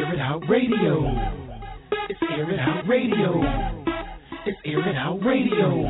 Air It Out Radio. It's Air It Out Radio. It's Air It Out Radio.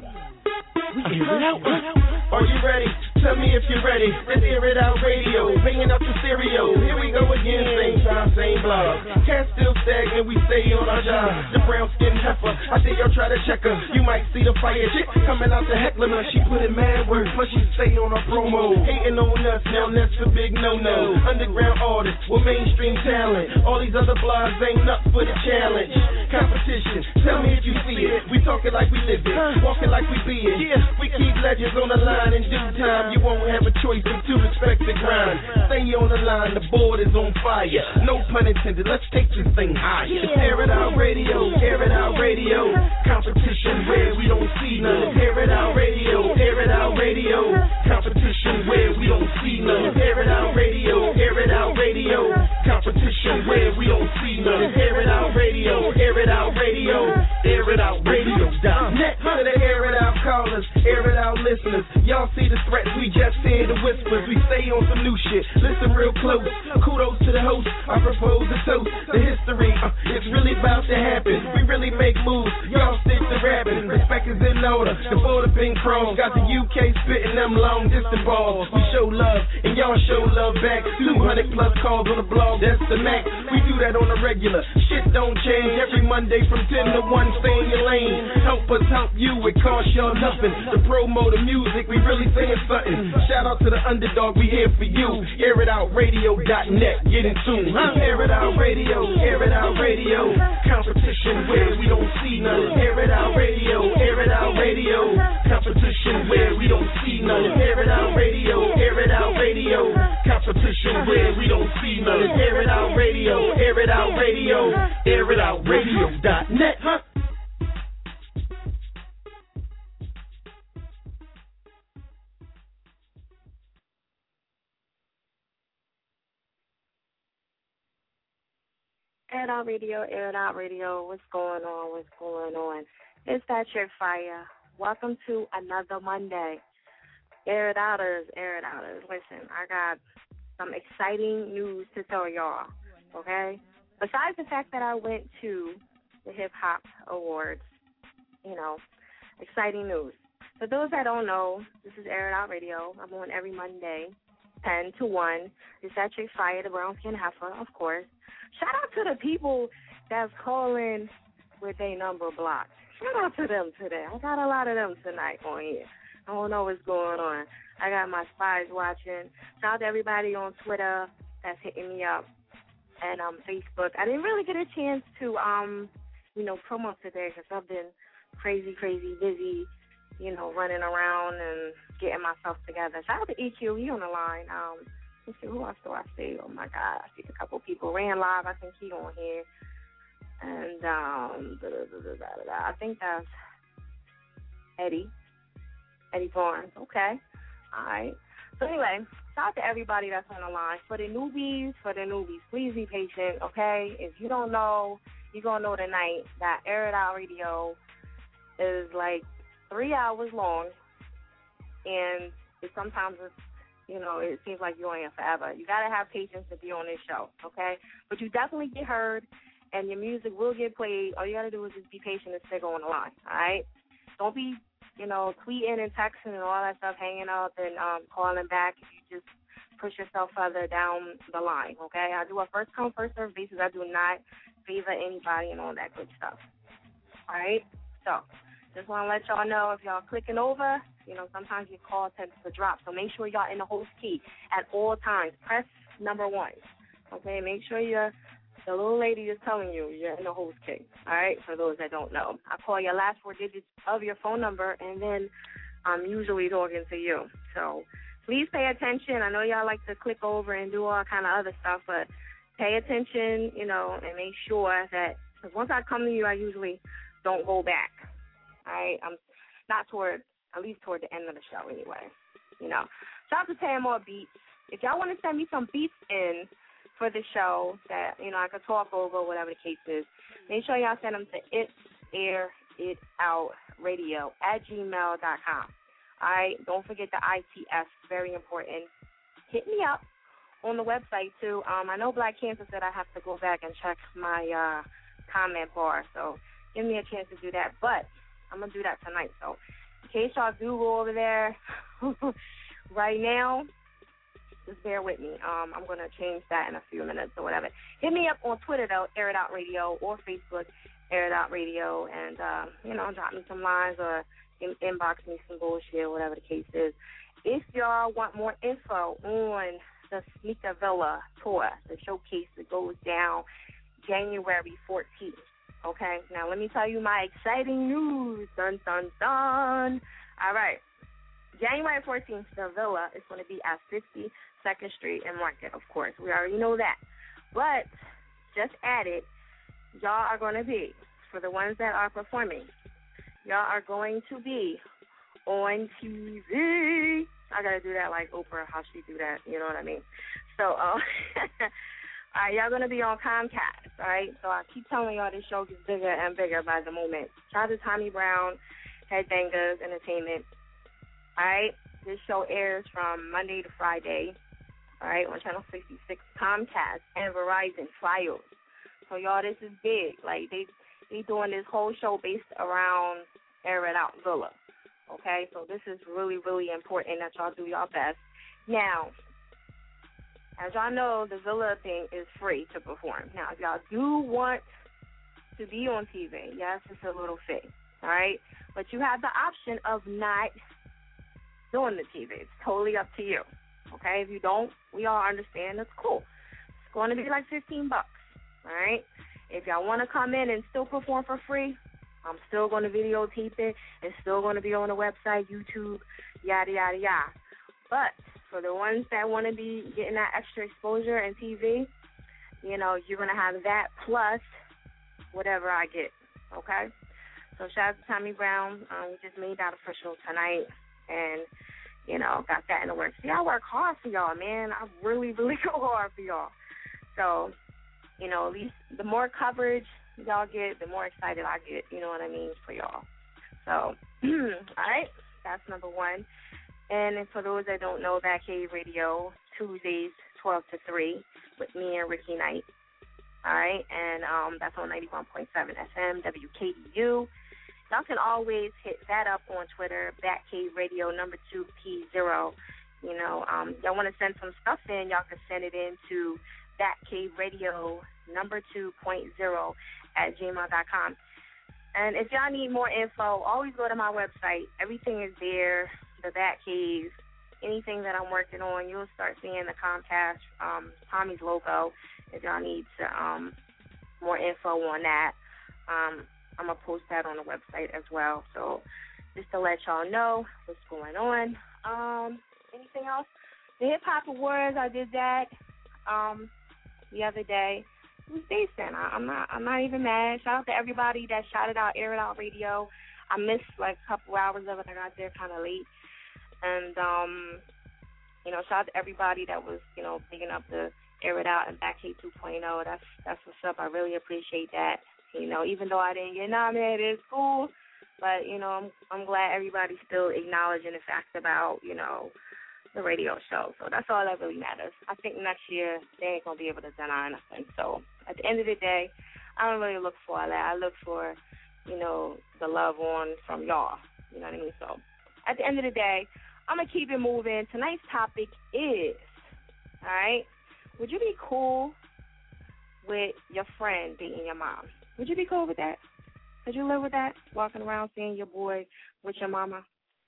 We air it out. Are you ready? Tell me if you're ready. It's Air It Out Radio. Bringing up the stereo. Here we go again. Same time, same blog. Can't still stagnant. We stay on our job. The brown skin heifer. I think y'all try to check her. You might see the fire chick coming out the heckler. She put in mad work. Plus she stay on her promo. Hating on us. Now that's a big no-no. Underground artists with mainstream talent. All these other blogs ain't up for the challenge. Competition. Tell me if you see it. We talking like we live it. Walking like we be it. Yeah, we keep legends on the line in due time. You won't have a choice but to respect the grind. Stay on the line, the board is on fire. No pun intended, let's take this thing higher. Air It Out Radio, Air It Out Radio. Competition where we don't see none. Air It Out Radio, Air It Out Radio. Competition where we don't see none. Air It Out Radio, Air It Out Radio. Competition where we don't see none. Air It Out Radio, Air It Out Radio. Air It Out Radio.net. To the Air It Out callers, Air It Out listeners. Y'all see the threats, we just hear the whispers. We stay on some new shit, listen real close. Kudos to the host, I propose a toast. The history, it's really about to happen. We really make moves, y'all stick to rapping. Respect is in order, the border been crossed. Got the UK spitting them long distance balls. We show love, and y'all show love back. 200 plus calls on the blog, that's the max. We do that on the regular, shit don't change. Every Monday from 10 to 1, stay in your lane. Help us help you, it costs y'all nothing. The promo, the music, we really saying something. Shout out to the underdog, we here for you. AirItOutRadio.net, get in tune. Air It Out Radio, Air It Out Radio. Competition where we don't see none. Air It Out Radio, Air It Out Radio. Competition where we don't see none. Air It Out Radio, Air It Out Radio. Competition where we don't see none. Air It Out Radio, Air It Out Radio. AirItOutRadio.net. Air It Out Radio, Air It Out Radio. What's going on? What's going on? It's that chick Fire. Welcome to another Monday. Air It Outers, Air It Outers. Listen, I got some exciting news to tell y'all, okay? Besides the fact that I went to the Hip Hop Awards, exciting news. For those that don't know, this is Air It Out Radio. I'm on every Monday, 10 to 1. It's that chick Fire, the brown skin heifer, of course. Shout out to the people that's calling with their number blocked. Shout out to them today. I got a lot of them tonight on here. I don't know what's going on. I got my spies watching. Shout out to everybody on Twitter that's hitting me up and Facebook. I didn't really get a chance to, promote today because I've been crazy busy, running around and getting myself together. Shout out to EQ. He on the line. Let's see, who else do I see? Oh, my God. I see a couple people. Ran Live, I think he on here. And I think that's Eddie Barnes. Okay. All right. So, anyway, shout out to everybody that's on the line. For the newbies, please be patient, okay? If you don't know, you're going to know tonight that Air It Out Radio is like 3 hours long, and sometimes it's, it seems like you're on here forever. You got to have patience to be on this show, okay? But you definitely get heard, and your music will get played. All you got to do is just be patient and stick on the line, all right? Don't be, tweeting and texting and all that stuff, hanging up and calling back if you just push yourself further down the line, okay? I do a first-come, first-served basis. I do not favor anybody and all that good stuff, all right? So just want to let y'all know if y'all clicking over, sometimes your call tends to drop. So make sure y'all in the host key at all times. Press number 1. Okay, make sure the little lady is telling you you're in the host key. All right, for those that don't know. I call your last 4 digits of your phone number, and then I'm usually talking to you. So please pay attention. I know y'all like to click over and do all kind of other stuff, but pay attention, and make sure that, because once I come to you, I usually don't go back. All right, I'm not at least toward the end of the show anyway. Shout out to Tamar Beats. If y'all want to send me some beats in for the show that, I could talk over, whatever the case is, make sure y'all send them to itsairitoutradio@gmail.com. All right, don't forget the ITS, very important. Hit me up on the website, too. I know Black Cancer said I have to go back and check my comment bar, so give me a chance to do that. But I'm going to do that tonight. So in case y'all do go over there right now, just bear with me. I'm going to change that in a few minutes or whatever. Hit me up on Twitter, though, Air It Out Radio, or Facebook, Air It Out Radio, and, drop me some lines or inbox me some bullshit, whatever the case is. If y'all want more info on the Sneaker Villa tour, the showcase that goes down January 14th, okay? Now, let me tell you my exciting news. Dun, dun, dun. All right. January 14th, the Villa is going to be at 52nd Street and Market, of course. We already know that. But just added, y'all are going to be, for the ones that are performing, y'all are going to be on TV. I got to do that like Oprah, how she do that, you know what I mean? So, all right, y'all going to be on Comcast, all right? So I keep telling y'all this show gets bigger and bigger by the moment. Shout out to Tommy Brown, Headbangers Entertainment. All right, this show airs from Monday to Friday, all right, on Channel 66, Comcast, and Verizon Fios. So, y'all, this is big. Like, they doing this whole show based around Air It Out Villa, okay? So this is really, really important that y'all do y'all best. Now, as y'all know, the Villa thing is free to perform. Now, if y'all do want to be on TV, yes, it's a little fee, all right? But you have the option of not doing the TV. It's totally up to you, okay? If you don't, we all understand. That's cool. It's going to be like $15, all right? If y'all want to come in and still perform for free, I'm still going to videotape it. It's still going to be on the website, YouTube, yada, yada, yada. But for the ones that want to be getting that extra exposure and TV, you're going to have that plus whatever I get, okay? So shout out to Tommy Brown. We just made that official tonight. And, got that in the works. See, I work hard for y'all, man. I really, really go hard for y'all. So, at least the more coverage y'all get, the more excited I get, you know what I mean, for y'all. So, all right, that's number one. And for those that don't know, Batcave Radio, Tuesdays, 12 to 3, with me and Ricky Knight. All right, and that's on 91.7 FM, WKDU. Y'all can always hit that up on Twitter, Batcave Radio, number 2P0. Y'all want to send some stuff in, y'all can send it in to Batcave Radio, number 2.0 at gmail.com. And if y'all need more info, always go to my website. Everything is there, the Batcave, anything that I'm working on, you'll start seeing the Comcast, Tommy's logo, if y'all need to, more info on that. I'm going to post that on the website as well. So just to let y'all know what's going on. Anything else? The Hip Hop Awards, I did that the other day. It was decent. I'm not even mad. Shout out to everybody that shouted out Air It Out Radio. I missed like a couple hours of it. I got there kind of late. And, shout out to everybody that was, bigging up the Air It Out and Batcave 2.0. That's what's up. I really appreciate that. Even though I didn't get nominated, it's cool. But, I'm glad everybody's still acknowledging the fact about, the radio show. So that's all that really matters. I think next year they ain't going to be able to deny nothing. So at the end of the day, I don't really look for that. I look for, the love from y'all. You know what I mean? So at the end of the day, I'm going to keep it moving. Tonight's topic is, all right, would you be cool with your friend dating your mom? Would you be cool with that? Could you live with that? Walking around seeing your boy with your mama?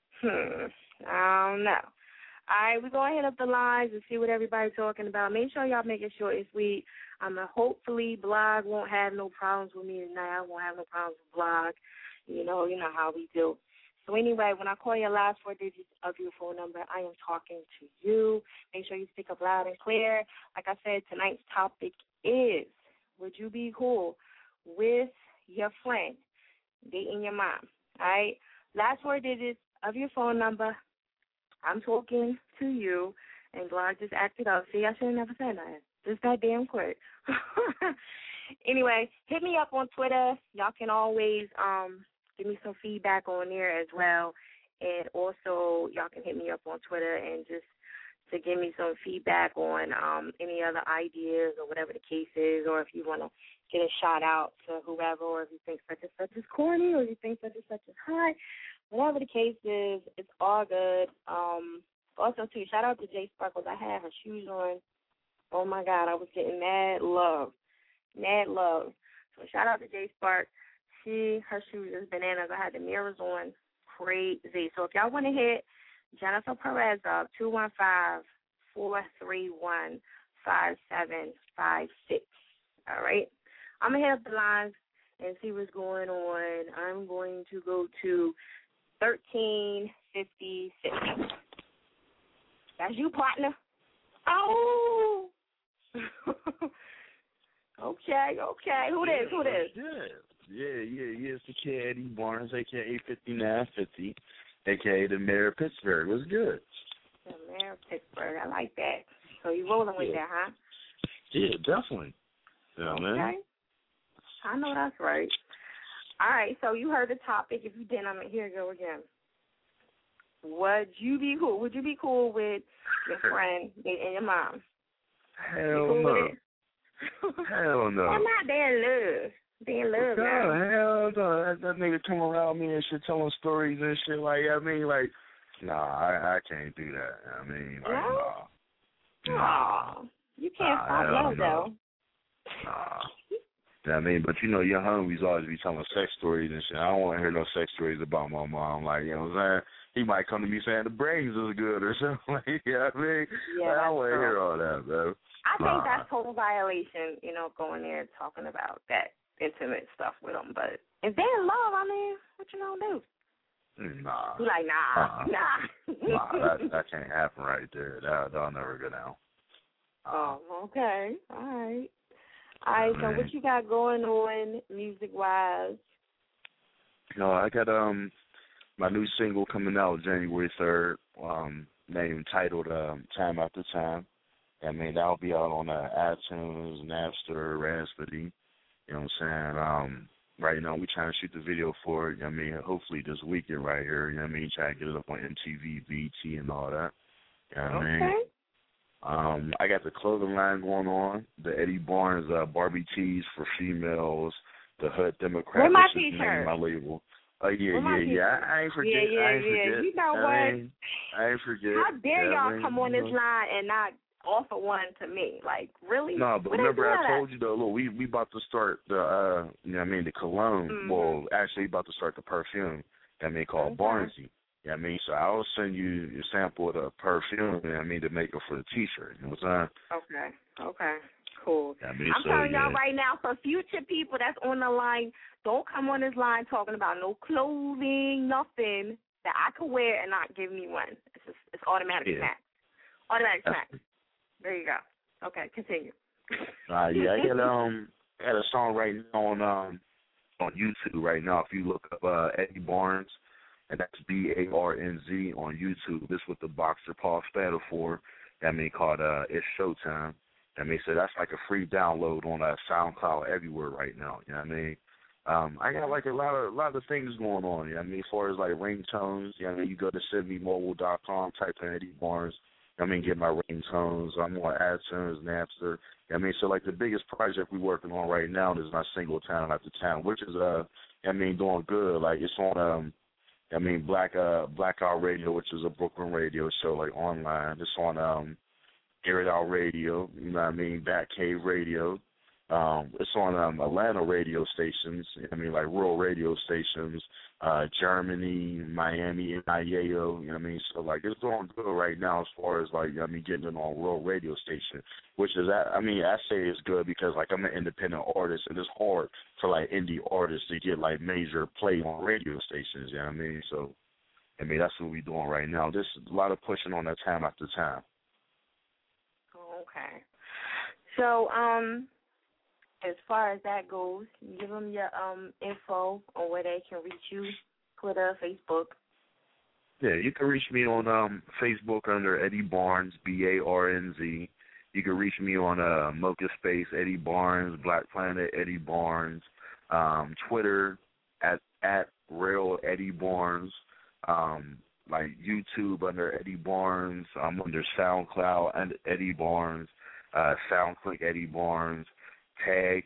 I don't know. All right, we're going to hit up the lines and see what everybody's talking about. Make sure y'all make it short and sweet. Hopefully Blog won't have no problems with me tonight. I won't have no problems with Blog. You know how we do. So anyway, when I call your last 4 digits of your phone number, I am talking to you. Make sure you speak up loud and clear. Like I said, tonight's topic is, would you be cool with your friend dating your mom? All right? Last 4 digits of your phone number. I'm talking to you, and Blog just acted up. See, I should have never said that. Just that damn quick. Anyway, hit me up on Twitter. Y'all can always give me some feedback on there as well. And also, y'all can hit me up on Twitter and just to give me some feedback on any other ideas or whatever the case is, or if you want to get a shout out to whoever, or if you think such and such is corny, or you think such and such is hot. Whatever the case is, it's all good. Also, too, shout out to Jay Sparkles. I had her shoes on. Oh, my God, I was getting mad love. Mad love. So shout out to Jay Spark. Her shoes is bananas. I had the mirrors on. Crazy. So if y'all want to hit Jennifer Perez up, 215-431-5756. All right? I'm going to hit up the lines and see what's going on. I'm going to go to 1356. That's you, partner. Oh! Okay. Who this? Yeah. It's the kid Eddie Barnes, a.k.a. 5950, a.k.a. the mayor of Pittsburgh. What's good? The mayor of Pittsburgh. I like that. So you rolling with that, huh? Yeah, definitely. Yeah, okay. Man. I know that's right. All right, so you heard the topic. If you didn't, here you go again. Would you be cool? Would you be cool with your friend and your mom? Hell no. Hell no. I'm not there in love. They in love now. Hell no. That nigga come around me and shit telling stories and shit like, nah, I can't do that. No? Nah. You can't stop love, though. Nah. But your homies always be telling sex stories and shit. I don't want to hear no sex stories about my mom. Like, you know what I'm saying? He might come to me saying the brains is good or something. You know what I mean? Yeah, I don't want to hear all that, bro. I think that's total violation, going there and talking about that intimate stuff with them. But if they in love, what you gonna do? Nah. You like, nah. Nah, that can't happen right there. That'll never go down. Oh, okay. All right. So what you got going on music-wise? I got my new single coming out January 3rd, titled Time After Time. That'll be out on iTunes, Napster, Raspberry. You know what I'm saying? Right now, we're trying to shoot the video for it. Hopefully this weekend right here. Try to get it up on MTV, BT, and all that. You know what I mean? I got the clothing line going on. The Eddie Barnes Barbie tees for females. The Hood Democrat. Where my T-shirt? My label. Yeah. I ain't forget. Yeah. You know what? I ain't forget. How dare y'all come on this line and not offer one to me? Like, really? No, but remember I told you, though, look, we about to start the, the cologne. Mm-hmm. Well, actually about to start the perfume, called Barnesy. So I'll send you a sample of the perfume, to make it for the T-shirt. You know what I'm saying? Okay. Cool. I'm so, telling y'all right now, for future people that's on the line, don't come on this line talking about no clothing, nothing that I can wear and not give me one. It's automatic smack. Automatic smack. There you go. Okay, continue. I got a song right now on YouTube right now. If you look up Eddie Barnes, and that's BARNZ on YouTube. This is what the boxer Paul Spatter for. Called It's Showtime. So that's like a free download on SoundCloud everywhere right now. You know what I mean? I got like a lot of things going on. You know what I mean? As far as like ringtones, you go to sendmemobile.com, type in Eddie Barnes. Get my ringtones. I'm on iTunes, Napster. So like the biggest project we're working on right now is my single Time After Time, which is doing good. Like it's on Blackout Radio, which is a Brooklyn radio show, like online. It's on Air It Out Radio, Batcave Radio. It's on Atlanta radio stations, like rural radio stations, Germany, Miami, Yale, so like it's doing good right now as far as like, getting it on rural radio station, which is, I say it's good because like I'm an independent artist and it's hard for like indie artists to get like major play on radio stations, you know what I mean? So, that's what we're doing right now. There's a lot of pushing on that Time After Time. Okay. So, as far as that goes, give them your info on where they can reach you, Twitter, Facebook. Yeah, you can reach me on Facebook under Eddie Barnes, BARNZ. You can reach me on Mocha Space, Eddie Barnes, Black Planet, Eddie Barnes, Twitter at Real Eddie Barnes. like YouTube under Eddie Barnes. I'm under SoundCloud and Eddie Barnes, SoundClick Eddie Barnes, tag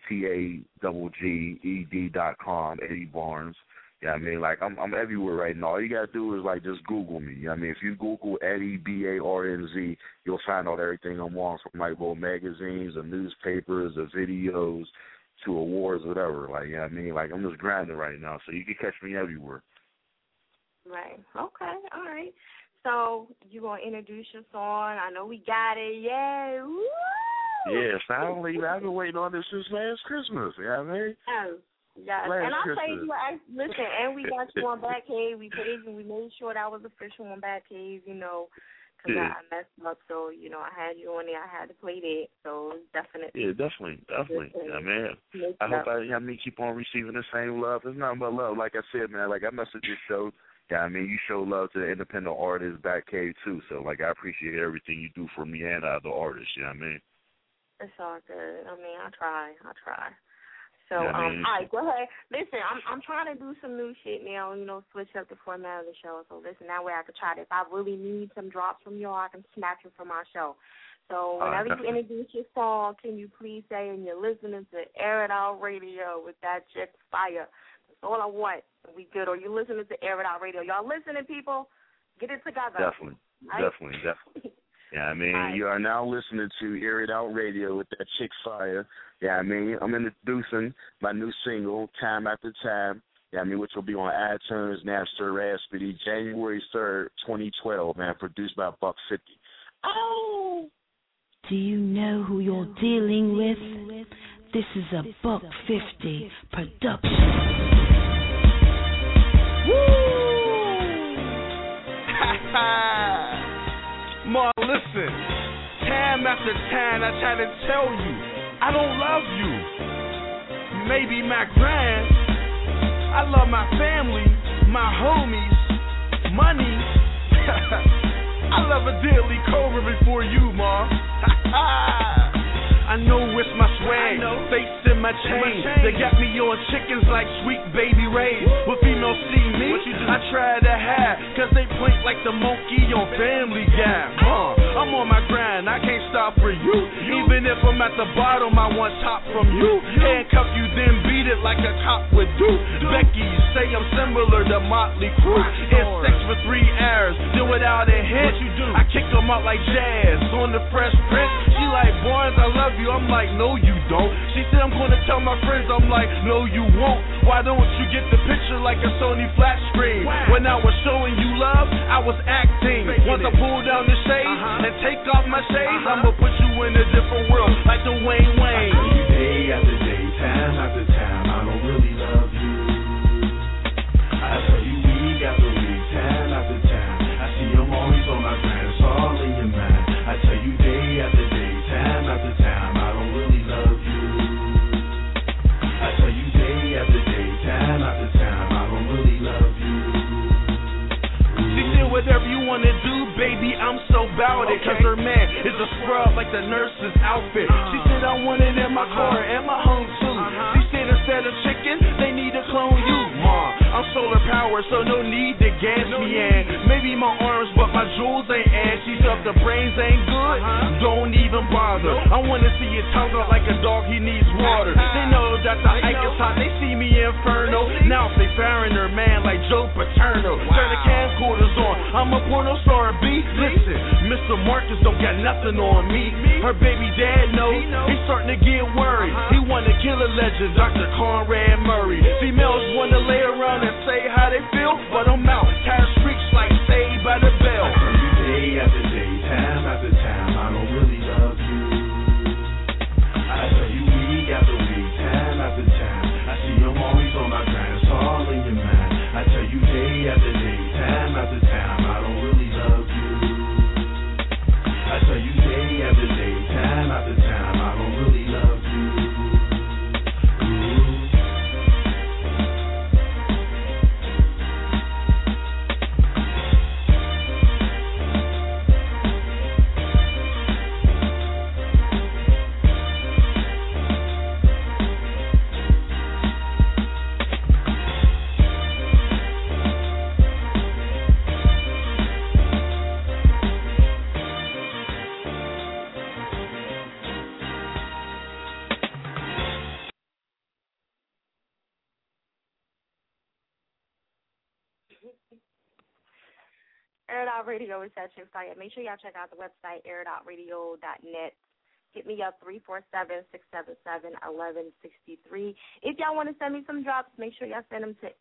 TAGGED.com Eddie Barnes. Yeah, I mean, like I'm everywhere right now. All you gotta do is like just Google me. I mean, if you Google Eddie BARNZ, you'll find out everything I'm on, from like both magazines, the newspapers, the videos, to awards, whatever. Like, yeah, I mean, like I'm just grinding right now, so you can catch me everywhere. Right. Okay. All right. So you gonna introduce your song? I know we got it. Yeah. Woo! Yeah, finally. I've been waiting on this since last Christmas. You know what I mean? Yes. And I'll tell you, listen, and we got you on Batcave. We made sure that was official on Batcave, you know, because I messed up. So, you know, I had you on there. I had to play that. So, definitely. Yeah, definitely. Yeah, man. I hope I keep on receiving the same love. It's nothing but love. Like I said, man, like I messaged your show. Yeah, I mean, you show love to the independent artists, Batcave, too. So, like, I appreciate everything you do for me and other artists, you know what I mean? It's all good. I mean, I try. So, yeah, all right, go ahead. Listen, I'm trying to do some new shit now, you know, switch up the format of the show. So, listen, that way I can try to, if I really need some drops from y'all, I can snatch them from my show. So, whenever you introduce your song, can you please say, and you're listening to Air It Out Radio with that chick Fire. That's all I want. We good. Or you listening to Air It Out Radio. Y'all listening, people? Get it together. Definitely. Right? Definitely. Yeah, I mean, you are now listening to Air It Out Radio with that chick Fire. Yeah, I mean, I'm introducing my new single, Time After Time. Yeah, I mean, which will be on iTunes, Napster, Raspberry, January 3rd, 2012, man, produced by Buck 50. Oh! Do you know who you're dealing with? This is a Buck 50 production. Woo! Ma, listen. Time after time, I try to tell you, I don't love you. Maybe my grind. I love my family, my homies, money. I love a daily Cobra before you, Ma. I know it's my swag, face in my chain. They got me on chickens like Sweet Baby Ray. When females see me, I try to hide, cause they blink like the monkey on Family Guy. I'm on my grind, I can't stop for you. Even if I'm at the bottom, I want top from you. Handcuff you, then beat it like a cop would do. Becky say I'm similar to Motley Crue. In sex for 3 hours, then without a hint, I kick them out like Jazz on the Fresh Prince. She like, Barnes, I love you. I'm like, no, you don't. She said, I'm gonna tell my friends. I'm like, no, you won't. Why don't you get the picture like a Sony flat screen? When I was showing you love, I was acting. Once I pull down the shades and take off my shades, I'ma put you in a different world like the Wayne Wayne. Day after day, time after time, I don't really love you. I tell you week after week, time after time, I see I'm always on my grind. It's all in your mind. I tell you day after day, time after time, I don't really love you. I tell you day after day, time after time, I don't really love you. She said whatever you wanna do, baby, I'm so bout it. Cause her man is a scrub like the nurse's outfit. She said I want it in my car and my home too. She said instead of chicken, they need to clone you, Ma. I'm solar powered, so no need to gas me in. Maybe my arms, but my jewels ain't ashy. So if the brains ain't good, don't even bother. I wanna see your tongue out like a dog, he needs water. They know that the Ike is hot, they see me inferno. Now if they firing her man like Joe Paterno. Turn the camcorders on, I'm a porno star, B. Listen, Mr. Marcus don't got nothing on me. Her baby dad knows, he's starting to get worried. He wanna kill a legend, Dr. Conrad Murray. Females wanna lay around and say how they feel, but I'm out, tired streaks like Saved by the Bell. I tell you day after day, time after time, I don't really love you. I tell you week after week, time after time, I see I'm always on my grind. It's all in your mind. I tell you day after day, time after time, I don't really love you. I tell you day after day, time after time, I don't really love you. Ooh. Air It Out Radio is that chick fire. Make sure y'all check out the website, airitoutradio.net. Hit me up, 347-677-1163. If y'all want to send me some drops, make sure y'all send them to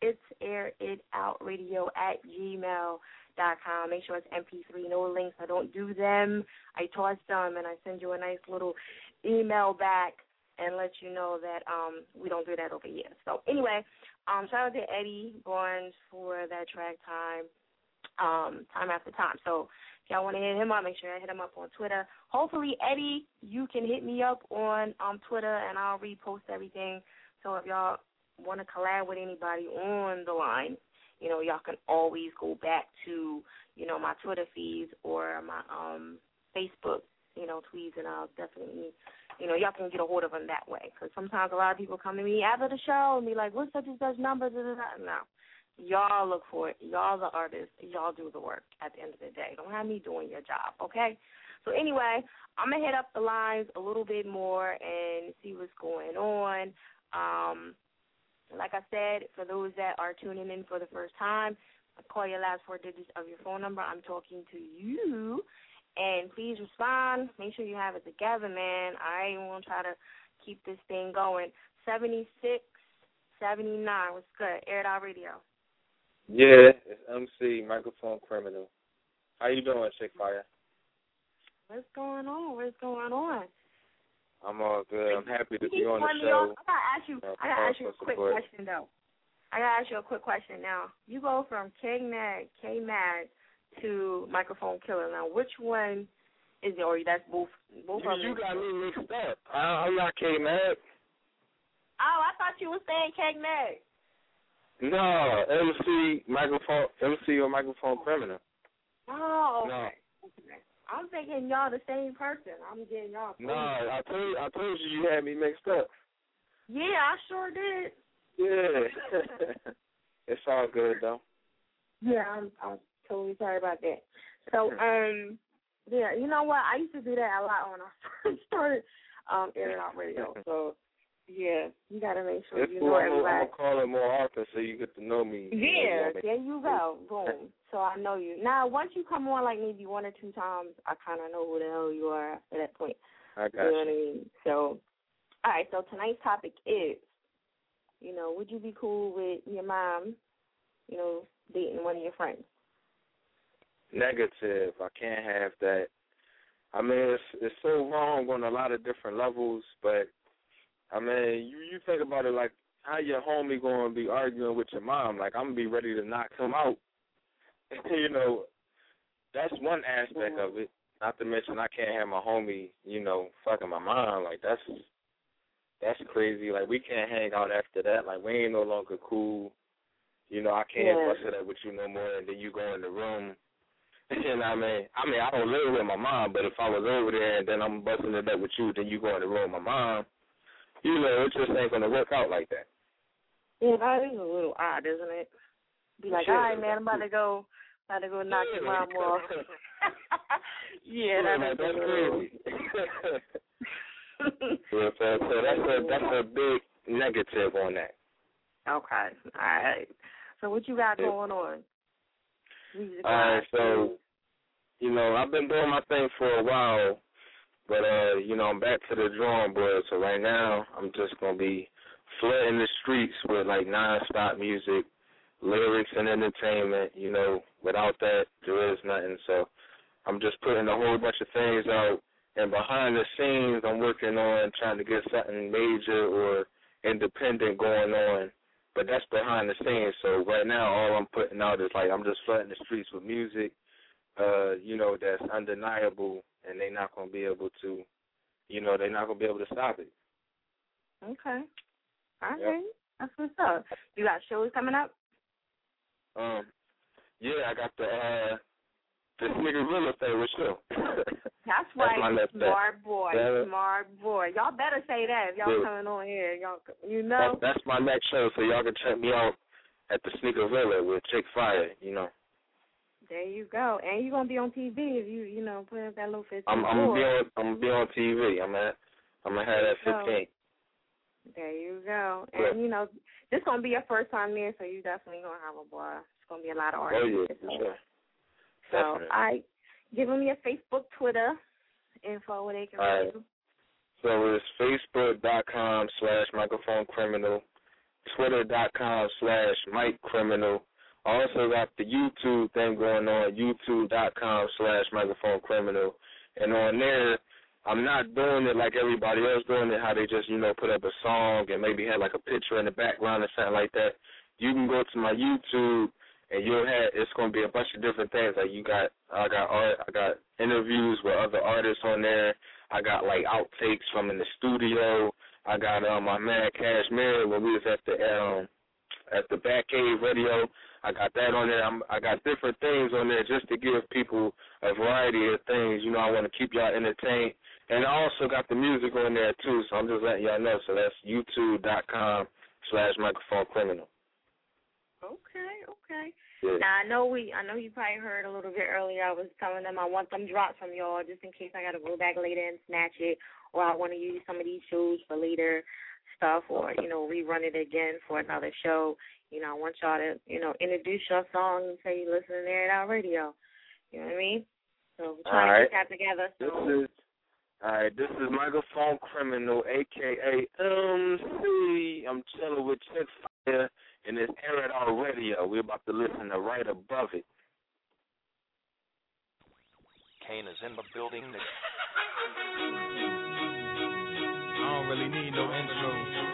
itsairitoutradio@gmail.com. Make sure it's MP3, no links. I don't do them. I toss them, and I send you a nice little email back and let you know that we don't do that over here. So anyway, shout out to Eddie Barnes for that track Time After Time. So if y'all want to hit him up, make sure I hit him up on Twitter. Hopefully, Eddie, you can hit me up on Twitter, and I'll repost everything. So if y'all want to collab with anybody on the line, y'all can always go back to, my Twitter feeds or my Facebook, tweets, and I'll definitely, y'all can get a hold of them that way. Because sometimes a lot of people come to me after the show and be like, what's such and such number? No. Y'all look for it. Y'all the artists. Y'all do the work at the end of the day. Don't have me doing your job, okay? So anyway, I'm going to hit up the lines a little bit more and see what's going on. Like I said, for those that are tuning in for the first time, call your last 4 digits of your phone number. I'm talking to you. And please respond. Make sure you have it together, man. I want to try to keep this thing going. 7679. What's good? Air It Out Radio. Yeah, it's MC, Microphone Criminal. How you doing, Chick Fire? What's going on? I'm all good. I'm happy to be on the show. I gotta ask you a quick question though. I gotta ask you a quick question now. You go from K-Mag to Microphone Killer. Now, which one is it? Or that's both of them? You got me mixed up. I'm not K-Mag. Oh, I thought you were saying K-Mag. No, MC or Microphone Criminal. Oh, okay. No. Okay. I'm thinking y'all the same person. I'm getting y'all. No, I told you had me mixed up. Yeah, I sure did. Yeah. It's all good though. Yeah, I'm totally sorry about that. So, yeah, you know what? I used to do that a lot when I first started Air It Out Radio. So, yeah, you got to make sure you know everybody. I'm going to call it more often so you get to know me. Yeah, there you go. Boom. So I know you. Now, once you come on like maybe 1 or 2 times, I kind of know who the hell you are at that point. I got you. You know what I mean? So, all right, so tonight's topic is, would you be cool with your mom, dating one of your friends? Negative. I can't have that. I mean, it's so wrong on a lot of different levels, but I mean, you think about it like how your homie going to be arguing with your mom. Like, I'm going to be ready to knock him out. That's one aspect of it. Not to mention I can't have my homie, fucking my mom. Like, that's crazy. Like, we can't hang out after that. Like, we ain't no longer cool. I can't bust it up with you no more, and then you go in the room. And I mean, I don't live with my mom, but if I was over there and then I'm busting it up with you, then you go in the room with my mom, it just ain't going to work out like that. Yeah, that is a little odd, isn't it? Be like, all right, man, I'm about to go knock your mom off. Yeah, that's crazy. So that's a big negative on that. Okay, all right. So what you got going on? All right, so, I've been doing my thing for a while, but, I'm back to the drawing board. So right now I'm just going to be flooding the streets with, like, non-stop music, lyrics and entertainment. Without that, there is nothing. So I'm just putting a whole bunch of things out, and behind the scenes I'm working on trying to get something major or independent going on. But that's behind the scenes. So right now, all I'm putting out is like I'm just flooding the streets with music, that's undeniable, and they're not gonna be able to, they're not gonna be able to stop it. Okay. All right. That's what's up. You got shows coming up? Yeah, I got the nigga real estate with you. That's right. Smart boy. Y'all better say that if y'all coming on here. Y'all, That's my next show, so y'all can check me out at the Sneaker Villa with Chick Fire, There you go. And you're going to be on TV if you put up that little 15. I'm gonna be on TV. I'm gonna have that 15. There you go. And, this gonna be your first time there, so you definitely gonna have a ball. It's gonna be a lot of artists. Oh, yeah, sure. So give them your Facebook, Twitter info where they can read you. So it's facebook.com/microphonecriminal, twitter.com/miccriminal. I also got the YouTube thing going on, youtube.com/microphonecriminal. And on there, I'm not doing it like everybody else doing it, how they just, put up a song and maybe have like a picture in the background or something like that. You can go to my YouTube and it's going to be a bunch of different things. Like I got interviews with other artists on there. I got like outtakes from in the studio. I got my man Cashmere when we was at the Batcave Radio. I got that on there. I got different things on there just to give people a variety of things. I want to keep y'all entertained. And I also got the music on there, too, so I'm just letting y'all know. So that's youtube.com/microphonecriminal. Okay. Yeah. Now, I know you probably heard a little bit earlier. I was telling them I want them drops from y'all just in case I got to go back later and snatch it, or I want to use some of these shows for later stuff, or, rerun it again for another show. I want y'all to, introduce your song and say you listen to Air It Out Radio. You know what I mean? So we're trying to get that together. So. This is Microphone Criminal, a.k.a. MC. I'm chilling with Chick Fire, and it's Air It Out Radio. We're about to listen to right above it. Kane is in the building. I don't really need no intro.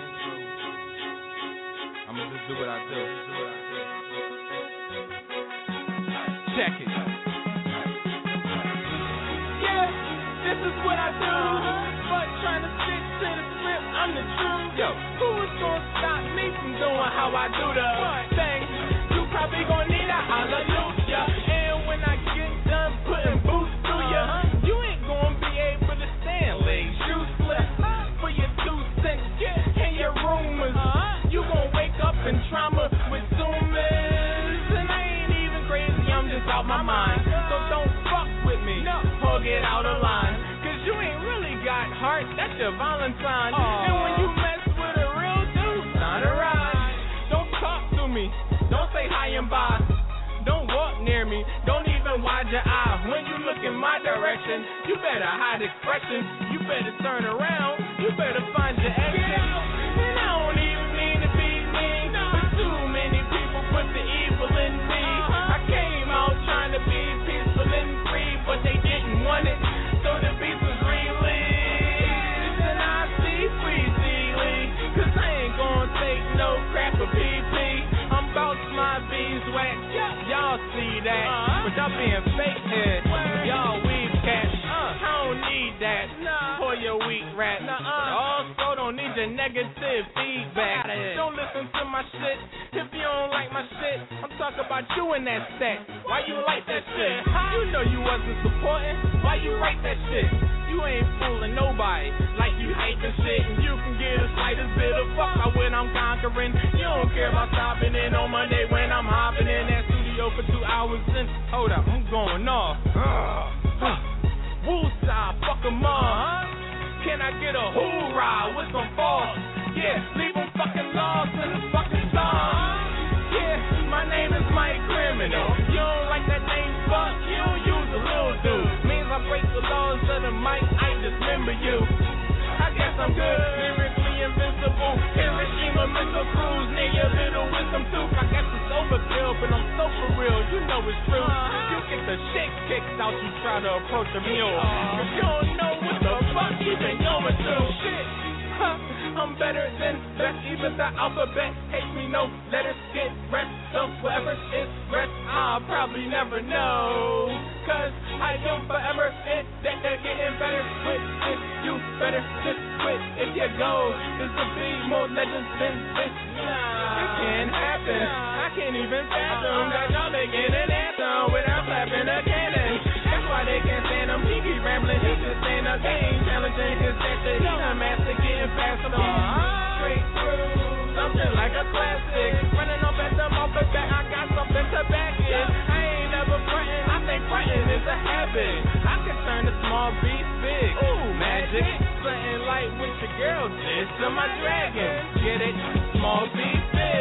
I'ma just do what I do. Check it. Yeah, this is what I do. But trying to stick to the script, I'm the truth. Yo, who is gonna stop me from doing how I do the thing? You probably gonna need a hallelujah. And when I get done putting boots through ya, you ain't gonna be able to stand legs useless for your 2 cents and your rumors. You gon' wake up in trauma with zoomers. And I ain't even crazy, I'm just out my mind. So don't fuck with me or get out of line. Cause you ain't really got heart, that's your Valentine. And when you mess with a real dude, not a ride. Don't talk to me, don't say hi and bye. Don't walk near me, don't even wide your eye. When you look in my direction, you better hide expression. You better turn around, you better find your exit. And I don't even mean to be mean, but too many people put the evil in me. I came out trying to be peaceful and free, but they didn't want it, so the beast was released. And I see freely, cause I ain't gonna take no crap or PP. I'm bout my beeswax, y'all see that, but y'all being fake head, y'all weave cats. I don't need that for your weak rat. Also don't need your negative feedback. Don't listen to my shit if you don't like my shit. I'm talking about you in that set. Why you like that shit? You know you wasn't supporting. Why you write that shit? You ain't fooling nobody like you hating shit, and you can get a slightest bit of fuck by when I'm conquering. You don't care about stopping in on Monday when I'm hopping in that studio for 2 hours and hold up, I'm going off. Woosah, fuck 'em all. Can I get a hoorah with some balls? Yeah, leave 'em fucking lost in the fucking song. Yeah, my name is Mike Criminal. You don't like that name, fuck, you don't use a little dude. Means I break the laws of the mic, I dismember you. I guess I'm good, lyrically invincible. Hiroshima, Missile Cruise, near your little wisdom tooth. I guess it's overkill, but I'm so for real, you know it's true. You get the shit kicked out, you try to approach a mule. Cause you don't know what the fuck you been going through. Shit, I'm better than best, even the alphabet hates me, no letters get rest. So whatever is rest, I'll probably never know. Cause I am forever in that they're getting better with it. You better just quit if you go. There's to be more legends than this. It can't happen. I can't even fathom that y'all making an anthem without clapping a cannon. That's why they can't stand him. He keep rambling, he just stand up. They ain't challenging his stature. He's a master getting faster. Straight through, something like a classic. Running up at the mouth, but back, I got something to back it. I ain't never frontin', I think frontin' is a habit. I can turn a small beast big. Ooh, magic. Something like what your girl did to my dragon. Get it? Small beast big.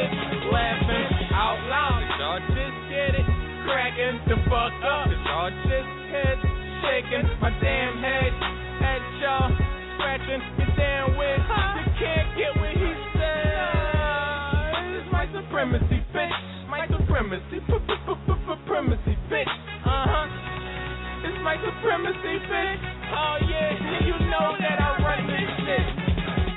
cracking the fuck up. Cause y'all just head shaking my damn head at y'all scratching your damn wig. You can't get what he said. It's white supremacy, bitch. White supremacy, supremacy, bitch. It's white supremacy, bitch. Oh yeah, you know that I run this shit.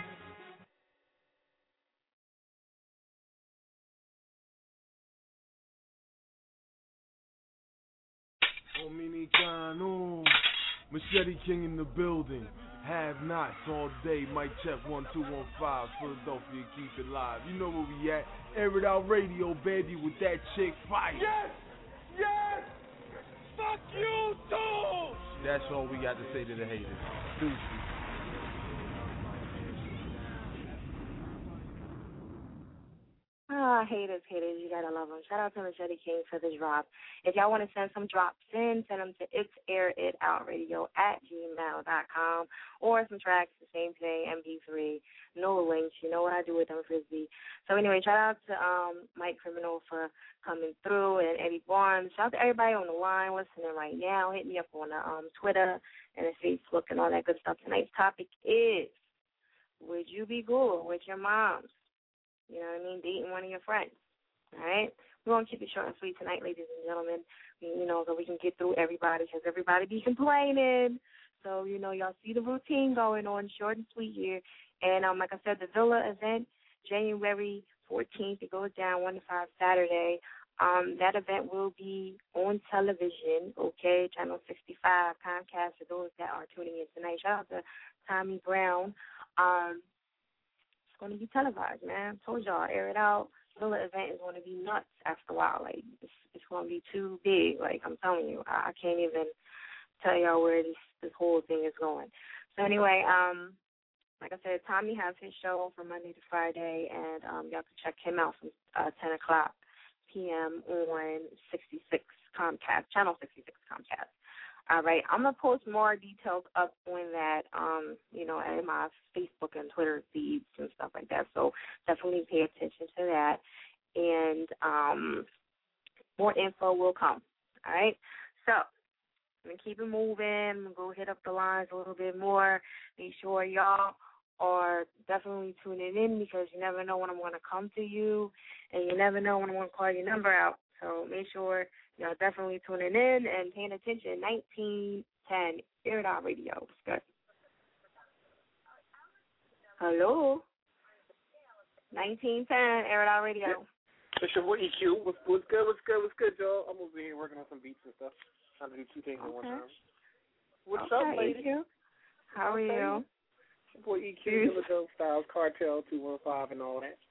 Dominicano, Machete King in the building. Have nots all day. Mic check 1215. Philadelphia, keep it live. You know where we at? Air It Out Radio, baby, with that chick fire. Yes, yes. Fuck you too. That's all we got to say to the haters. Deuces. Haters, you gotta love them. Shout out to Machete King for the drop. If y'all want to send some drops in, send them to itsairitoutradio@gmail.com or some tracks, the same thing, MP3, no links. You know what I do with them, Frisbee. So anyway, shout out to Mike Criminal for coming through and Eddie Barnes. Shout out to everybody on the line listening right now. Hit me up on the Twitter and the Facebook and all that good stuff. Tonight's topic is, would you be cool with your moms? You know what I mean? Dating one of your friends. All right? We're going to keep it short and sweet tonight, ladies and gentlemen, you know, so we can get through everybody because everybody be complaining. So, you know, y'all see the routine going on, short and sweet here. And like I said, the Villa event, January 14th, it goes down 1 to 5 Saturday. That event will be on television, okay, Channel 65, Comcast, for those that are tuning in tonight. Shout out to Tommy Brown. Going to be televised, man. I told y'all, Air It Out. Villa event is going to be nuts after a while. Like, it's going to be too big. Like, I'm telling you, I can't even tell y'all where this whole thing is going. So anyway, like I said, Tommy has his show from Monday to Friday, and y'all can check him out from 10 o'clock p.m. on 66 Comcast, Channel 66 Comcast. All right, I'm going to post more details up on that, you know, in my Facebook and Twitter feeds and stuff like that. So definitely pay attention to that. And more info will come. All right? So I'm going to keep it moving. I'm going to go hit up the lines a little bit more. Make sure y'all are definitely tuning in because you never know when I'm going to come to you, and you never know when I'm going to call your number out. So make sure y'all definitely tuning in and paying attention. 1910 Air It Out Radio. What's good? Hello? 1910 Air It Out Radio. It's your boy EQ. What's good, y'all? I'm over here working on some beats and stuff. Trying to do two things at one time. What's up, lady? EQ? How are you? Your boy EQ, Dope Styles, Cartel 215 and all that.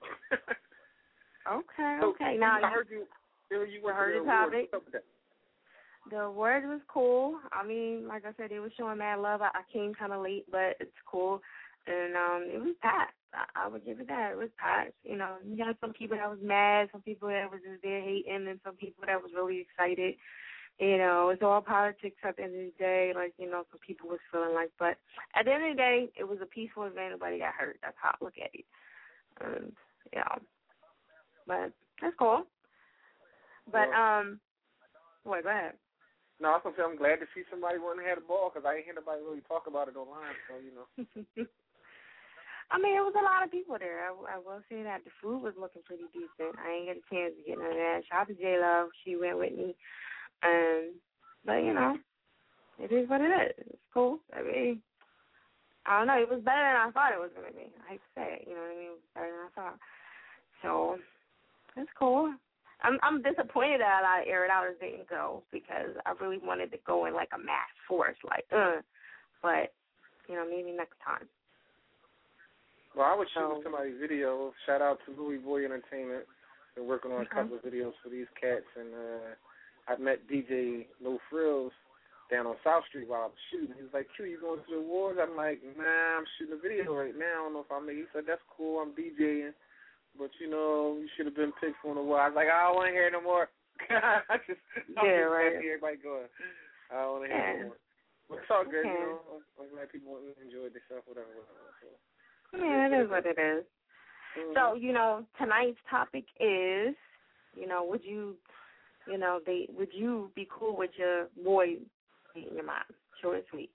Okay. Now, I heard you heard the topic. The award was cool. I mean, like I said, it was showing mad love. I came kind of late, but it's cool. And it was packed. I would give it that. It was packed. You know, you got some people that was mad, some people that was just there hating, and some people that was really excited. You know, it's all politics at the end of the day. Like, you know, some people was feeling like, but at the end of the day, it was a peaceful event. Nobody got hurt. That's how I look at it. Yeah. But that's cool. But, wait, go ahead. No, I was going to say I'm glad to see somebody wanting to have the ball because I ain't hear nobody really talk about it online, so, you know. I mean, it was a lot of people there. I will say that. The food was looking pretty decent. I ain't get a chance to get none of that. Shout out to J-Love. She went with me. But, you know, it is what it is. It's cool. I mean, I don't know. It was better than I thought it was going to be. I hate to say it. You know what I mean? It was better than I thought. So, it's cool. I'm disappointed that a lot of Air It Outers didn't go because I really wanted to go in like a mass force, but, you know, maybe next time. Well, I was shooting somebody's video. Shout out to Louis Boy Entertainment. Been working on a couple of videos for these cats, and I met DJ No Frills down on South Street while I was shooting. He was like, Q, you going to the awards? I'm like, nah, I'm shooting a video right now. I don't know if I'm. He said, that's cool. I'm DJing. But, you know, you should have been picked for a while. I was like, I don't want to hear no more. I'm just right. Everybody going. I don't want to hear no more. But it's all good, you know. I'm glad people enjoyed themselves, whatever. So. Yeah, it is what it is. So, you know, tonight's topic is, you know, would you you know, would you be cool with your boy dating your mom? Short and sweet.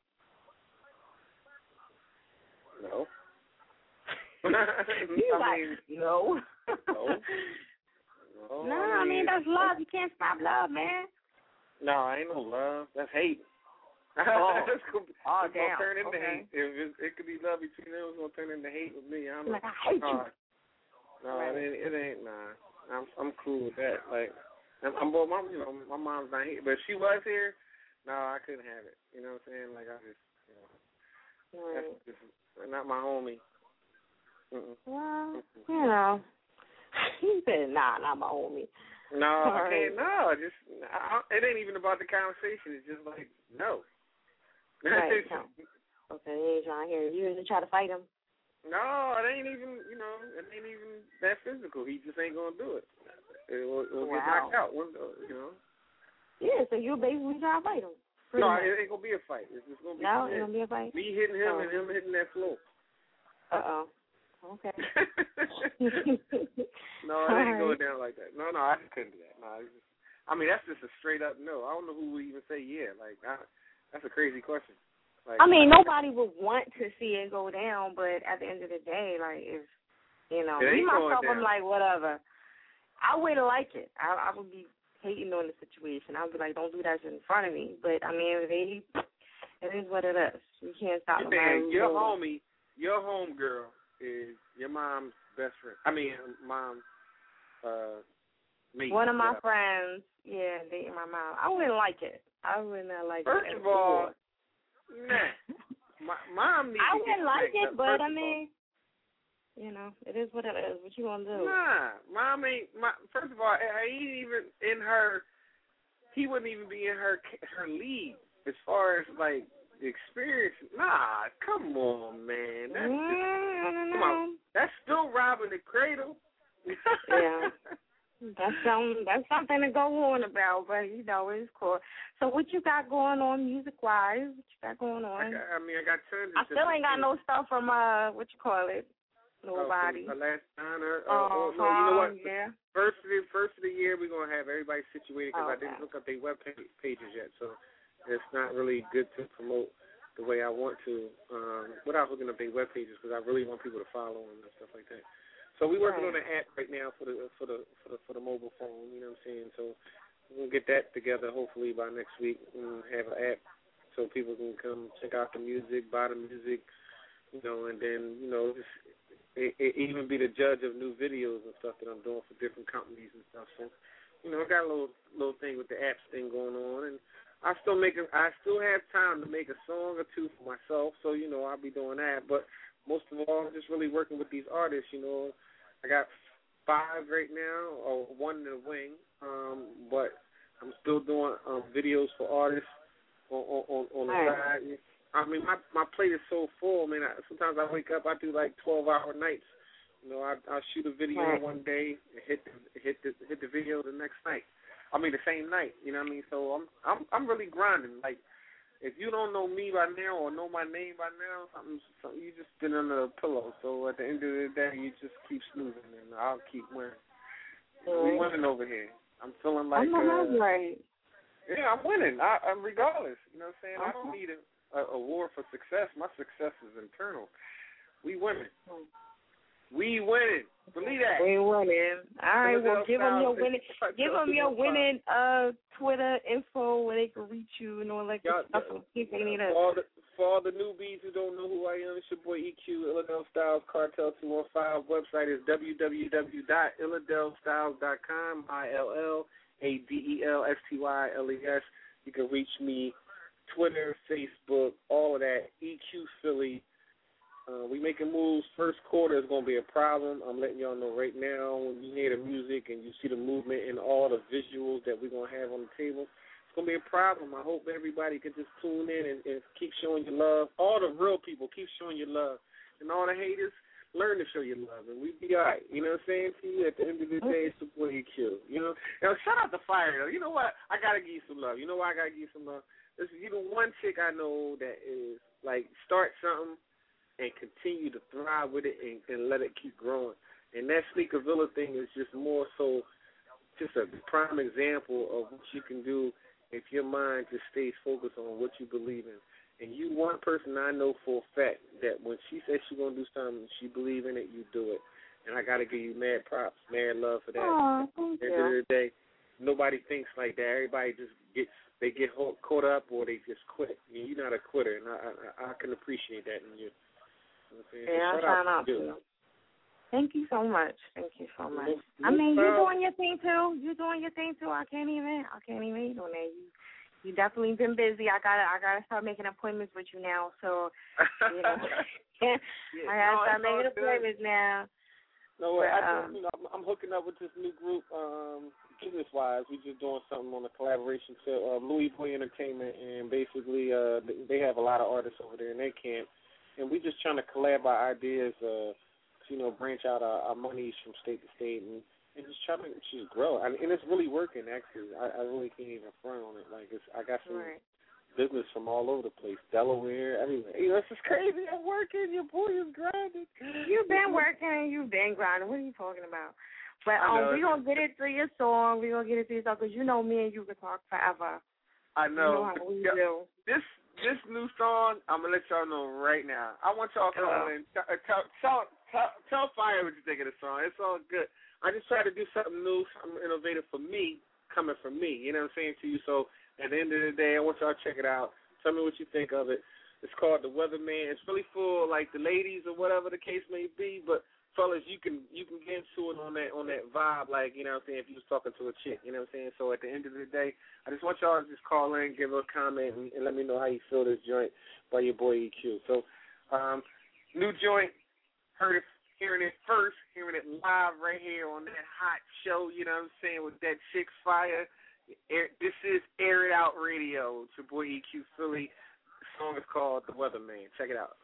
No. No. No, I mean, that's love. You can't stop love, man. No, ain't no love. That's hate. Oh, it's gonna turn into okay. hate. If it could be love between them, it's gonna turn into hate with me. I'm like, I hate you. No, right. it ain't. Nah, I'm cool with that. Like, my mom's not here, but if she was here, no, I couldn't have it. You know what I'm saying? Like, I just, that's just not my homie. Well, you know, he said, nah, not my homie. No, I can't. No, it ain't even about the conversation. It's just like, no. Right. Okay, he ain't trying to hear you. You try to fight him? No, it ain't even, it ain't even that physical. He just ain't going to do it. It'll get knocked out, Yeah, so you basically trying to fight him. No, it ain't going to be a fight. It's just going to be it ain't going to be a fight? Me hitting him and him hitting that floor. Uh-oh. Okay. No, it ain't going down like that. No, I just couldn't do that. No, that's just a straight up no. I don't know who would even say yeah. Like, that's a crazy question. Like, I mean, nobody would want to see it go down, but at the end of the day, like, if, me myself, I'm like, whatever. I wouldn't like it. I would be hating on the situation. I would be like, don't do that shit in front of me. But, I mean, it is what it is. You can't stop nobody. Your homegirl is your mom's best friend. I mean, mom's mate. One of my friends, dating my mom. I wouldn't like it. I would not like it. First of all, my mom needs I to wouldn't like it, but I mean, it is what it is. What you gonna do? Nah, mom ain't. First of all, he ain't even in her. He wouldn't even be in her league as far as like the experience. Nah, come on, man. Come on. That's still robbing the cradle. Yeah. That's something to go on about, but it's cool. So what you got going on music-wise? What you got going on? I got tons of I still ain't got no stuff from, Nobody. Last time, you know what? Yeah. First of the year, we're going to have everybody situated because I didn't look up their web pages yet, so it's not really good to promote the way I want to without hooking up their web pages because I really want people to follow them and stuff like that. So we're working on an app right now for the mobile phone. You know what I'm saying? So we'll get that together hopefully by next week and have an app so people can come check out the music, buy the music, and then it even be the judge of new videos and stuff that I'm doing for different companies and stuff. So I got a little thing with the apps thing going on, and I still have time to make a song or two for myself. So I'll be doing that, but most of all, I'm just really working with these artists. I got 5 right now, or 1 in the wing, but I'm still doing videos for artists on the side. I mean, my plate is so full, man. Sometimes I wake up, I do like 12-hour nights. I'll shoot a video one day and hit the video the next night. I mean, the same night. You know what I mean? So I'm really grinding. Like, if you don't know me by now or know my name by now, something you just been under a pillow. So at the end of the day, you just keep snoozing, and I'll keep winning. We winning over here. I'm feeling like right. Yeah, I'm winning. I'm regardless. You know what I'm saying? I don't need a award for success. My success is internal. We winning. We winning. Believe that. We winning. All right. Well, give them your winning. Give them your winning Twitter info where they can reach you and all that good stuff. For all the newbies who don't know who I am, it's your boy EQ, Illidale Styles Cartel 215. Website is www.illadelstyles.com. ILLADELSTYLES. You can reach me Twitter, Facebook, all of that. EQ Philly. We making moves. First quarter is going to be a problem. I'm letting y'all know right now. When you hear the music and you see the movement and all the visuals that we're going to have on the table, it's going to be a problem. I hope everybody can just tune in and keep showing your love. All the real people, keep showing your love. And all the haters, learn to show your love. And we be all right. You know what I'm saying to you? At the end of the day, it's the boy EQ. Now, shout out to Fire, though. You know what? I got to give you some love. You know why I got to give you some love? This is one chick I know that is, like, start something and continue to thrive with it and let it keep growing. And that Sneaker Villa thing is just more so just a prime example of what you can do if your mind just stays focused on what you believe in. And you one person I know for a fact that when she says she's going to do something, she believe in it, you do it. And I got to give you mad props, mad love for that. Aww, At the end of the day, nobody thinks like that. Everybody just get caught up or they just quit. You're not a quitter, and I can appreciate that in you. Yeah, I'm trying out to. Thank you so much. Thank you so much. I mean, you're doing your thing too. You're doing your thing too. I can't even eat on that. You definitely been busy. I gotta start making appointments with you now. So, you know, I gotta start making appointments now. No way. I'm hooking up with this new group, business-wise. We're just doing something on a collaboration to Louis Boy Entertainment, and basically they have a lot of artists over there in their camp, and we're just trying to collab our ideas, branch out our monies from state to state, and just try to just grow. And it's really working, actually. I really can't even front on it. Like, I got some business from all over the place, Delaware, everywhere. This is crazy. I'm working. Your boy is grinding. You've been working. You've been grinding. What are you talking about? But we're going to get it through your song. We're going to get it through your song because you know me and you can talk forever. I know. You know how we do. This new song, I'm going to let y'all know right now. I want y'all to call in. Tell Fire what you think of the song. It's all good. I just try to do something new, something innovative for me, coming from me. You know what I'm saying to you? So at the end of the day, I want y'all to check it out. Tell me what you think of it. It's called The Weatherman. It's really for like the ladies or whatever the case may be. But fellas, you can get into it on that vibe, like, you know what I'm saying, if you was talking to a chick. You know what I'm saying? So at the end of the day, I just want y'all to just call in, give a comment, and let me know how you feel this joint by your boy EQ. So new joint, hearing it first, hearing it live right here on that hot show, you know what I'm saying, with that chick Fire. This is Air It Out Radio. It's your boy EQ Philly. The song is called The Weatherman. Check it out.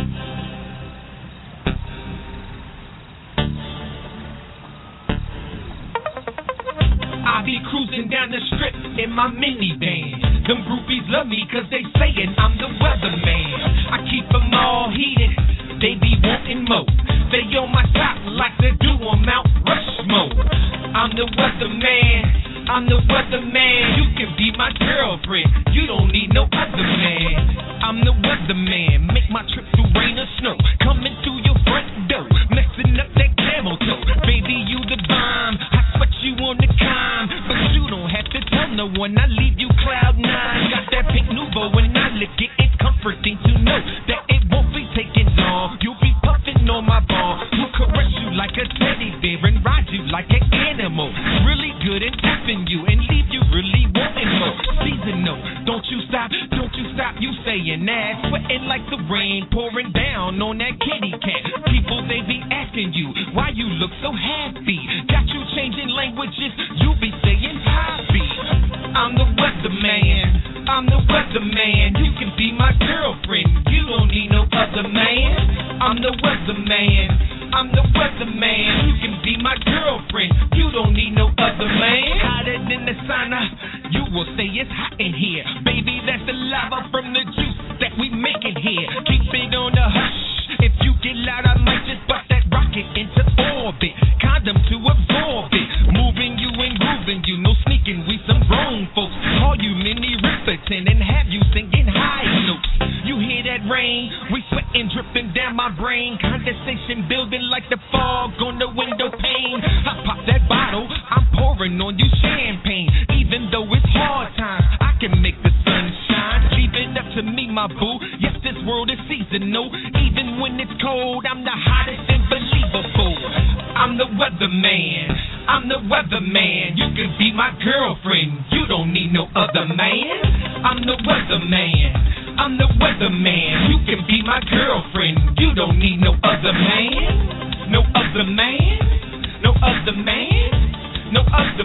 I be cruising down the strip in my minivan. Them groupies love me cause they sayin' I'm the weatherman. I keep them all heated, they be wanting more. They on my top like they do on Mount Rushmore. I'm the weatherman, I'm the weatherman. You can be my girlfriend, you don't need no other man. I'm the weatherman, make my trip through rain or snow. Coming through your front door, messing up that camel toe. Baby, you the bomb, I sweat you on the con. But you don't have to tell no one, I leave you cloud nine. Got that pink nouveau when I lick it, it's comforting to know that it won't be taken long. You'll be puffing on my ball, who caress you like a teddy bear and ride you like an animal. Really good at effing you and leave you really wanting more. Seasonal, don't you stop, you saying that. Sweating like the rain pouring down on that kitty cat. People, they be asking you, why you look so happy? Got you changing languages, you be saying happy. I'm the weatherman, I'm the weatherman. You can be my girlfriend, you don't need no other man. I'm the weatherman, I'm the weatherman. You can be my girlfriend, you don't need no other man. Hotter than the sauna, you will say it's hot in here. Baby, that's the lava from the juice that we making here. Keep it on the hush, if you get loud I might just bust that rocket into orbit. Condom to absorb it, moving you and grooving you. No sneaking, we some grown folks. Call you Minnie Riperton and have you singing high notes. You hear that rain, we sweating dripping down my brain. Condensation building like the fog on the window pane. I pop that bottle, I'm pouring on you champagne. Even though it's hard times, I can make the sun shine. Leave it up to me, my boo. Yes, this world is seasonal. Even when it's cold, I'm the hottest and believable. I'm the weatherman, I'm the weatherman. You can be my girlfriend, you don't need no other man. I'm the weatherman, I'm the weatherman. You can be my girlfriend, you don't need no other man. No other man, no other man, no other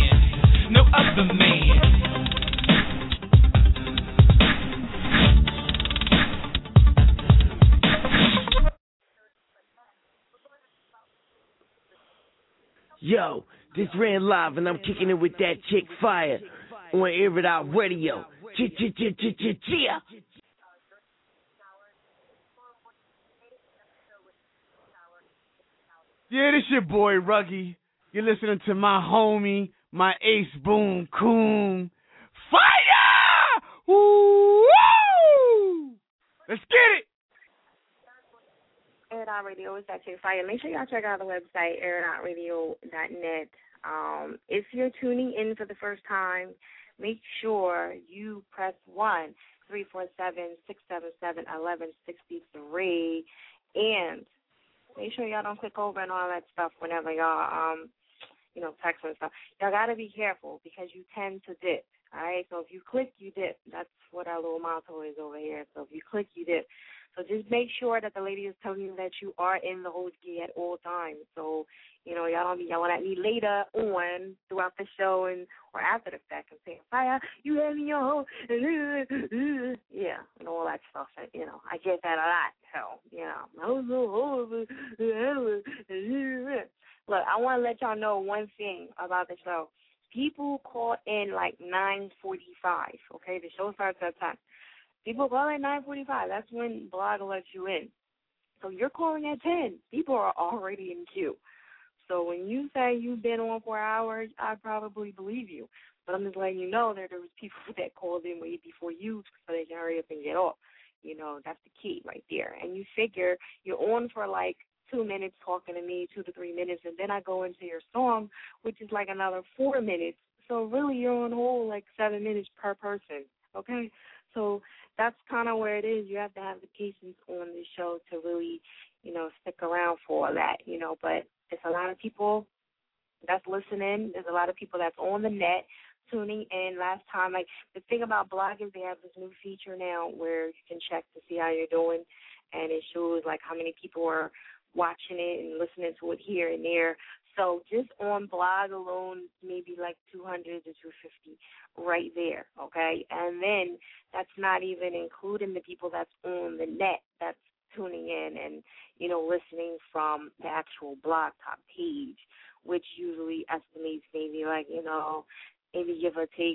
man, no other man. Yo, this ran live and I'm kicking it with that chick Fire on Air It Out Radio. Chia. Yeah, this your boy Ruggy. You're listening to my homie, my Ace Boom Coon. Fire! Woo! Let's get it! Air It Out Radio is at your fire. Make sure y'all check out the website, airitoutradio.net. If you're tuning in for the first time, make sure you press 1-347-677-1163, and make sure y'all don't click over and all that stuff whenever y'all, text and stuff. Y'all got to be careful because you tend to dip, all right? So if you click, you dip. That's what our little motto is over here. So if you click, you dip. So just make sure that the lady is telling you that you are in the host key at all times. So, y'all don't be yelling at me later on throughout the show or after the fact and saying, Fire, you have me your host. Yeah, and all that stuff. I get that a lot. So, Look, I want to let y'all know one thing about the show. People call in like 9:45, okay? The show starts at 10. People call at 9:45. That's when Blog lets you in. So you're calling at 10. People are already in queue. So when you say you've been on for hours, I probably believe you. But I'm just letting you know that there was people that called in way before you so they can hurry up and get off. That's the key right there. And you figure you're on for like 2 minutes talking to me, 2 to 3 minutes, and then I go into your song, which is like another 4 minutes. So really you're on hold like 7 minutes per person, okay? So that's kind of where it is. You have to have the patience on the show to really, stick around for all that, But it's a lot of people that's listening. There's a lot of people that's on the net tuning in. Last time, the thing about Blog is they have this new feature now where you can check to see how you're doing, and it shows, how many people are watching it and listening to it here and there. So just on Blog alone, maybe 200 to 250 right there, okay? And then that's not even including the people that's on the net that's tuning in and, listening from the actual Blog Talk page, which usually estimates maybe maybe give or take,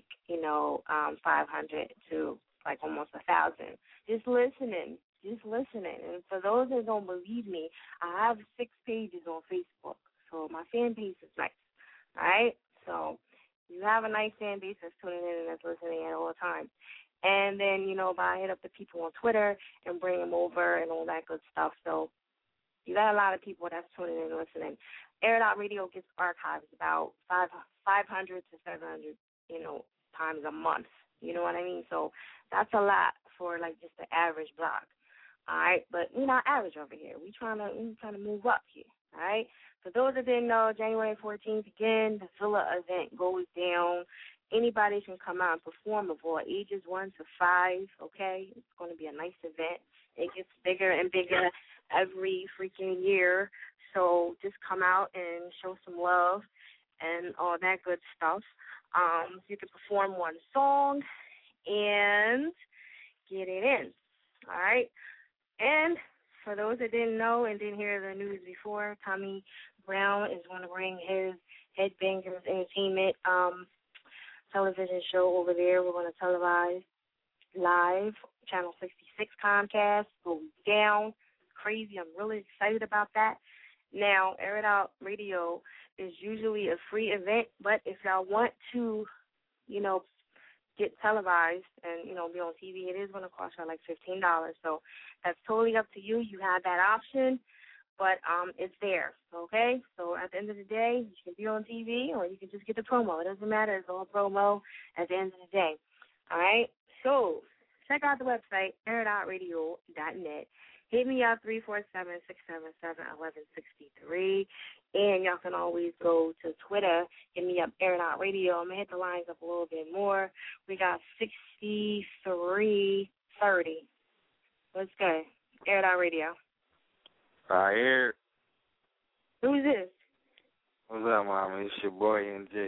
500 to almost 1,000. Just listening. And for those that don't believe me, I have 6 pages on Facebook. So my fan base is nice, all right? So you have a nice fan base that's tuning in and that's listening at all times. And then, I hit up the people on Twitter and bring them over and all that good stuff. So you got a lot of people that's tuning in and listening. Air It Out Radio gets archives about 500 to 700, times a month. You know what I mean? So that's a lot for, just the average blog. All right? But we're not average over here. We're trying to move up here. All right? For those that didn't know, January 14th, again, the Villa event goes down. Anybody can come out and perform of all ages 1 to 5, okay? It's going to be a nice event. It gets bigger and bigger every freaking year. So just come out and show some love and all that good stuff. You can perform one song and get it in, all right? And for those that didn't know and didn't hear the news before, Tommy Brown is going to bring his Headbangers Entertainment television show over there. We're going to televise live, Channel 66 Comcast, go down. Crazy. I'm really excited about that. Now, Air It Out Radio is usually a free event, but if y'all want to, get televised and, be on TV, it is going to cost you $15. So that's totally up to you. You have that option, but it's there, okay? So at the end of the day, you can be on TV or you can just get the promo. It doesn't matter. It's all promo at the end of the day, all right? So check out the website, airitoutradio.net. Hit me up, 347-677-1163. And y'all can always go to Twitter. Hit me up, Air It Out Radio. I'm going to hit the lines up a little bit more. We got 6330. Let's go. Air It Out Radio. Hi, Eric. Who's this? What's up, Mama? It's your boy, NJ.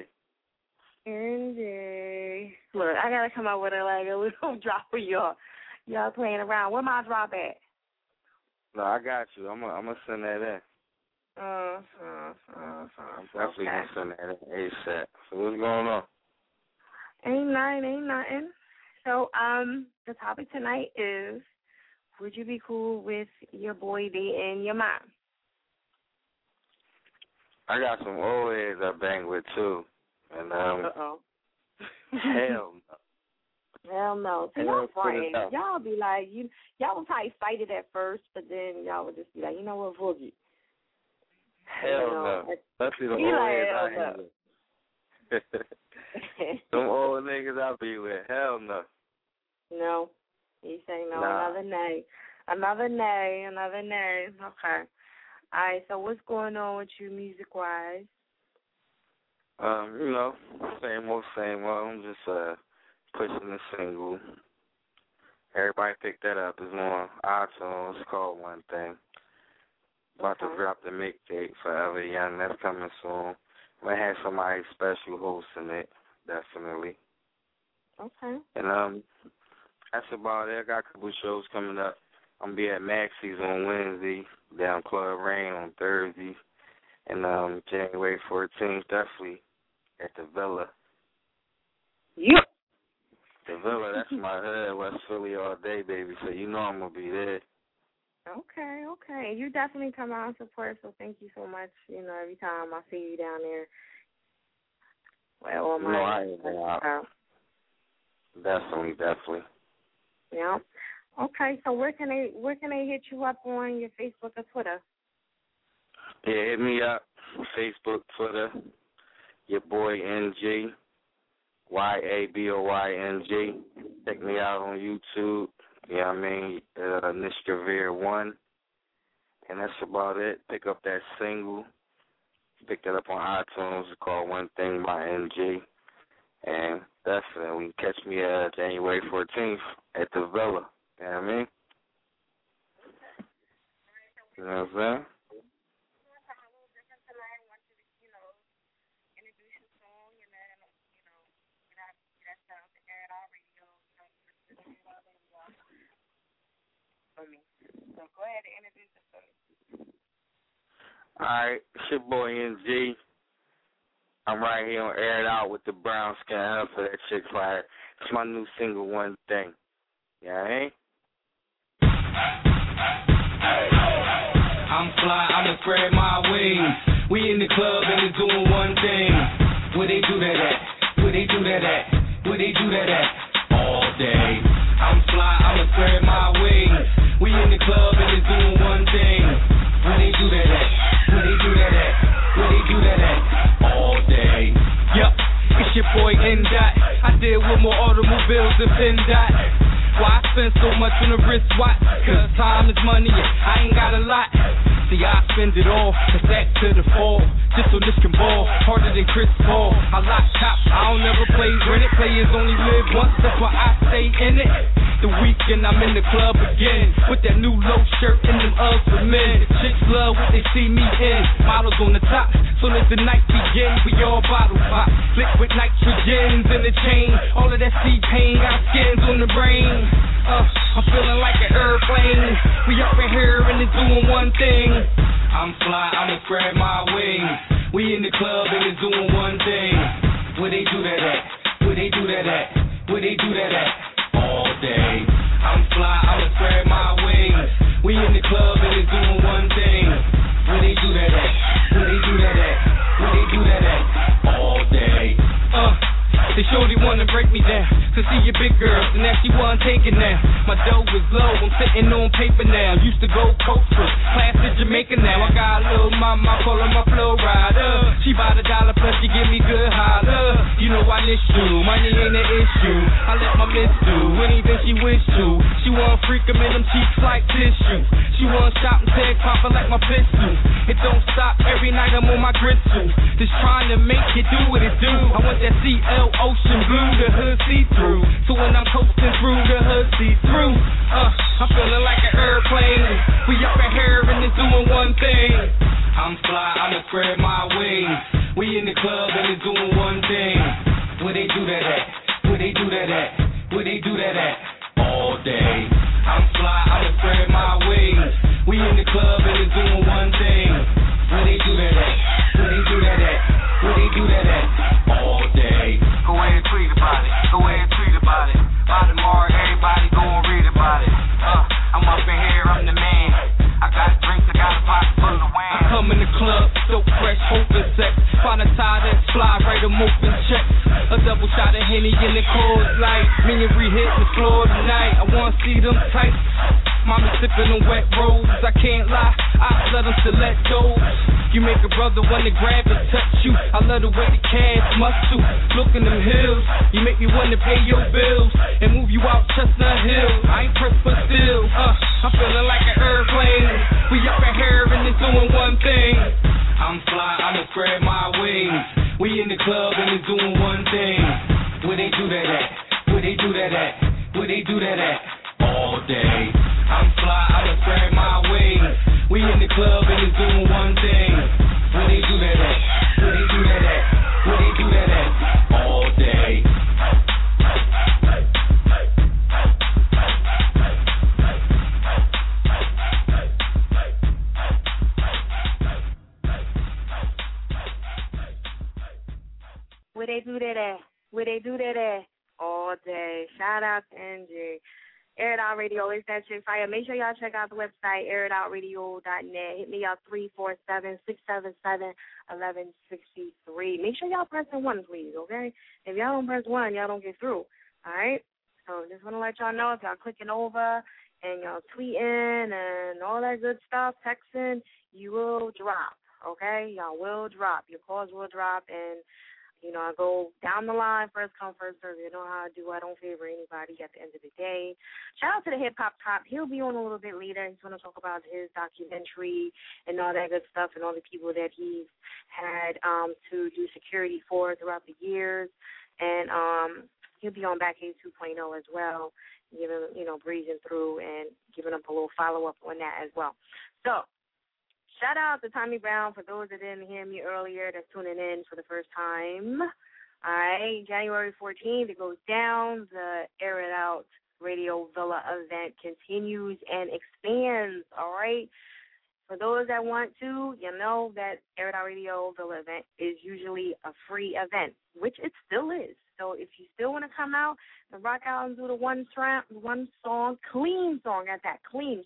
NJ. Look, I got to come up with a little drop for y'all. Y'all playing around. Where my drop at? No, I got you. I'm gonna send that in. I'm definitely gonna send that in ASAP. So what's going on? Ain't nothing. So the topic tonight is, would you be cool with your boy dating your mom? I got some old heads I bang with too, and Uh-oh. hell no. Hell no. See, y'all friends. Y'all be like, y'all would probably fight it at first, but then y'all would just be like, you know what, fuck it. Hell no. Especially the old heads I hang with. Them old niggas I be with. Hell no. No. You say no. Nah. Another nay. Another nay. Okay. All right, so what's going on with you music-wise? You know, same old. I'm just pushing the single. Everybody picked that up. It's on iTunes. It's called One Thing. About to drop the mixtape, Forever Young. That's coming soon. Might have somebody special hosting it, definitely. Okay. And that's about it. I got a couple shows coming up. I'm going to be at Maxie's on Wednesday, down Club Rain on Thursday, and January 14th, definitely at the Villa. Yep. The Villa, that's my hood, West Philly all day, baby, so you know I'm going to be there. Okay. You definitely come out and support, so thank you so much. You know, every time I see you down there. Well, on my I ain't been out. Definitely. Yeah. Okay, so where can they hit you up on your Facebook or Twitter? Yeah, hit me up. Facebook, Twitter. Your boy NG. YABOYNG. Check me out on YouTube. You know what I mean? Nishkavir1. And that's about it. Pick up that single. Pick that up on iTunes. It's called One Thing by NG. And definitely catch me January 14th at the Villa. You know what I mean? You know what I'm saying? So go ahead and introduce yourself. All right, it's your boy NG. I'm right here on Air It Out with the brown skin for that chick fire. It's my new single, One Thing. You know what I mean? I'm fly, I'ma spread my wings. We in the club and it's doing one thing. Where they do that at? Where they do that at? Where they do that at? All day. I'm fly, I'ma spread my wings. We in the club and it's doing one thing. Where they do that at? Where they do that at? Where they do that at? All day. Yup, it's your boy N-Dot. I deal with more automobiles than PennDOT. Why I spend so much on the wristwatch? Cause time is money and I ain't got a lot. See, I spend it all, it's back to the fall. Just so this can ball, harder than Chris Paul. I lock top, I don't never play rented. Players only live once, that's why I stay in it. The weekend I'm in the club again, with that new low shirt and them Uggs for men. The chicks love what they see me in, models on the top. Soon as the night begins, we all bottle pop. Liquid nitrogens in the chain, all of that C-pain, got skins on the brain. I'm feeling like an airplane. We up in here and it's doing one thing. I'm fly, I'ma spread my wings. We in the club and it's doing one thing. Where they do that at? Where they do that at? Where they do that at? All day. I'm fly, I'ma spread my wings. We in the club and it's doing one thing. Where they do that at? Where they do that at? Where they do that at? All day. They surely wanna break me down. To see your big girl, and now she wasn't taking now. My dough was low, I'm sitting on paper now. Used to go coast for class to Jamaica now. I got a little mama, I call her my flow rider. She bout $1 plus, she give me good holler. You know I miss you, money ain't an issue. I let my miss do anything she wish to. She wanna freak 'em in them cheeks like tissue. She wanna shop and tag popper like my pistol. It don't stop, every night I'm on my gristle. Just trying to make it do what it do. I want that CL ocean blue, the hood see-through. So when I'm coasting through, the hood see-through. I'm feeling like an airplane. We up in here and it's doing one thing. I'm fly, I'ma spread my wings. We in the club and it's doing one thing. Where they do that at? Where they do that at? Where they do that at? All day. I'm fly, I'ma spread my wings. We in the club and it's doing one thing. Where they do that at? Where they do that at? Where they do that at? All day. Go ahead and tweet about it. Go ahead and tweet about it. By tomorrow, everybody go and read about it. I'm up in here, I'm the man. I got drinks, I got a pocket full of wine. I come in the club, so fresh hope and sex. Find a tie that's fly, write them open checks. A double shot of Henny in the cold light. Me and Ree hit the floor tonight. I wanna see them tight. Mommy sipping on wet roses. I can't lie, I let them select those. You make a brother wanna grab and touch you. I love the way the calves muscle. Look in them hills. You make me wanna pay your bills and move you out Chestnut Hill. I ain't pressed but still. I'm feeling like an airplane. We up in here and it's doing one thing. I'm fly, I'ma spread my wings. We in the club and it's doing one thing. Where they do that at? Where they do that at? Where they do that at? All day. I'm fly, I'ma spread my wings. We in the club and it's doing one thing. Where they do that at? Where they do that at? Where they do that at? All day. Where they do that at? Where they do that at? All day. Shout out to NG. Air It Out Radio is that shit fire. Make sure y'all check out the website, airitoutradio.net. Hit me up 347-677-1163. Make sure y'all pressing 1, please, okay? If y'all don't press 1, y'all don't get through, all right? So just want to let y'all know if y'all clicking over and y'all tweeting and all that good stuff, texting, you will drop, okay? Y'all will drop. Your calls will drop, and you know, I go down the line, first come, first serve. You know how I do. I don't favor anybody at the end of the day. Shout out to the Hip Hop Cop. He'll be on a little bit later. He's going to talk about his documentary and all that good stuff and all the people that he's had to do security for throughout the years. And he'll be on Backcase 2.0 as well, giving, you know, breezing through and giving up a little follow-up on that as well. So, shout out to Tommy Brown for those that didn't hear me earlier that's tuning in for the first time. All right, January 14th, it goes down. The Air It Out Radio Villa event continues and expands, all right? For those that want to, you know that Air It Out Radio Villa event is usually a free event, which it still is. So if you still want to come out and rock out and do the one song, clean song at that, clean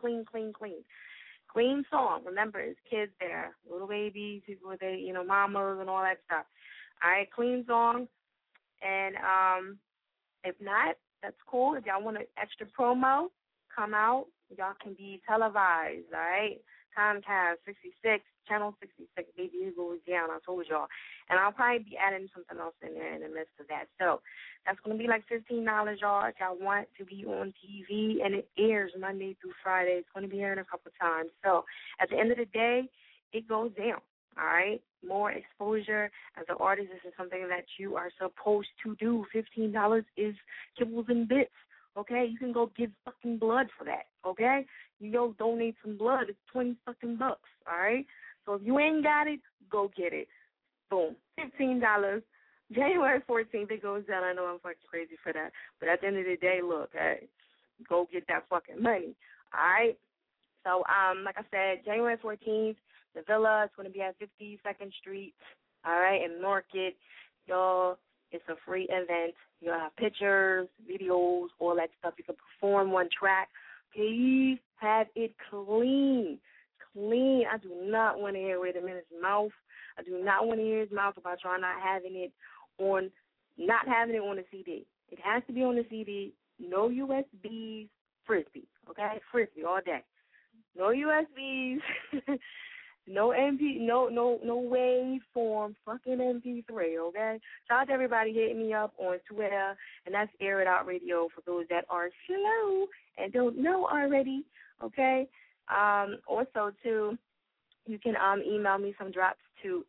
song. Remember, it's kids there, little babies, people with their, you know, mamas and all that stuff. All right, clean song. And if not, that's cool. If y'all want an extra promo, come out. Y'all can be televised, all right? Comcast 66, Channel 66, baby, it goes down, I told y'all. And I'll probably be adding something else in there in the midst of that. So that's going to be like $15, y'all, if y'all want to be on TV. And it airs Monday through Friday. It's going to be airing a couple times. So at the end of the day, it goes down, all right? More exposure as an artist. This is something that you are supposed to do. $15 is kibbles and bits. Okay, you can go give fucking blood for that, okay? You go donate some blood, it's $20 fucking bucks, all right? So if you ain't got it, go get it. Boom, $15. January 14th, it goes down. I know I'm fucking crazy for that. But at the end of the day, look, hey, go get that fucking money, all right? So, like I said, January 14th, the Villa is going to be at 52nd Street, all right, in Northgate. Y'all, it's a free event. You'll have pictures, videos, all that stuff. You can perform one track. Please have it clean. Clean. I do not want to hear it in his mouth. I do not want to hear his mouth about y'all not having it on the CD. It has to be on the CD. No USBs, Frisbee. Okay? Frisbee all day. No USBs. No waveform, fucking MP3, okay? Shout out to everybody hitting me up on Twitter, and that's Air It Out Radio for those that are slow and don't know already, okay? Also, too, you can email me some drops to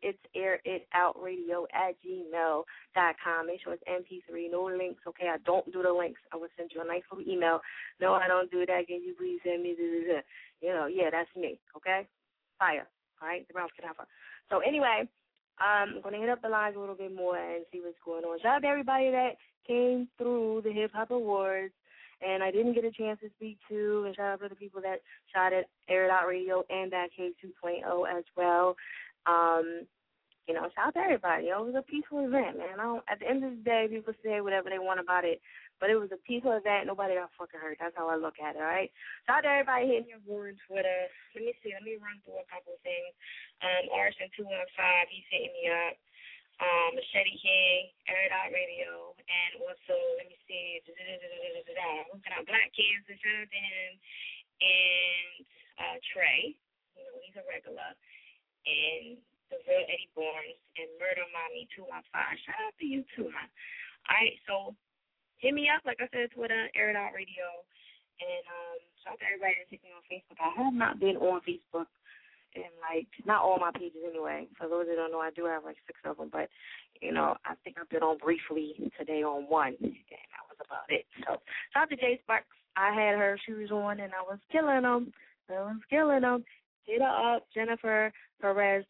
itsairitoutradio@gmail.com. Make sure it's MP3, no links, okay? I don't do the links. I will send you a nice little email. No, I don't do that. Can you please send me this? You know, yeah, that's me, okay? Fire. All right, the Browns can have her. So anyway, I'm going to hit up the lines a little bit more and see what's going on. Shout out to everybody that came through the Hip Hop Awards and I didn't get a chance to speak to, and shout out to the people that shot at Air It Out Radio and Backcase 2.0 as well. shout out to everybody. It was a peaceful event, man. At the end of the day, people say whatever they want about it, but it was a peaceful event. Nobody got fucking hurt. That's how I look at it, all right? Shout out to everybody hitting your board Twitter. Let me see. Let me run through a couple of things. Arson215, he's hitting me up. Machete King, Air It Out Radio, and also, let me see, looking at Black Kansas, shout out to him, and Trey, he's a regular, and the real Eddie Barnes, and Murder Mommy 215. Shout out to you too, man. All right, so hit me up, like I said, Twitter, Air It Out Radio, and shout out to everybody that's hitting me on Facebook. I have not been on Facebook. And, not all my pages anyway. For those that don't know, I do have, 6 of them. But, I think I've been on briefly today on one, and that was about it. So, shout out to Jay Sparks. I had her shoes on, and I was killing them. Hit her up, Jennifer Perez,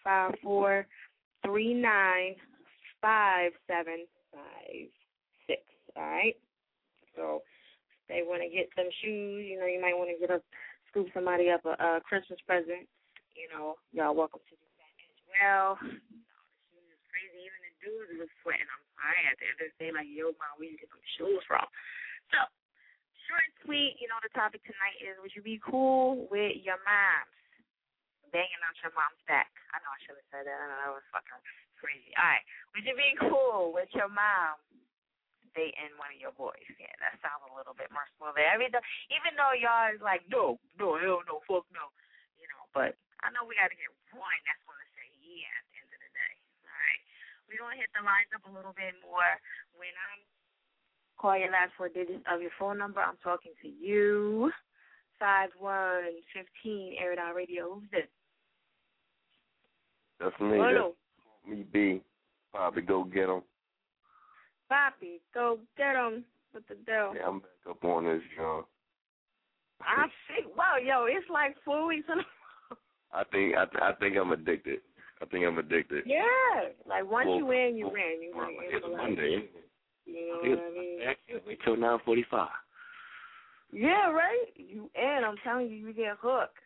215-439-5756. All right? So, if they want to get some shoes, you might want to scoop somebody up a Christmas present. Y'all welcome to do that as well. The shoes is crazy. Even the dudes was sweating. I'm sorry. At the end of the day, yo, Mom, where you get some shoes from? So, short and sweet, the topic tonight is, would you be cool with your moms banging out your mom's back? I know I should have said that. I know that was fucking crazy. All right. Would you be cool with your mom dating one of your boys? Yeah, that sounds a little bit more smooth. Even though y'all is like, no, hell no, fuck no. But I know we got to get one that's going to say yeah at the end of the day. All right. We're going to hit the lines up a little bit more. When I call your last 4 digits of your phone number, I'm talking to you. 5115 Air It Out Radio. Who's this? That's me. Hello. That's me, B. Poppy, go get him. Poppy, go get him. What the deal? Yeah, I'm back up on this, y'all. I think, wow, yo, it's 4 weeks in a I think I'm addicted. Yeah. Once you win, you win. It's Monday. You know what I mean? I can't wait till 9:45. Yeah, right? I'm telling you, you get hooked.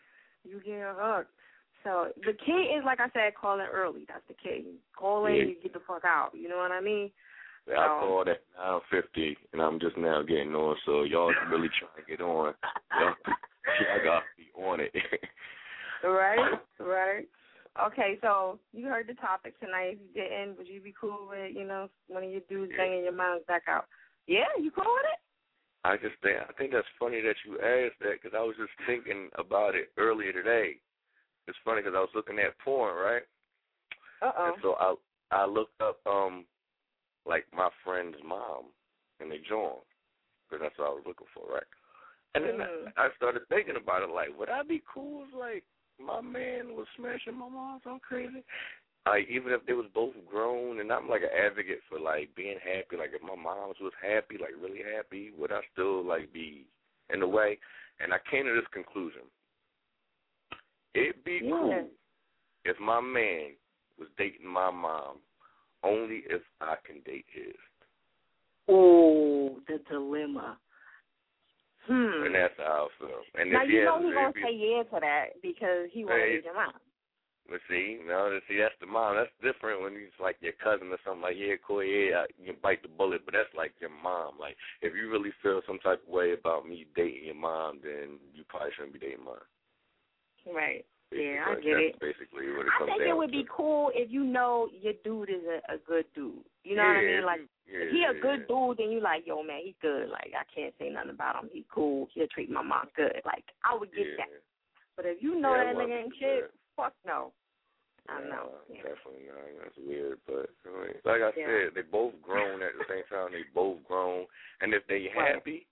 So the key is, like I said, calling early. That's the key. You call in, you get the fuck out. You know what I mean? Yeah, I called at 9:50, and I'm just now getting on, so y'all really trying to get on. I got to be on it. Right. Okay, so you heard the topic tonight. If you didn't, would you be cool with, one of your dudes banging your mom's back out? Yeah, you cool with it? I think that's funny that you asked that, because I was just thinking about it earlier today. It's funny because I was looking at porn, right? And so I looked up my friend's mom and they joined, because that's what I was looking for, right? And then I started thinking about it, would I be cool if my man was smashing my mom? So crazy. Even if they was both grown, and I'm an advocate for being happy. If my mom was happy, really happy, would I still be in the way? And I came to this conclusion: it'd be cool if my man was dating my mom, only if I can date his. Oh, the dilemma. And that's how I feel. And now, if he's going to say yeah to that because he won't date your mom. But that's the mom. That's different when he's your cousin or something. Yeah, cool, yeah, you can bite the bullet, but that's your mom. If you really feel some type of way about me dating your mom, then you probably shouldn't be dating mine. Right. Yeah, I That's get it. Basically what it comes I think down it would be to. cool if your dude is a good dude. You know what I mean? If he a good dude, then you yo, man, he good. I can't say nothing about him. He cool. He'll treat my mom good. I would get that. But if you know that nigga ain't shit, fuck no. I know. Definitely not. That's weird. But like I said, they both grown at the same time. They both grown. And if they happy,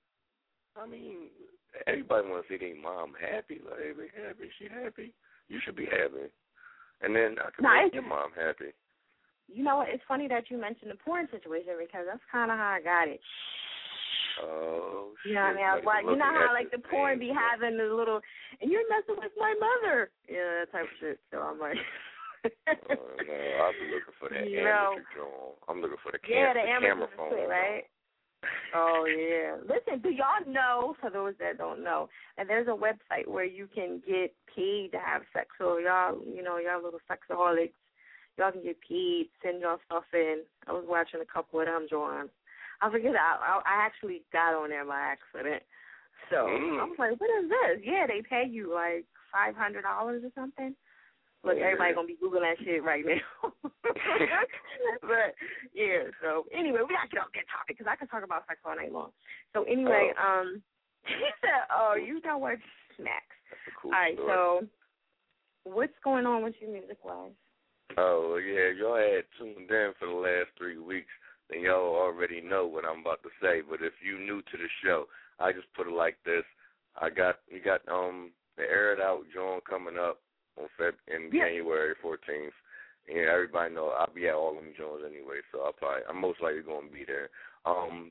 everybody want to see their mom happy. They happy. She happy. You should be happy. And then I can make your mom happy. You know what? It's funny that you mentioned the porn situation because that's kind of how I got it. Oh, you know what I mean? You know how the porn be having the little, and you're messing with my mother. Yeah, that type of shit. So I'm like. No, I'll be looking for that amateur drawing. I'm looking for the camera phone. Shit, right? Oh, yeah. Listen, do y'all know, for those that don't know, and there's a website where you can get paid to have sex. So y'all, y'all little sexaholics, y'all can get paid, send y'all stuff in. I was watching a couple of them drawings. I forget, I actually got on there by accident. So I was like, what is this? Yeah, they pay you like $500 or something. Look, everybody going to be Googling that shit right now. But, yeah, so anyway, we got to get off that topic because I can talk about sex all night long. So anyway, he said, you know what, snacks. Cool all right, story. So what's going on with you music-wise? Oh, yeah, y'all had tuned in for the last 3 weeks, then y'all already know what I'm about to say. But if you new to the show, I just put it like this. We got the Air It Out joint coming up on January 14th. And everybody know I'll be at all them joints anyway, so I'm most likely going to be there. And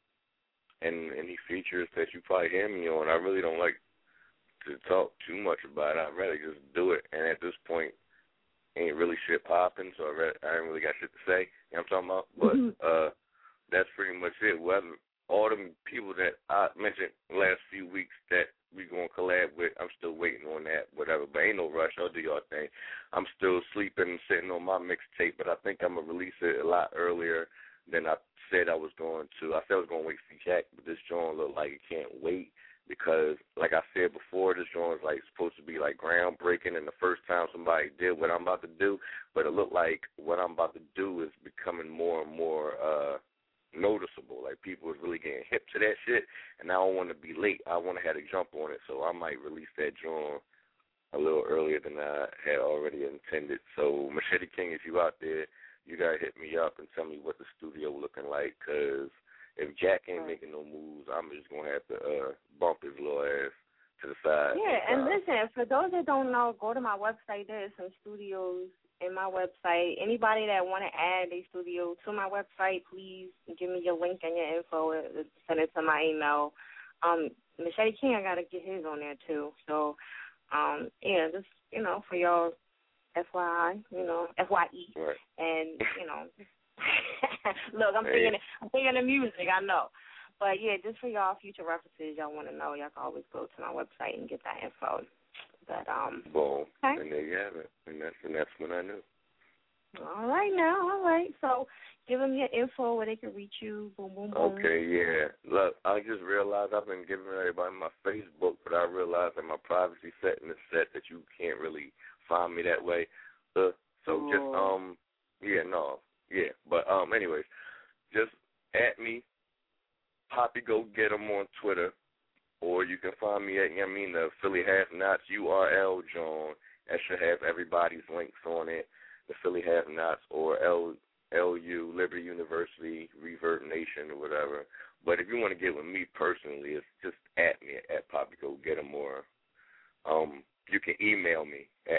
any features that you probably hear me on, I really don't like to talk too much about it. I'd rather just do it. And at this point, ain't really shit popping, so I ain't really got shit to say. You know what I'm talking about? But that's pretty much it. Whether all them people that I mentioned the last few weeks that we going to collab with, I'm still waiting on that, whatever. But ain't no rush. Y'all do your thing. I'm still sleeping and sitting on my mixtape, but I think I'm going to release it a lot earlier than I said I was going to. I said I was going to wait for Jack, but this joint look like it can't wait. Because, like I said before, this joint is like supposed to be like groundbreaking and the first time somebody did what I'm about to do. But it looked like what I'm about to do is becoming more and more noticeable. Like people is really getting hip to that shit, and I don't want to be late. I want to have a jump on it, so I might release that joint a little earlier than I had already intended. So, Machete King, if you out there, you gotta hit me up and tell me what the studio looking like, because if Jack ain't making no moves, I'm just going to have to bump his little ass to the side. Yeah, and listen, for those that don't know, go to my website. There's some studios in my website. Anybody that want to add a studio to my website, please give me your link and your info. Send it to my email. Machete King, I got to get his on there, too. So, yeah, just, for y'all, FYI, FYE. Right. And, look, I'm thinking of music, I know. But, yeah, just for y'all future references, y'all want to know, y'all can always go to my website and get that info. But, boom. Okay. And there you have it. And that's when I knew. All right. So, give them your info where they can reach you. Boom, boom, boom. Okay, yeah. Look, I just realized I've been giving everybody my Facebook, but I realized that my privacy setting is set that you can't really find me that way. So anyways, just at me, Poppy Go Get 'em on Twitter, or you can find me at the Philly Half Knots URL John. That should have everybody's links on it. The Philly Half Knots or LU Liberty University Reverb Nation or whatever. But if you want to get with me personally, it's just at me at Poppy Go Get 'em, or you can email me at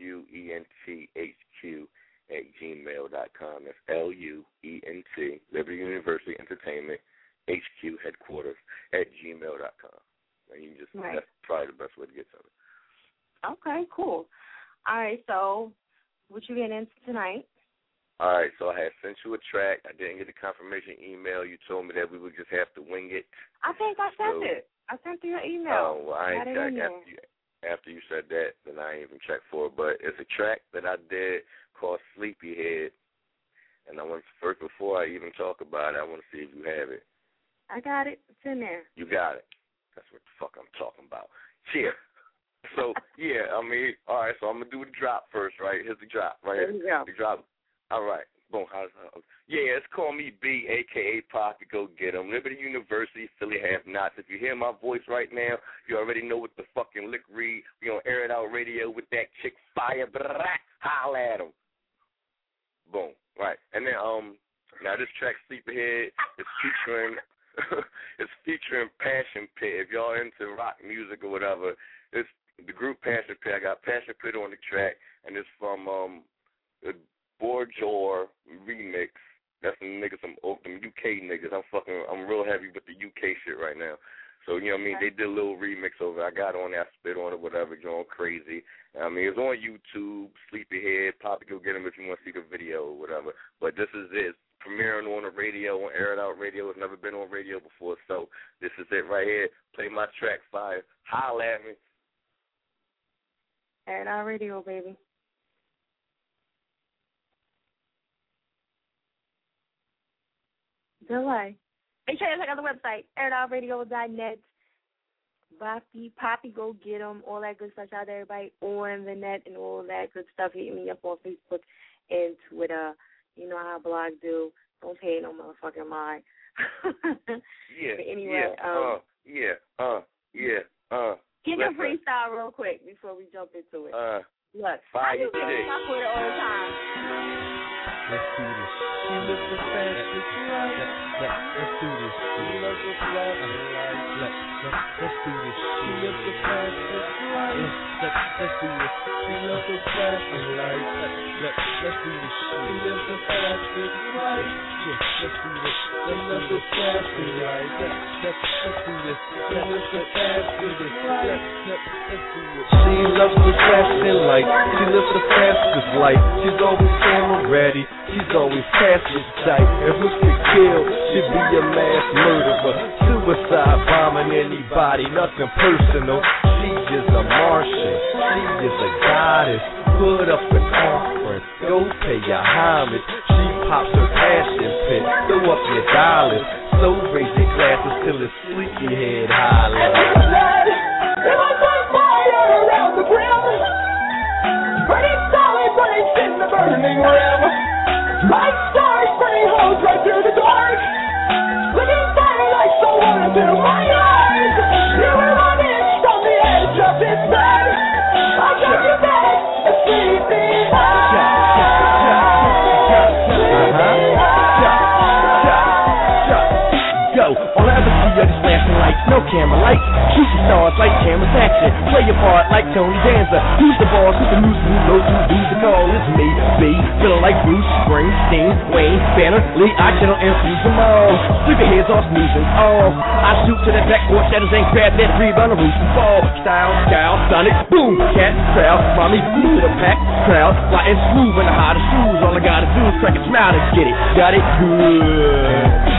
luenthq@gmail.com. That's LUENT, Liberty University Entertainment, HQ headquarters @gmail.com. And you just that's probably the best way to get to me. Okay, cool. All right, so what you getting into tonight? All right, so I had sent you a track. I didn't get the confirmation email. You told me that we would just have to wing it. I think I sent it. I sent you an email. Oh, well, I ain't checked. After you said that, then I ain't even checked for it. But it's a track that I did called Sleepyhead. And I want first, before I even talk about it, I want to see if you have it. I got it. It's in there. You got it. That's what the fuck I'm talking about. Yeah. So, yeah, all right, so I'm going to do the drop first, right? Here's the drop, right here. There you go. The drop. All right. Boom. Yeah, it's Call Me B, a.k.a. Poppy Go Get 'em. Liberty University, Philly Half Knots. If you hear my voice right now, you already know what the fucking lick read. We on Air It Out Radio with that chick Fire. Holla at 'em. Boom. Right. And then, now this track, Sleepyhead, is featuring Passion Pit. If y'all into rock music or whatever, it's the group Passion Pit. I got Passion Pit on the track, and it's from the Borjor remix. That's some niggas, some UK niggas. I'm real heavy with the UK shit right now. So, you know what I mean? They did a little remix over it. I got on there, I spit on it, whatever, going crazy. It's on YouTube, Sleepyhead, Poppy Go Get 'em if you want to see the video or whatever. But this is it. Premiering on the radio, on Air It Out Radio. It's never been on radio before, so this is it right here. Play my track, Fire. Holla at me. Air It Out Radio, baby. Delay. Make sure you check out the website, airitoutradio.net. Poppy, go get them. All that good stuff. Shout out to everybody on the net and all that good stuff. Hit me up on Facebook and Twitter. You know how blogs do. Don't pay no motherfucking mind. Yeah. But anyway, Get your freestyle real quick before we jump into it. Look, I do get on my Twitter all the time. Let's do this. She lives the fastest life. Let's do this. She loves the fastest life. Let's do this. She lives the fastest life. Let's do this. She loves the fastest life. Let's do this. She lives the fastest life. Let's do this. She lives the fastest life. Let's do this. She lives the fastest life. Let's do it. She loves the fastest life. She lives the fastest life. She's always camera ready. She's always past this sight. If we could kill, she'd be a mass murderer. Suicide bombing anybody, nothing personal. She is a Martian. She is a goddess. Put up an offering. Go pay your homage. She pops her passion pit. Throw up your dollars. So raise your glasses till it's sleepy head holler. If I find fire around the brim, burning solid, burning in the burning rim. Like stars burning holes right through the dark. Living fire like someone into my eyes. You were 1 inch from the edge of this bed. I got you back, a sleepy Go, all I ever see are these flashing lights, no camera lights. Shooting stars like cameras action. Play your part like Tony Danza. Who's the boss? Who's the news? Who knows who do the call? It's me, B. Feeling like Bruce Springsteen, Wayne, Banner, Lee. I channel infuse them all. Sweep your heads off snoozing all. I shoot to the backboard, shadows ain't grab that breathe on the roof and fall. Style, Sonic, boom, cat, crowd, mommy, move the pack, crowd, flying smooth in the hottest shoes. All I gotta do is crack a smile and get it. Got it good.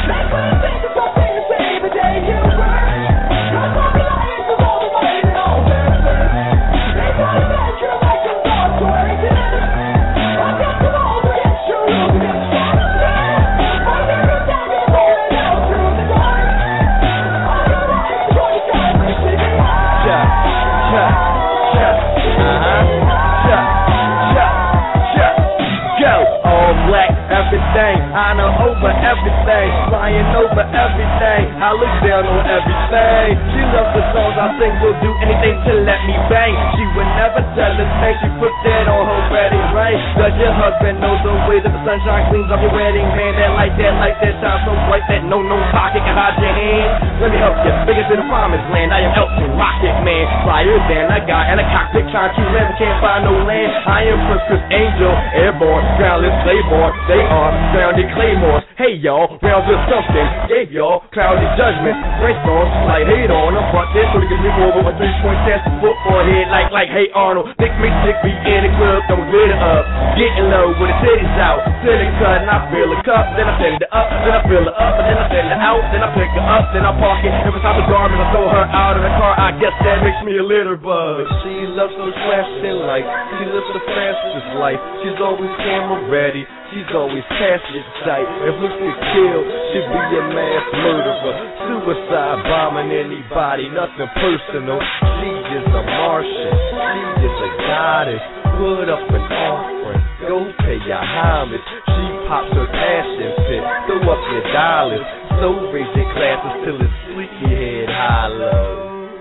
I know over everything, flying over everything. I look down on everything. She loves the songs I sing, will do anything to let me bang. She would never tell us things, she put that on her wedding ring. Does your husband know the way that the sunshine cleans up your wedding band? That shine so bright that no pocket can hide your hand. Let me help you, biggest in the promised land. I am Elton, Rocket Man, flyer than a guy in a cockpit trying to land, but can't find no land. I am Chris Angel, airborne, groundless, playborn. They are grounded claymores. Hey y'all, rounds with something. Gave y'all cloudy judgment. Brainstorm, like hate on them, but this sort of gives me more of a 3-point chance to football head like hey Arnold. Nick me stick me in the club, then we glitter up. Getting low with the titties out. Till it cut and I fill a cup, then I send her up, then I fill her up, and then I send her out, then I pick her up, then I park it. Every time the garbage I throw her out of the car, I guess that makes me a litter bug. She loves those flashing lights. She lives the fastest life. She's always camera ready. She's always past this sight. If we could kill, she'd be a mass murderer. Suicide bombing anybody, nothing personal. She is a Martian. She is a goddess. Put up an offering. Go pay your homage. She pops her passion pit. Throw up your dollars. So raise your glasses till it's sleepy head hollow.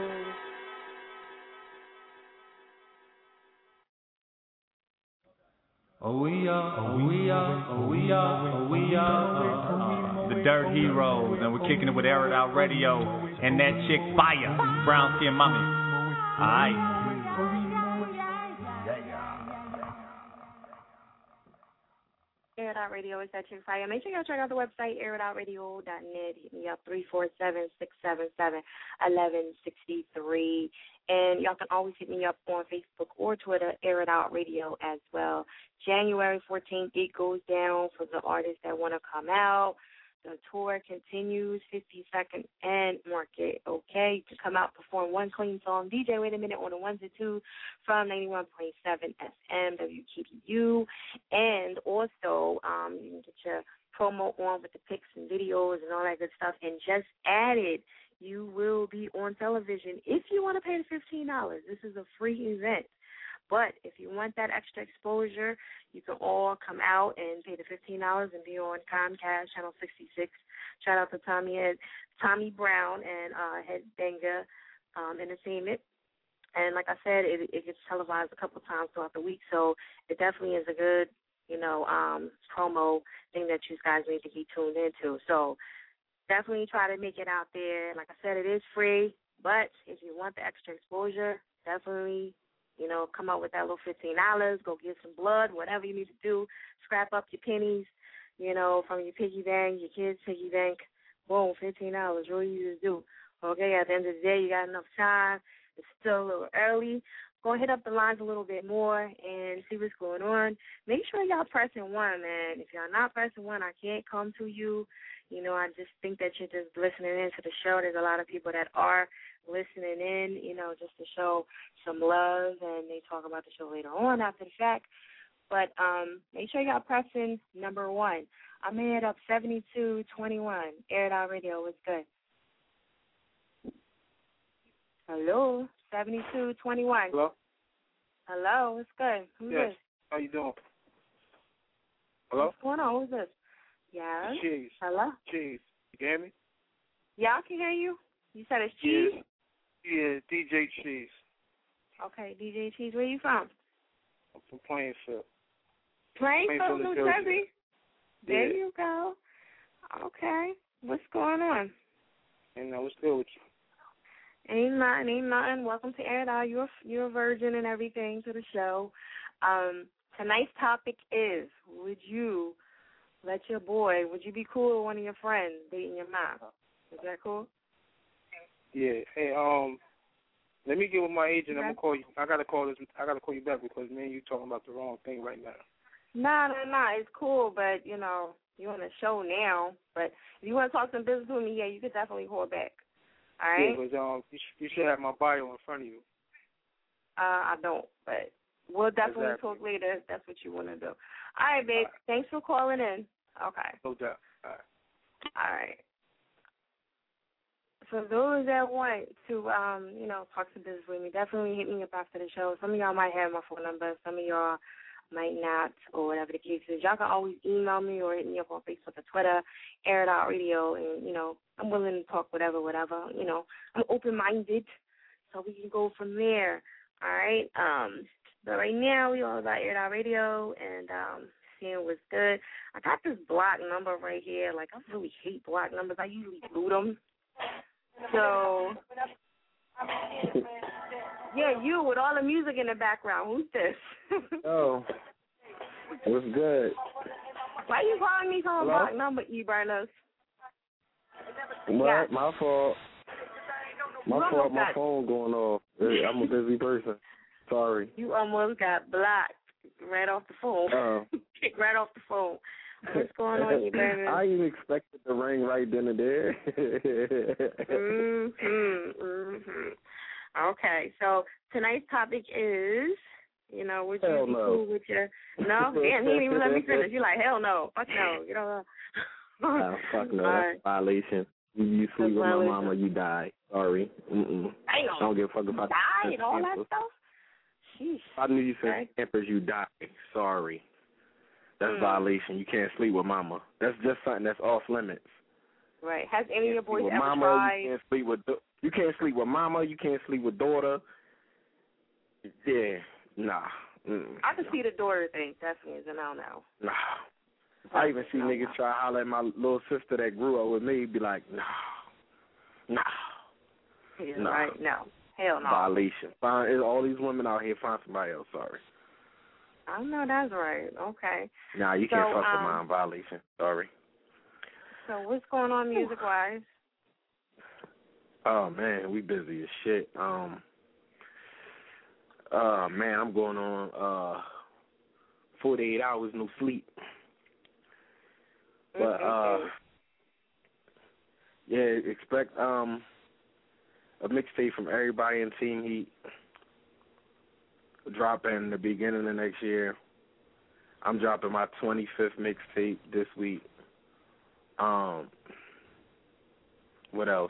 The Dirt Heroes, and we're kicking it with Air It Out Radio and that chick Fire, Brown Skin Mommy. Alright. Air It Out Radio is that chick Fire. Make sure y'all check out the website, airitoutradio.net. Hit me up 347-677-1163. And y'all can always hit me up on Facebook or Twitter, Air It Out Radio as well. January 14th, it goes down for the artists that want to come out. The tour continues, 52nd and Market, okay, to come out, perform one clean song. DJ, wait a minute, on the ones and twos from 91.7 FM WKBU. And also, you can get your promo on with the pics and videos and all that good stuff, and just added, you will be on television if you want to pay the $15. This is a free event. But if you want that extra exposure, you can all come out and pay the $15 and be on Comcast Channel 66. Shout out to Tommy Brown and Headbanger Entertainment. And like I said, it gets televised a couple times throughout the week, so it definitely is a good, promo thing that you guys need to be tuned into. So definitely try to make it out there. Like I said, it is free, but if you want the extra exposure, definitely, come up with that little $15. Go get some blood, whatever you need to do. Scrap up your pennies, from your piggy bank, your kids' piggy bank. Boom, $15. Real easy to do. Okay, at the end of the day, you got enough time. It's still a little early. Go hit up the lines a little bit more and see what's going on. Make sure y'all pressing 1, man. If y'all not pressing 1, I can't come to you. I just think that you're just listening in to the show. There's a lot of people that are listening in, just to show some love, and they talk about the show later on after the fact. But make sure y'all pressing number 1. I'm head up 7221. Air It Out Radio. What's good? Hello, 7221. Hello? Hello, what's good? Who's this? How you doing? Hello? What's going on? Who's this? Yes. Cheese. Hello? Cheese. You can hear me? Yeah, I can hear you. You said it's Cheese? Yeah, DJ Cheese. Okay, DJ Cheese. Where you from? I'm from Plainfield. Plainfield, New Jersey? There Yeah. you go. Okay. What's going on? What's good with you? Ain't nothing. Welcome to Air It Out. You're a virgin and everything to the show. Tonight's topic is, would you be cool with one of your friends dating your mom? Is that cool? Yeah. Hey, let me get with my agent. I'm gonna call you. I gotta call you back because me and you talking about the wrong thing right now. No. It's cool, but you're on the show now. But if you want to talk some business with me, yeah, you could definitely call back. All right. Yeah, because you should have my bio in front of you. I don't, but we'll definitely talk later if that's what you want to do. All right, babe. Thanks for calling in. Okay. No doubt. All right. For those that want to, talk some business with me, definitely hit me up after the show. Some of y'all might have my phone number. Some of y'all might not, or whatever the case is. Y'all can always email me or hit me up on Facebook or Twitter, Air It Out Radio, and, I'm willing to talk whatever. I'm open-minded, so we can go from there. All right? But right now, we all about Air It Out Radio and seeing what's good. I got this block number right here. Like, I really hate block numbers. I usually boot them. So, yeah, you with all the music in the background. Who's this? Oh, what's good? Why you calling me from a block number, E-Burners? What? Yeah. My fault. My phone going off. I'm a busy person. Sorry. You almost got blocked right off the phone. Kicked right off the phone. What's going on, E-Burners? I even expected the ring right then and there. Okay, so tonight's topic is, would you be cool with your... No? Damn, he didn't even let me finish. You're like, hell no. Fuck no. Fuck no. That's a violation. You sleep with my mama, you die. Sorry. I don't give a fuck about die and all that stuff? Sheesh. I knew you said campers, you die. Sorry. That's violation. You can't sleep with mama. That's just something that's off limits. Right. Has any of your boys ever mama, tried? You can't sleep with mama. You can't sleep with daughter. Yeah. Nah. I can see the daughter thing. Definitely is a no-no. Nah. I even see niggas try to holler at my little sister that grew up with me, be like, nah. He's right, no. Hell no. Violation. All these women out here, find somebody else, sorry. I know that's right. Okay. Nah, you can't fuck with mine. Violation. Sorry. So what's going on music-wise? Oh, man, we busy as shit. Man, I'm going on 48 hours, no sleep. But, yeah, expect a mixtape from everybody in Team Heat dropping the beginning of next year. I'm dropping my 25th mixtape this week. What else?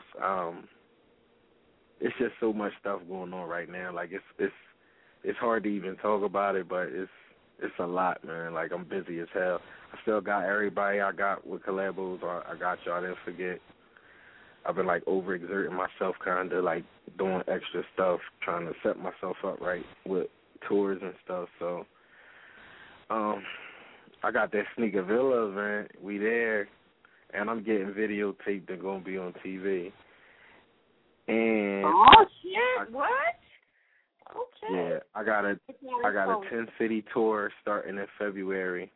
It's just so much stuff going on right now. Like it's hard to even talk about it, but it's a lot, man. Like I'm busy as hell. I still got everybody I got with collabos. I got y'all. I didn't forget. I've been like overexerting myself, kind of like doing extra stuff, trying to set myself up right with tours and stuff. So, I got that Sneaker Villa event. We there, and I'm getting videotaped and gonna be on TV. And what? Okay. Yeah, I got a 10-city tour starting in February.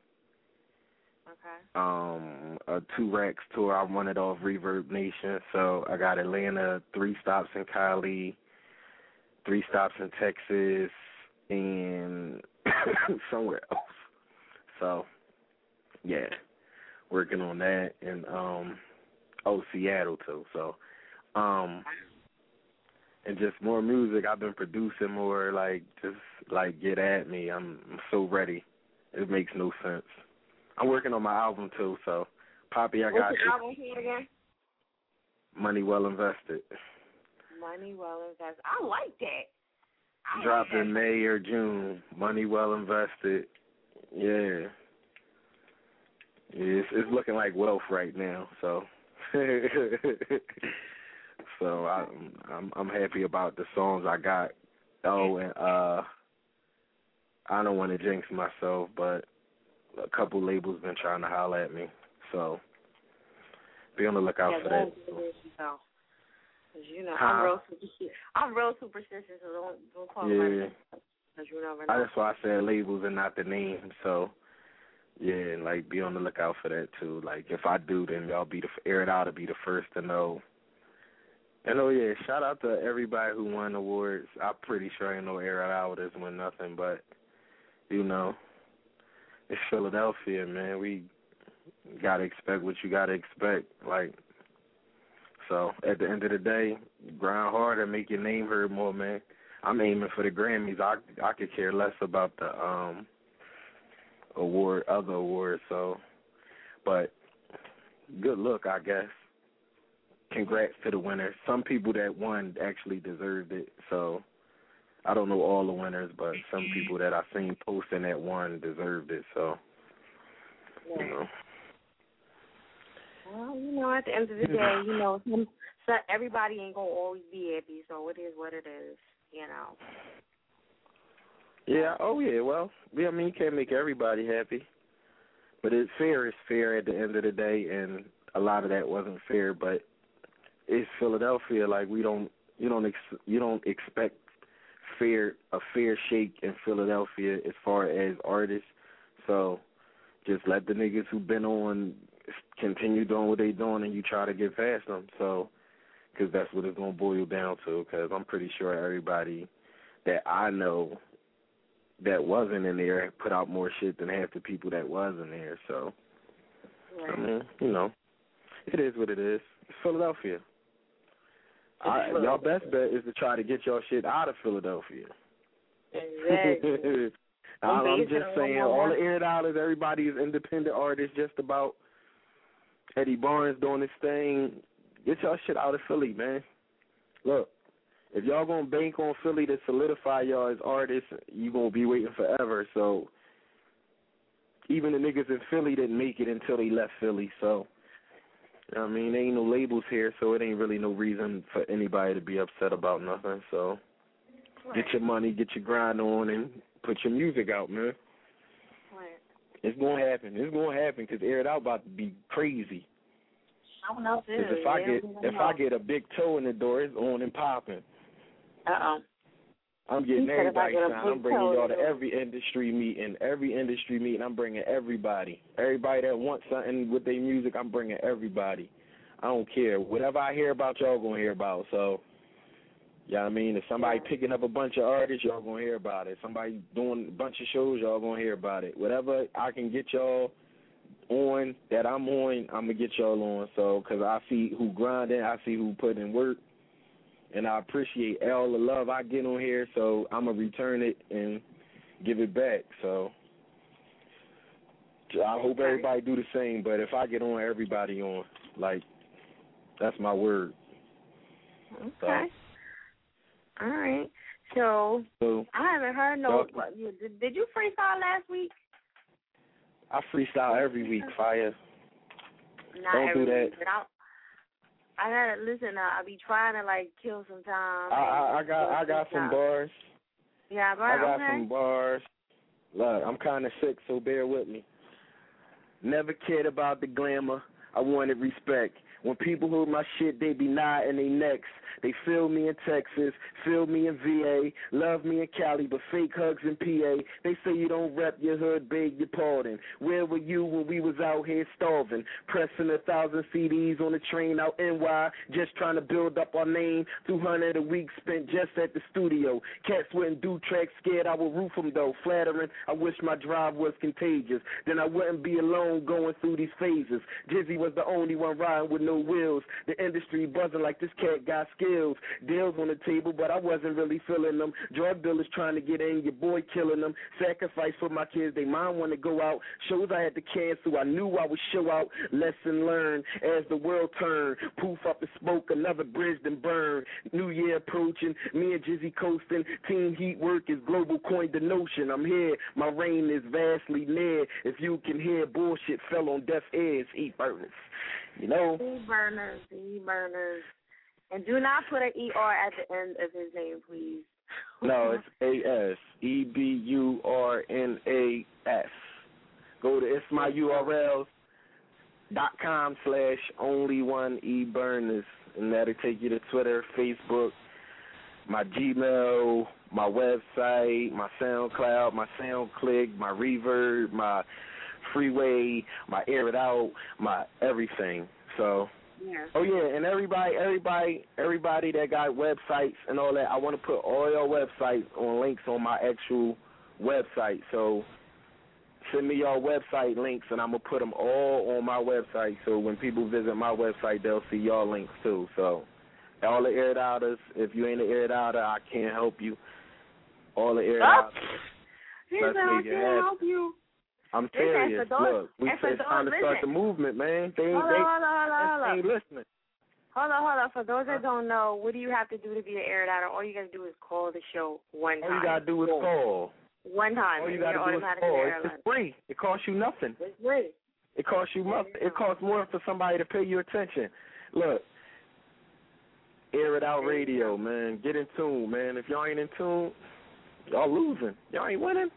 Okay. A 2 Racks tour. I won it off Reverb Nation. So I got Atlanta, 3 stops in Cali, 3 stops in Texas, and somewhere else. So yeah, working on that, and Seattle too. So and just more music. I've been producing more, like just like Get At Me. I'm so ready. It makes no sense. I'm working on my album too, so Poppy, I got you. What's your album called again? Money Well Invested. Money Well Invested. I like that. Dropped in May or June. Money Well Invested. Yeah. It's looking like wealth right now, so so I'm happy about the songs I got. Oh, and I don't want to jinx myself, but a couple labels been trying to holler at me, so be on the lookout for that. You know, I'm real superstitious, so don't call me. Because you never know. That's why I said labels and not the name. So yeah, and like be on the lookout for that too. Like if I do, then y'all be Air It Out to be the first to know. And yeah, shout out to everybody who won awards. I'm pretty sure ain't no Air It Out has won nothing, but you know. It's Philadelphia, man. We gotta expect what you gotta expect. Like, so at the end of the day, grind hard and make your name heard more, man. I'm aiming for the Grammys. I could care less about the other awards. So, but good luck, I guess. Congrats to the winners. Some people that won actually deserved it. So. I don't know all the winners, but some people that I've seen posting that won deserved it, so, you know. Well, you know, at the end of the day, you know, so everybody ain't going to always be happy, so it is what it is, you know. Yeah, well, I mean, you can't make everybody happy, but it's fair at the end of the day, and a lot of that wasn't fair, but it's Philadelphia, like you don't expect a fair shake in Philadelphia as far as artists. So just let the niggas who been on continue doing what they doing, and you try to get past them. So, because that's what it's going to boil down to, because I'm pretty sure everybody that I know that wasn't in there put out more shit than half the people that was in there. So, right. I mean, you know, it is what it is. It's Philadelphia. Y'all best bet is to try to get your shit out of Philadelphia. Exactly. I'm just saying, all the Air It Out is everybody is independent artists, just about Eddie Barnes doing his thing. Get y'all shit out of Philly, man. Look, if y'all going to bank on Philly to solidify y'all as artists, you going to be waiting forever. So even the niggas in Philly didn't make it until they left Philly, so. I mean, there ain't no labels here, so it ain't really no reason for anybody to be upset about nothing. So Get your money, get your grind on, and put your music out, man. Right. It's going to happen. It's going to happen because Air It Out about to be crazy. I know too. If I get a big toe in the door, it's on and popping. I'm getting everybody signed. I'm bringing y'all to every industry meeting. I'm bringing everybody. Everybody that wants something with their music, I'm bringing everybody. I don't care. Whatever I hear about, y'all going to hear about. So, yeah, I mean, if somebody picking up a bunch of artists, y'all going to hear about it. Somebody doing a bunch of shows, y'all going to hear about it. Whatever I can get y'all on that I'm on, I'm going to get y'all on. So, because I see who grinding, I see who putting in work. And I appreciate all the love I get on here, so I'm going to return it and give it back. So I hope everybody do the same, but if I get on, everybody on. Like, that's my word. Okay. So. All right. So I haven't heard no. Did you freestyle last week? I freestyle every week, Fire. Not Don't every do that. week, but I gotta listen. I be trying to like kill some time. I got some bars. Yeah, but I got some bars. Look, I'm kind of sick, so bear with me. Never cared about the glamour. I wanted respect. When people hold my shit, they be nodding their necks. They feel me in Texas, feel me in VA, love me in Cali, but fake hugs in PA. They say you don't rep your hood, beg your pardon. Where were you when we was out here starving? Pressing 1,000 CDs on the train out NY, just trying to build up our name. 200 a week spent just at the studio. Cats wouldn't do tracks, scared I would roof them though. Flattering, I wish my drive was contagious. Then I wouldn't be alone going through these phases. Jizzy was the only one riding with no wheels. The industry buzzing like this cat got skills. Deals on the table, but I wasn't really feeling them. Drug dealers trying to get in, your boy killing them. Sacrifice for my kids, they mind want to go out. Shows I had to cancel, I knew I would show out. Lesson learned as the world turned. Poof up the smoke, another bridge then burn. New Year approaching, me and Jizzy coasting. Team heat work is global, coined the notion. I'm here, my reign is vastly near. If you can hear bullshit fell on deaf ears, E-burners. You know? E-burners. And do not put an ER at the end of his name, please. No, it's A-S. E-B-U-R-N-A-S. Go to itsmyurls.com/onlyoneeburners, and that'll take you to Twitter, Facebook, my Gmail, my website, my SoundCloud, my SoundClick, my Reverb, my Freeway, my Air It Out, my everything. So... yeah. Oh yeah, and everybody that got websites and all that, I want to put all your websites on links on my actual website. So send me your website links, and I'm gonna put them all on my website. So when people visit my website, they'll see your links too. So all the Air It Outers, if you ain't an Air It Outer, I can't help you. All the Air It Outers. He said I can't help you. I'm serious. Look, it's time to start the movement, man. They ain't listening. Hold on. For those that don't know, what do you have to do to be an Air It Outer? All you got to do is call the show one time. All you got to do is call. One time. All you got to do is call. It's free. It costs you nothing. It's free. It costs you nothing. It costs more for somebody to pay you attention. Look, Air It Out Radio, man. Get in tune, man. If y'all ain't in tune, y'all losing. Y'all ain't winning.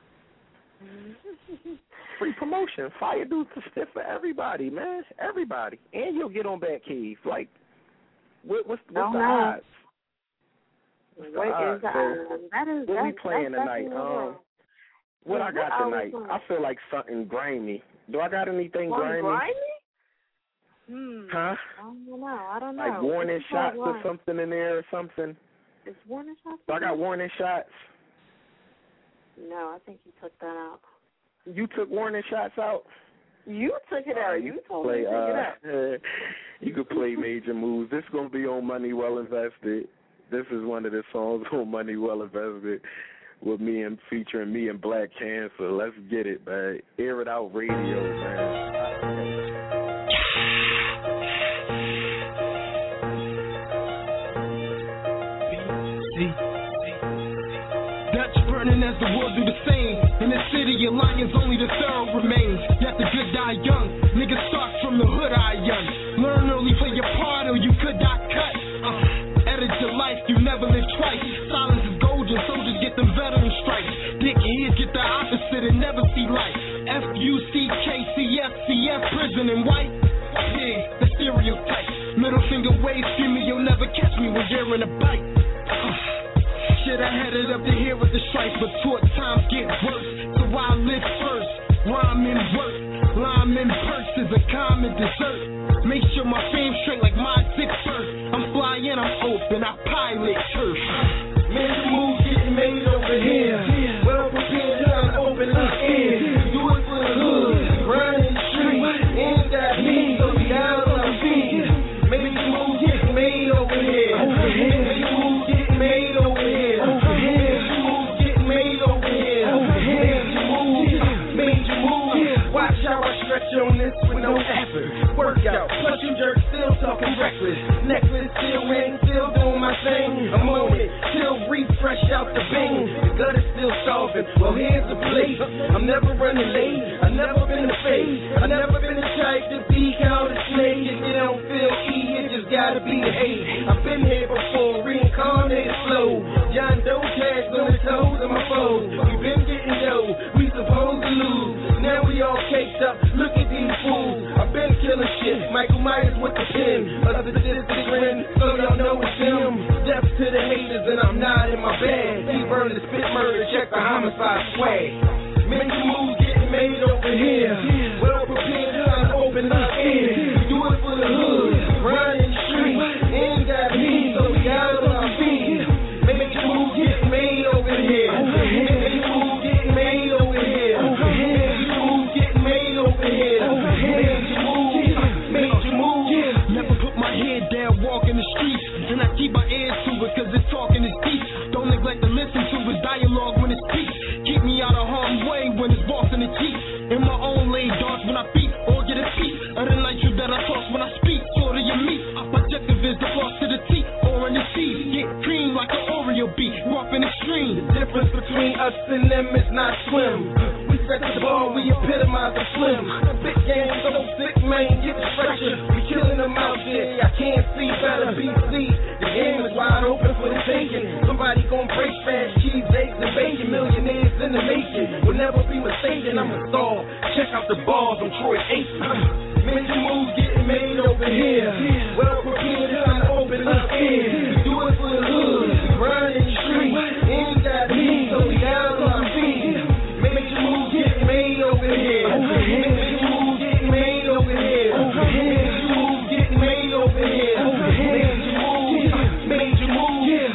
Free promotion. Fire dudes to spit for everybody, man. Everybody. And you'll get on Batcave. Like, what's the odds? What is the odds? What we playing tonight? What I got tonight? I feel like something grimy. Do I got anything grimy? Huh? I don't know. Like warning shots or something in there or something? Is warning shots? Do I got warning shots? No, I think you took that out. You took warning shots out? You took it out. You told me to take it out. You could play Major Moves. This is going to be on Money Well Invested. This is one of the songs on Money Well Invested with me and featuring me and Black Cancer. Let's get it, man. Air It Out Radio, man. As the world do the same. In the city of lions, only the thorough remains. Yet the good die young. Niggas start from the hood, I young. Learn early, play your part, or you could die cut. Edit your life, you never live twice. Silence is golden, soldiers get them veteran stripes. Dickheads get the opposite and never see life. FUCKCFCF, prison and white. Yeah, the stereotype. Middle finger wave, screaming, you'll never catch me when you're in a bite. Shit, I headed up to here with the strife, but short times get worse, so I live first. Rhyme in work, lime in purse is a common dessert. Make sure my fame straight like my zip first. I'm flying, I'm open, I pilot turf. Major moves getting made over here. Well prepared, time to open up in. Do it for the hood, grind in the street. Ain't that me, so be down on the feet. Major moves getting made over here. Major moves getting made over here. Watch how I on this with no effort. Workout, plus you jerk, still talking reckless. Necklace still ring, still doing my thing. I'm on it, still refresh out the bean. The gut is still solving, well here's the plate. I'm never running late, I've never been a fake. I've never been the type to be called a snake. If you don't feel E, it just gotta be the hate. I've been here before, reincarnated flow. John Doe tags on the toes of my foes. We been getting dough, we supposed to lose. Now we all caked up, look at these fools. I've been killing shit, Michael Myers with the pen. Other than this, the grin, so y'all know it's him. Death to the haters and I'm not in my bag. D-Burn the spit murder, check the homicide swag. Major moves getting made over here. Well prepared, time to open up ears. We do it for the hood, running the street. Ain't got me, so we out on our feet. Major moves getting made over here. Major moves getting made over here. Major moves getting made over here. Major moves. Never put my head down, walk in the streets, and I keep my ears to it, cause it's talking is deep. Don't neglect to listen to his dialogue when it speaks. Keep me out of harm's way when it's bossing the cheek. In my own lane, dodge when I beat, or get a piece of the nitrate that I toss when I speak. Sort of your meat, my objective is to floss to the teeth, or in the seed. Get cream like an Oreo beat, rough and extreme. The difference between us and them is not slim. We set the bar, we epitomize the slim. Big game, so sick, man, get the stretcher. We killing them out there, I can't see better. BC, the game is wide open for the taking. Somebody gon' break fast, cheese, eggs, and bacon. Millionaires in the making, will never be mistaken. I'm a star, check out the bars, I'm Troy Aikman. Major moves getting made over here. Well prepared, time to open up ears. We do it for the hood, running the street. Ain't got me, so we out on our feet. Major moves getting made over here. Major moves getting made over here. Major moves getting made over here. Major moves.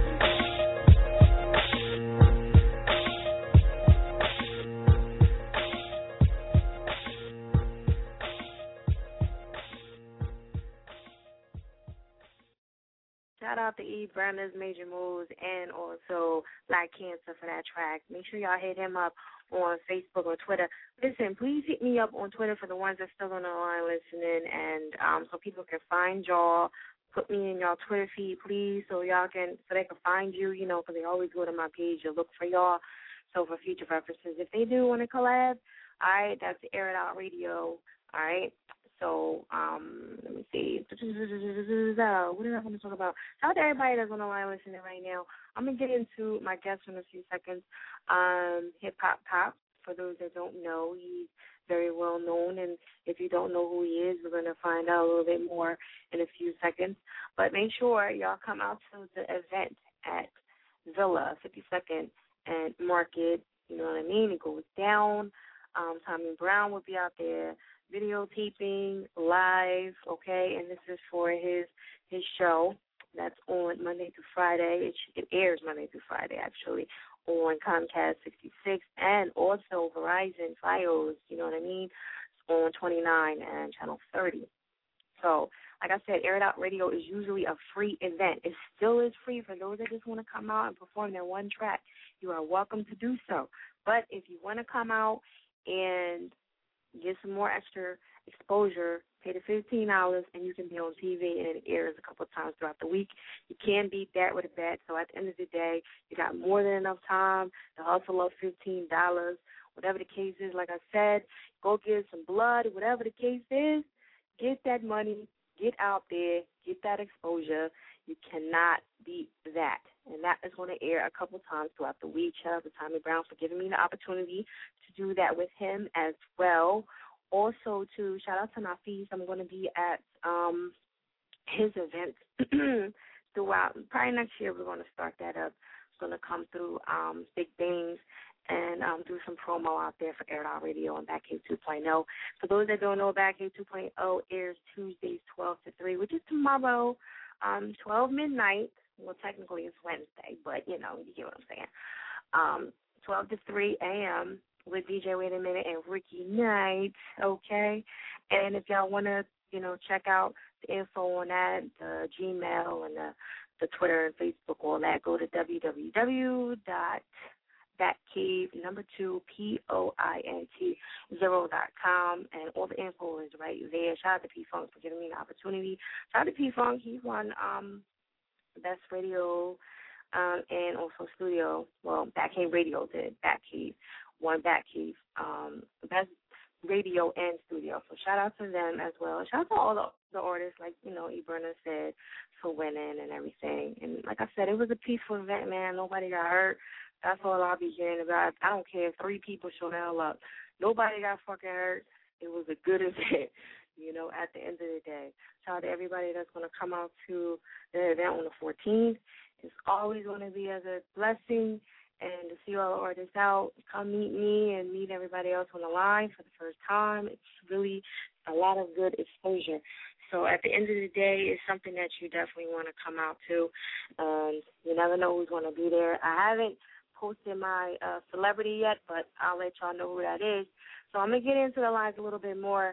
Shout out to E. Branders, Major Moves, and also Black Cancer for that track. Make sure y'all hit him up on Facebook or Twitter. Listen, please hit me up on Twitter for the ones that's still on the line listening, and so people can find y'all. Put me in y'all Twitter feed, please, so they can find you, because they always go to my page to look for y'all. So for future references, if they do want to collab, all right, that's Air It Out Radio, all right. So, let me see. What did I want to talk about? Shout out to everybody that's on the line listening right now. I'm going to get into my guest in a few seconds. Hip Hop Pop, for those that don't know, he's very well known. And if you don't know who he is, we're going to find out a little bit more in a few seconds. But make sure y'all come out to the event at Villa 52nd and Market. You know what I mean? It goes down. Tommy Brown will be out there videotaping live, okay, and this is for his show that's on Monday through Friday. It airs Monday through Friday, actually, on Comcast 66 and also Verizon Fios, you know what I mean, on 29 and Channel 30. So, like I said, Air It Out Radio is usually a free event. It still is free for those that just want to come out and perform their one track. You are welcome to do so. But if you want to come out and get some more extra exposure, pay the $15, and you can be on TV, and it airs a couple of times throughout the week. You can't beat that with a bet. So at the end of the day, you got more than enough time to hustle up $15. Whatever the case is, like I said, go get some blood. Whatever the case is, get that money, get out there, get that exposure. You cannot beat that. And that is going to air a couple times throughout the week. Shout out to Tommy Brown for giving me the opportunity to do that with him as well. Also, to shout out to Nafis. I'm going to be at his event throughout. Probably next year we're going to start that up. It's going to come through Big Things and do some promo out there for Air It Out Radio and Backcave 2.0. For those that don't know, Backcave 2.0 airs Tuesdays 12 to 3, which is tomorrow, 12 midnight. Well, technically it's Wednesday, but, you get what I'm saying. 12 to 3 a.m. with DJ Wait a Minute and Ricky Knight, okay? And if y'all want to, check out the info on that, the Gmail and the Twitter and Facebook, all that, go to www.backcave Batcave2.0.com, and all the info is right there. Shout out to P-Funk for giving me the opportunity. Shout out to P-Funk. He won Best Radio and also Studio. Well, Batcave Radio did. Batcave won Batcave Best Radio and Studio. So shout out to them as well. Shout out to all the artists, like, Eberna said, for winning and everything. And like I said, it was a peaceful event, man. Nobody got hurt. That's all I'll be hearing about. I don't care if 3 people show the hell up. Nobody got fucking hurt. It was a good event, at the end of the day. Shout out to everybody that's going to come out to the event on the 14th. It's always going to be as a blessing. And to see all the artists out, come meet me and meet everybody else on the line for the first time. It's really a lot of good exposure. So at the end of the day, it's something that you definitely want to come out to. You never know who's going to be there. I haven't posted my celebrity yet, but I'll let y'all know who that is. So I'm going to get into the lines a little bit more.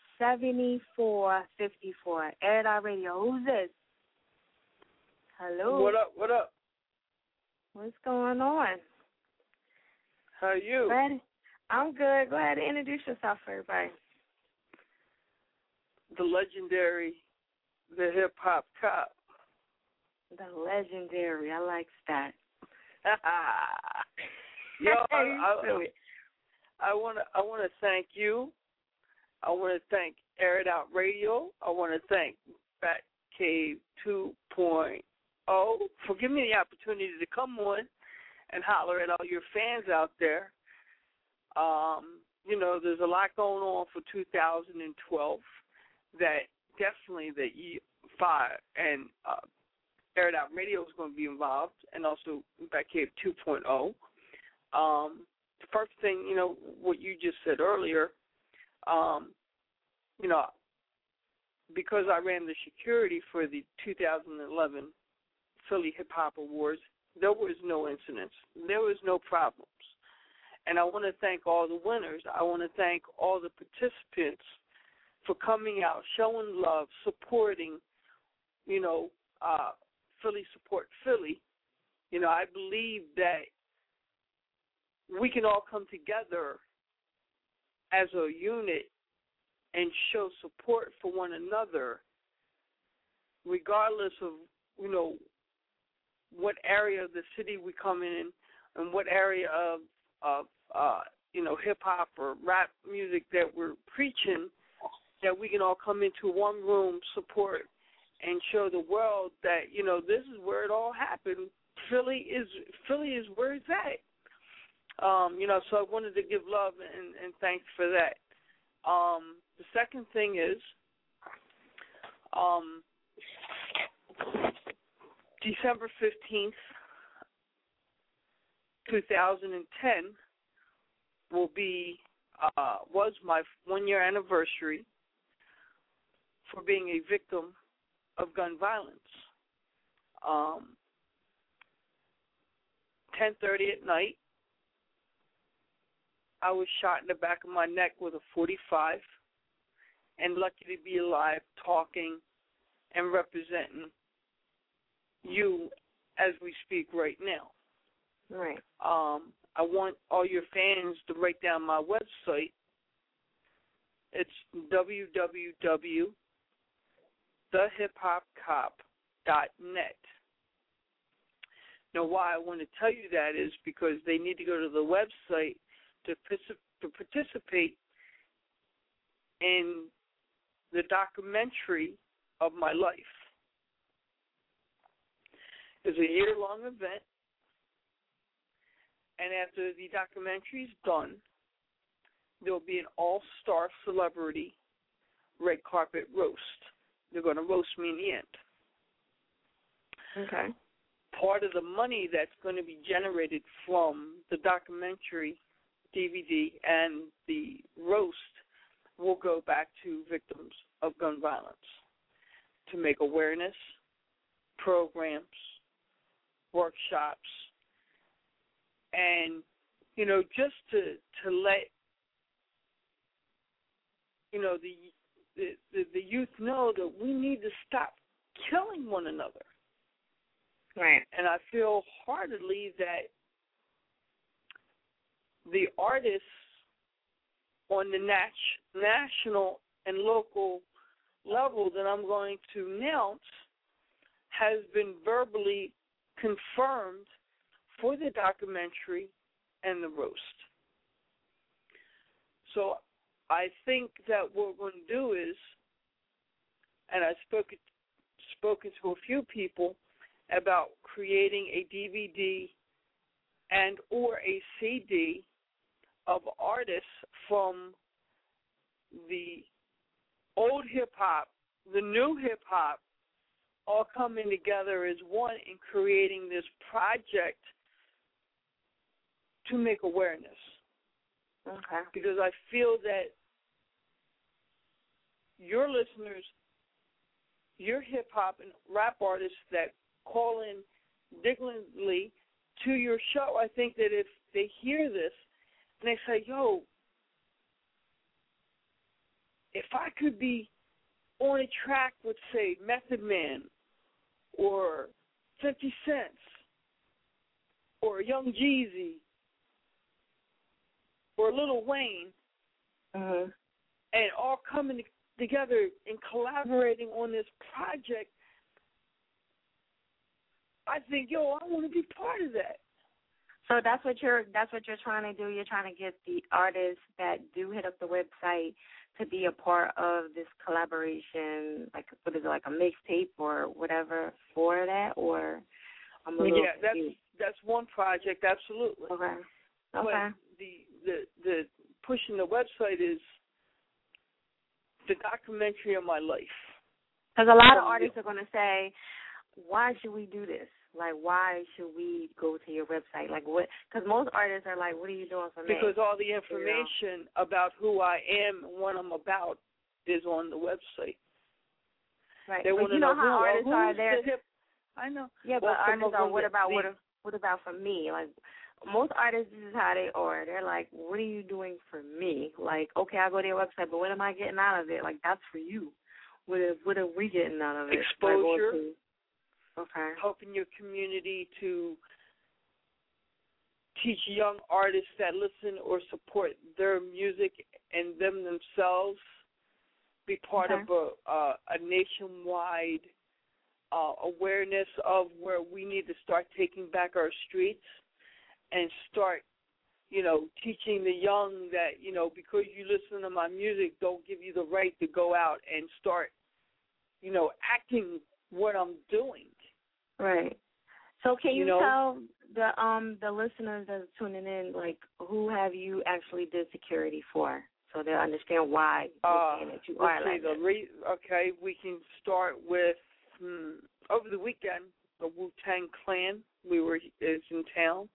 7454, Air Out Radio. Who's this? Hello. What up? What up? What's going on? How are you? I'm good. Go ahead and introduce yourself for everybody. The legendary, the hip-hop cop. The legendary. I like that. Yo, I want to thank you. I want to thank Air It Out Radio. I want to thank Batcave 2.0 for giving me the opportunity to come on and holler at all your fans out there. There's a lot going on for 2012 that definitely the E5 and Air It Out Radio is going to be involved, and also Batcave 2.0. The first thing, what you just said earlier, because I ran the security for the 2011 Philly Hip Hop Awards, there was no incidents. There was no problems. And I want to thank all the winners. I want to thank all the participants for coming out, showing love, supporting, Philly support Philly. I believe that we can all come together as a unit and show support for one another, regardless of, what area of the city we come in and what area of hip-hop or rap music that we're preaching, that we can all come into one room, support, and show the world that, this is where it all happened. Philly is where it's at. So I wanted to give love and thanks for that. The second thing is December 15th, 2010 was my 1-year anniversary for being a victim of gun violence. 10:30 at night, I was shot in the back of my neck with a .45, and lucky to be alive, talking and representing you as we speak right now. Right. I want all your fans to write down my website. It's www.thehiphopcop.net. Now, why I want to tell you that is because they need to go to the website to participate in the documentary of my life. It's a year-long event, and after the documentary is done, there will be an all-star celebrity red carpet roast. They're going to roast me in the end. Okay. Part of the money that's going to be generated from the documentary DVD and the roast will go back to victims of gun violence to make awareness, programs, workshops, and, just to let, the youth know that we need to stop killing one another. Right. And I feel heartedly that the artists on the national and local level that I'm going to announce has been verbally confirmed for the documentary and the roast. So I think that what we're going to do is, and I've spoken to a few people about creating a DVD and or a CD of artists from the old hip-hop, the new hip-hop, all coming together as one in creating this project to make awareness. Okay. Because I feel that your listeners, your hip-hop and rap artists that call in diligently to your show, I think that if they hear this and they say, yo, if I could be on a track with, say, Method Man or 50 Cent or Young Jeezy or Lil Wayne, and all coming together and collaborating on this project, I think, yo, I want to be part of that. So that's what you're trying to do. You're trying to get the artists that do hit up the website to be a part of this collaboration, like what is it, like a mixtape or whatever for that, or I'm a little confused. That's one project, absolutely. Okay. But the pushing the website is the documentary of my life. Because a lot of artists are going to say, why should we do this? Like, why should we go to your website? Like, what? Because most artists are like, what are you doing for me? Because all the information about who I am and what I'm about is on the website. Right. They but you know how artists are there. I know. Yeah, but artists are, what about for me? Like, most artists, this is how they are. They're like, what are you doing for me? Like, okay, I'll go to your website, but what am I getting out of it? Like, that's for you. What are we getting out of it? Exposure. Okay. Helping your community to teach young artists that listen or support their music and them themselves, be part of a nationwide awareness of where we need to start taking back our streets and start, teaching the young that, because you listen to my music, don't give you the right to go out and start, acting what I'm doing. Right. So can you tell the listeners that are tuning in, like, who have you actually did security for, so they'll understand why you're saying that you are like this? Okay, we can start with over the weekend, the Wu-Tang Clan is in town.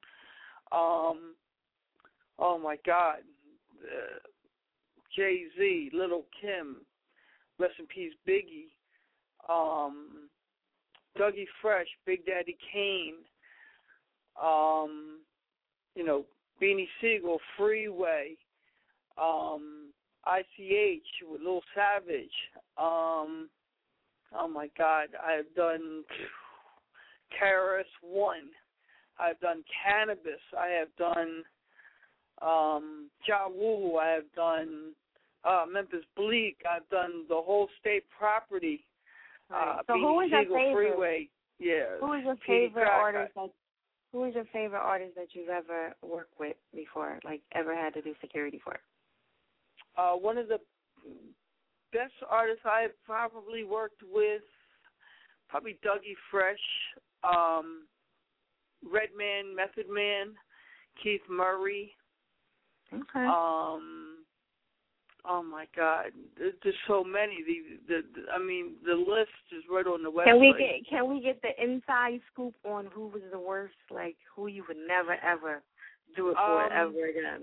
Oh my God, Jay-Z, Lil' Kim, rest in peace, Biggie. Dougie Fresh, Big Daddy Kane, Beanie Siegel, Freeway, ICH with Lil Savage. Oh my God, I have done KRS-One. I've done Cannabis. I have done Ja Rule. I have done Memphis Bleak. I've done the whole State Property. Right. So who is your favorite? Freeway. Yeah. Who is your favorite artist? Who is your favorite artist that you've ever worked with before? Like ever had to do security for? One of the best artists I've probably worked with, probably Dougie Fresh, Redman, Method Man, Keith Murray. Okay. Oh my God, there's so many. The list is right on the website. Can we get the inside scoop on who was the worst? Like who you would never ever do it for ever again?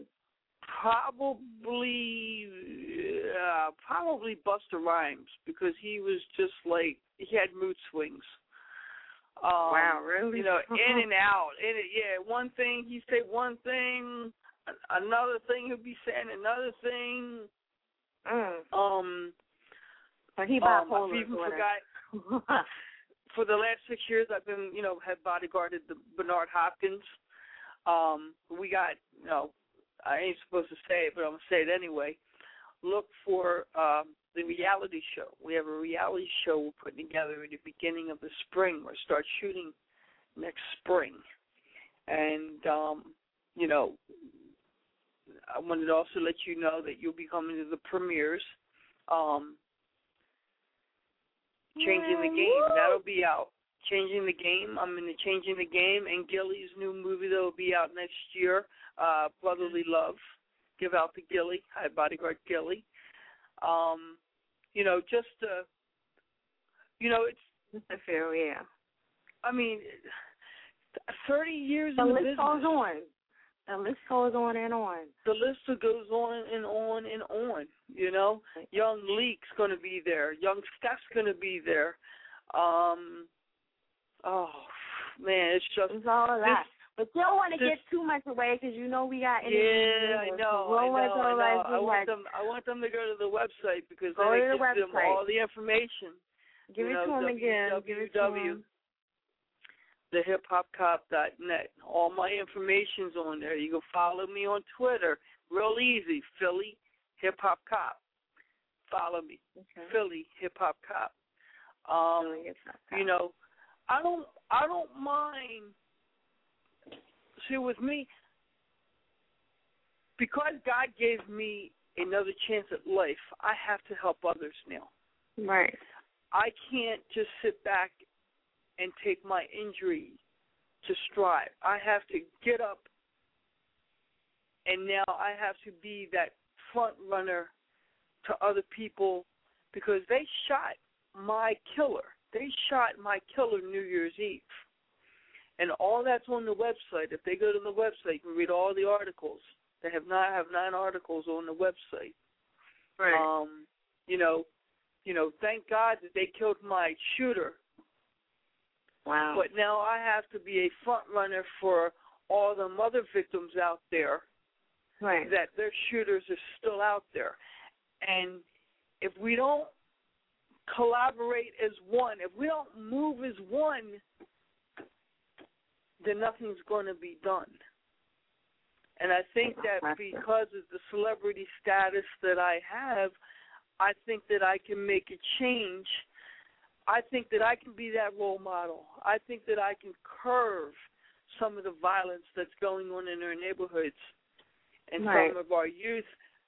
Probably Busta Rhymes, because he was just like, he had mood swings. Wow, really? In and out. One thing he say one thing, another thing he'll be saying another thing. But he bipolar. I even forgot. For the last 6 years, I've been, have bodyguarded the Bernard Hopkins. We got, I ain't supposed to say it, but I'm going to say it anyway. Look for the reality show. We have a reality show we're putting together at the beginning of the spring. We'll start shooting next spring. And, you know, I wanted to also let you know that you'll be coming to the premieres. Changing the Game, that'll be out. Changing the Game, I'm in the Changing the Game, and Gilly's new movie that will be out next year, Brotherly Love. Give out to Gilly, Hi Bodyguard Gilly. You know, just, you know, it's... I feel, yeah. I mean, 30 years in the list business. goes on. The list goes on and on. The list goes on and on and on, you know. Young Leak's going to be there. Young Steph's going to be there. Oh, man, it's just... It's all of that. But you don't want to get too much away because you know we got interviews. Yeah, I know. I want them to go to the website because then it gives them all the information. Give it to them again. Give it to them. thehiphopcop.net. All my information's on there. You can follow me on Twitter. Real easy. Philly Hip Hop Cop. Follow me. Okay. Philly Hip Hop Cop. You know, I don't mind. See, with me, because God gave me another chance at life, I have to help others now. Right. I can't just sit back and take my injury to stride. I have to get up, and now I have to be that front runner to other people because they shot my killer. They shot my killer New Year's Eve. And all that's on the website. If they go to the website, you can read all the articles. They have 9 articles on the website. Right. You know, thank God that they killed my shooter. Wow. But now I have to be a front runner for all the other victims out there. Right. That their shooters are still out there. And if we don't collaborate as one, if we don't move as one, then nothing's going to be done. And I think that because of the celebrity status that I have, I think that I can make a change. I think that I can be that role model. I think that I can curb some of the violence that's going on in our neighborhoods and some of our youth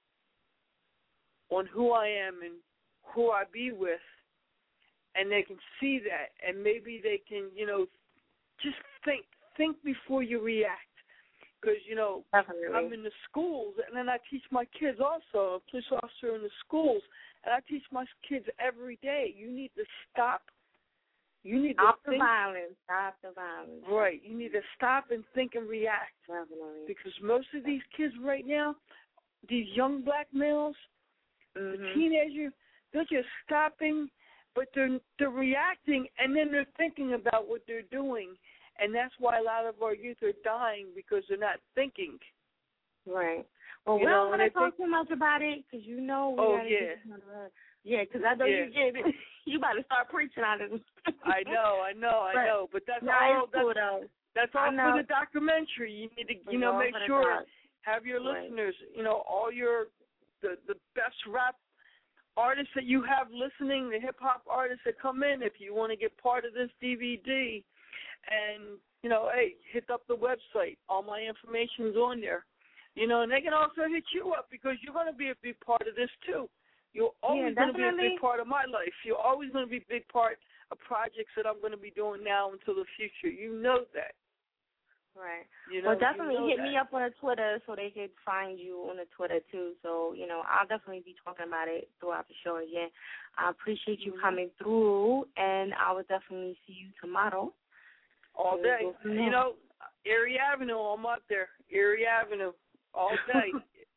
on who I am and who I be with, and they can see that, and maybe they can, you know, just think before you react. Because, you know, Definitely. I'm in the schools, and then I teach my kids also, a police officer in the schools, and I teach my kids every day. You need to stop. You need to stop think. the violence. Stop the violence. Right. You need to stop and think and react. Definitely. Because most of these kids right now, these young black males, the teenagers, they're just stopping, but they're reacting, and then they're thinking about what they're doing. And that's why a lot of our youth are dying, because they're not thinking. Right. Well, we don't want to talk too much about it, because you know we gotta get because I know you get it. You about to start preaching on it. I know. But that's all. That's all for the documentary. You need to, you know, make sure have your listeners, you know, all the best rap artists that you have listening, the hip hop artists that come in. If you want to get part of this DVD. And, you know, hey, hit up the website. All my information's on there. You know, and they can also hit you up because you're going to be a big part of this, too. You're always going to be a big part of my life. You're always going to be a big part of projects that I'm going to be doing now until the future. You know that. Right. You know, well, definitely hit me up on the Twitter so they could find you on the Twitter, too. So, you know, I'll definitely be talking about it throughout the show again. I appreciate you coming through, and I will definitely see you tomorrow. All day. You know, Erie Avenue, I'm up there. Erie Avenue, all day.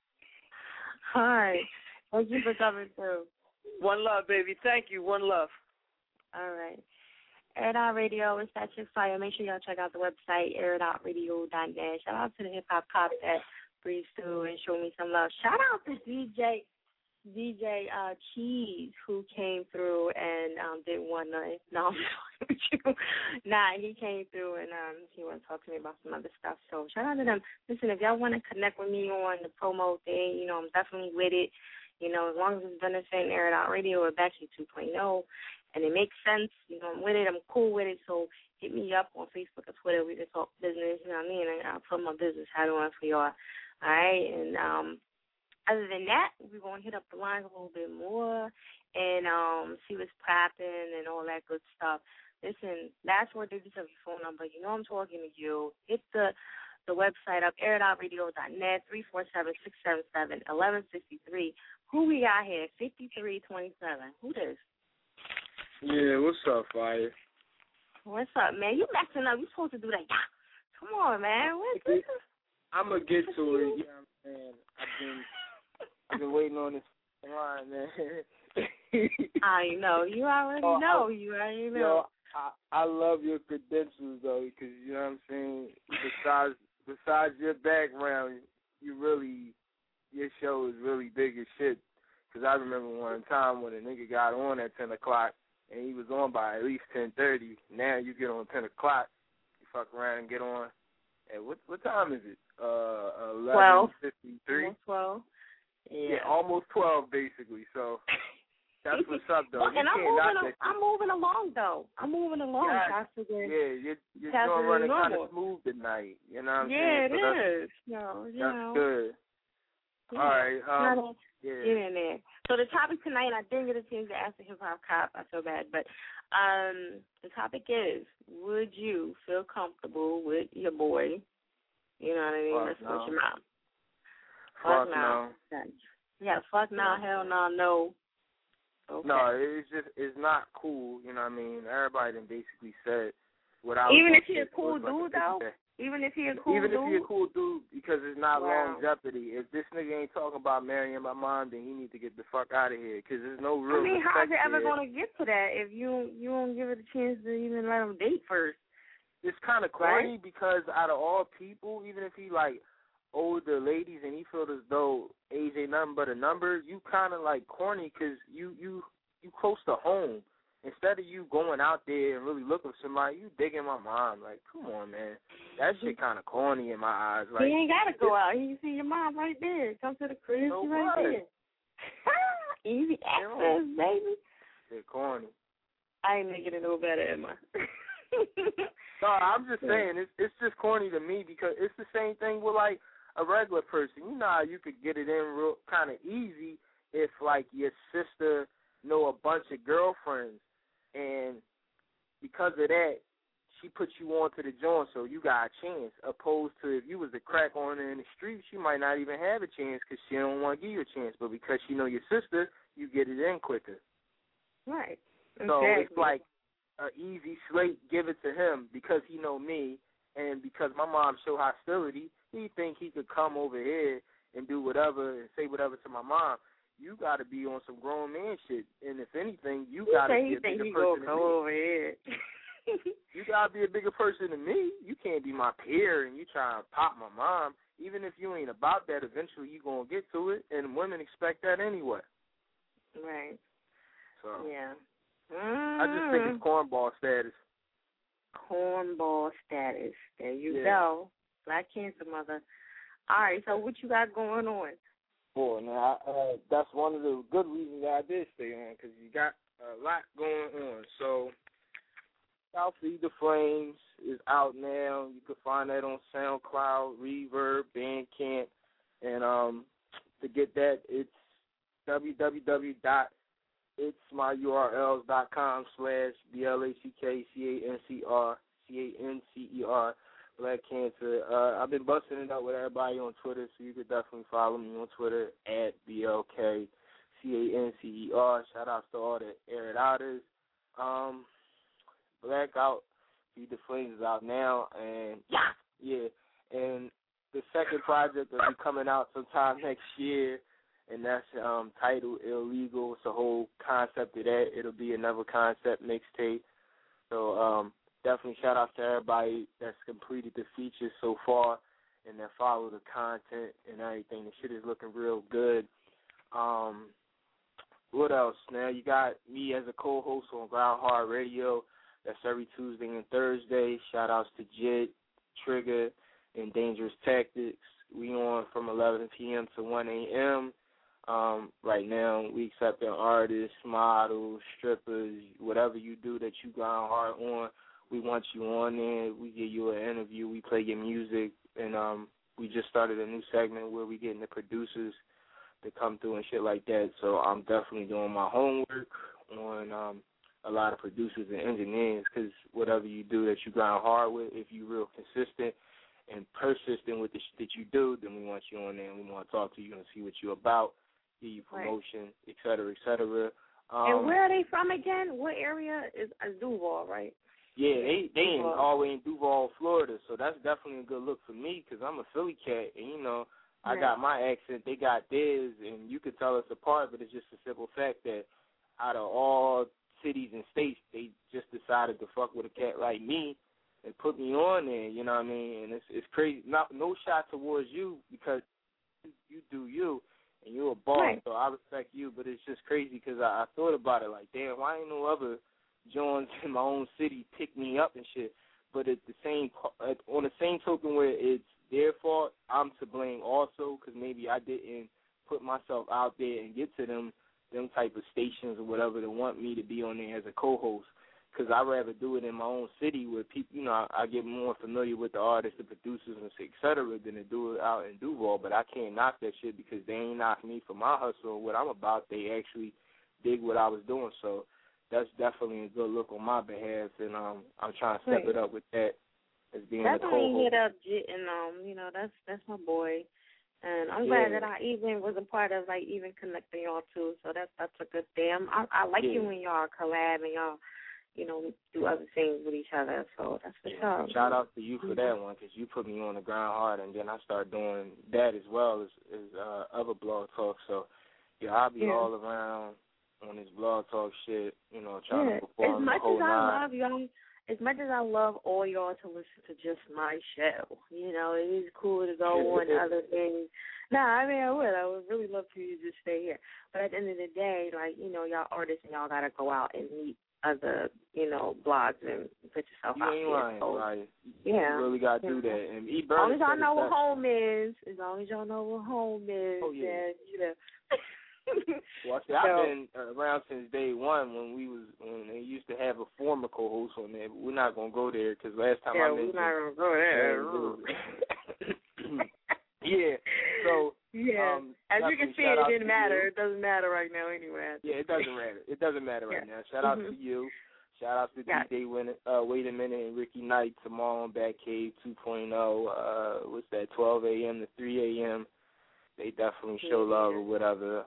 All right. Thank you for coming through. One love, baby. Thank you. One love. All right. Air It Out Radio is that chick fire. Make sure y'all check out the website, airitoutradio.net. Shout out to the hip hop cop that breathes through and show me some love. Shout out to DJ DJ Cheese who came through and didn't want to. No, I'm talking with you. Nah, he came through and he wanted to talk to me about some other stuff. So shout out to them. Listen, if y'all want to connect with me on the promo thing, you know, I'm definitely with it. You know, as long as it's benefiting Air It Out Radio or Backstreet 2.0, and it makes sense, you know, I'm with it. I'm cool with it. So hit me up on Facebook or Twitter. We can talk business. You know what I mean? And I'll put my business hat on for y'all. All right, and other than that, we're going to hit up the lines a little bit more and see what's popping and all that good stuff. Listen, last 4 digits of your phone number. You know I'm talking to you. Hit the website up, airitoutradio.net, 347-677-1163. Who we got here? 5327. Who this? Yeah, what's up, Fire? What's up, man? You messing up. You supposed to do that. Come on, man. What's this? I'm going to get to it. You know what I'm saying? I've been waiting on this line, man. I know. You already know. You already know. I love your credentials, though, because, you know what I'm saying, besides your background, your show is really big as shit. Because I remember one time when a nigga got on at 10 o'clock, and he was on by at least 10:30. Now you get on 10 o'clock, you fuck around and get on. And what time is it? 11:53? 12. Yeah, almost 12, basically. So that's what's up, though. Look, and I'm moving along, though. I'm moving along. Yeah, you're doing running kind of smooth tonight. You know what I'm saying? Yeah, it is. That's good. Yeah. All right. Get in there. So the topic tonight, I didn't get a chance to ask the hip-hop cop. I feel bad. But the topic is, would you feel comfortable with your boy? You know what I mean? Let's switch him out. Fuck no. Yeah, fuck no, hell no. Okay. No, it's not cool, you know what I mean? Everybody done basically said even if he a cool dude, though? Even if he a cool dude, because it's not longevity. If this nigga ain't talking about marrying my mom, then he need to get the fuck out of here, because there's no real respect. How is it ever going to get to that if you don't give it a chance to even let him date first? It's kind of corny, because out of all people, even if he, like, older ladies and he feels as though age ain't nothing but a number, you kind of, like, corny, because you close to home. Instead of you going out there and really looking for somebody, you digging my mom. Like, come on, man. That shit kind of corny in my eyes. Like, he ain't got to go out. You see your mom right there. Come to the crib. So she right there. Easy access, baby. Shit corny. I ain't making it no better, am I? No, I'm just saying, it's just corny to me, because it's the same thing with, like, a regular person. You know how you could get it in real kind of easy if, like, your sister know a bunch of girlfriends, and because of that, she puts you on to the joint, so you got a chance, opposed to if you was to crack on her in the street, she might not even have a chance because she don't want to give you a chance, but because she know your sister, you get it in quicker. Right. So it's like an easy slate, give it to him because he know me, and because my mom show hostility, he think he could come over here and do whatever and say whatever to my mom. You got to be on some grown man shit, and if anything, you got to be a bigger person than me. Over here. You got to be a bigger person than me. You can't be my peer and you try to pop my mom. Even if you ain't about that, eventually you going to get to it, and women expect that anyway. Right. So yeah. I just think it's cornball status. Cornball status. There you go. Black cancer mother. All right, so what you got going on? Boy, now, that's one of the good reasons that I did stay on, because you got a lot going on. So, South Feed the Flames is out now. You can find that on SoundCloud, Reverb, Bandcamp. And to get that, it's www.itsmyurl.com/BLACKCANCER, Black Cancer. I've been busting it up with everybody on Twitter, so you could definitely follow me on Twitter at BLKCANCER. Shout out to all the Air It Outers. Blackout, Feed the Flames is out now, and and the second project will be coming out sometime next year, and that's titled Illegal. It's the whole concept of that. It'll be another concept mixtape. So definitely shout out to everybody that's completed the features so far and that follow the content and everything. The shit is looking real good. what else? Now you got me as a co-host on Ground Hard Radio. That's every Tuesday and Thursday. Shout-outs to Jit, Trigger, and Dangerous Tactics. We on from 11 p.m. to 1 a.m. Right now, we accepting artists, models, strippers, whatever you do that you Ground Hard on. We want you on there. We give you an interview. We play your music. And we just started a new segment where we getting the producers to come through and shit like that. So I'm definitely doing my homework on a lot of producers and engineers, because whatever you do that you Ground Hard with, if you real consistent and persistent with the shit that you do, then we want you on there and we want to talk to you and see what you're about, give you promotion, et cetera, et cetera. And where are they from again? What area is Duval, right? Yeah, they in all the way in Duval, Florida, so that's definitely a good look for me, because I'm a Philly cat, and, you know, I got my accent, they got theirs, and you could tell us apart, but it's just a simple fact that out of all cities and states, they just decided to fuck with a cat like me and put me on there, you know what I mean? And it's crazy. No shot towards you, because you do you, and you're a boss, so I respect you, but it's just crazy because I thought about it like, damn, why ain't no other Jones in my own city pick me up and shit? But on the same token where it's their fault, I'm to blame also, because maybe I didn't put myself out there and get to them type of stations or whatever that want me to be on there as a co-host, because I'd rather do it in my own city where people, you know, I get more familiar with the artists, the producers, and et cetera, than to do it out in Duval. But I can't knock that shit, because they ain't knock me for my hustle or what I'm about. They actually dig what I was doing, so that's definitely a good look on my behalf, and I'm trying to step it up with that as being a co-host. Definitely hit up Jit, and you know, that's my boy. And I'm glad that I even was a part of, like, even connecting y'all too. So that's a good thing. I like you when y'all collab and y'all, you know, do other things with each other. So that's for sure. Shout out to you for that one, because you put me on the Ground Hard, and then I started doing that as well as other blog talk. So yeah, I'll be all around on this blog talk shit, you know, trying to perform the whole night. As much as I love all y'all to listen to just my show, you know, it is cool to go on other things. I mean, I would really love for you to just stay here. But at the end of the day, like, you know, y'all artists and y'all got to go out and meet other, you know, blogs and put yourself out there. You ain't lying, so, right? Yeah. You really got to do that. And as long as y'all know what home is, then, you know. Well, see, I've been around since day one when they used to have a former co-host on there. But we're not gonna go there, because last time I mentioned. Yeah, we're not gonna go there. Yeah. So. Yeah. As you can see, it didn't matter. It doesn't matter right now, anyway. Yeah, it doesn't matter. It doesn't matter right now. Shout out to you. Shout out to DJ Wait a Minute and Ricky Knight tomorrow on Batcave 2.0. What's that? 12 a.m. to 3 a.m. They definitely show love or whatever.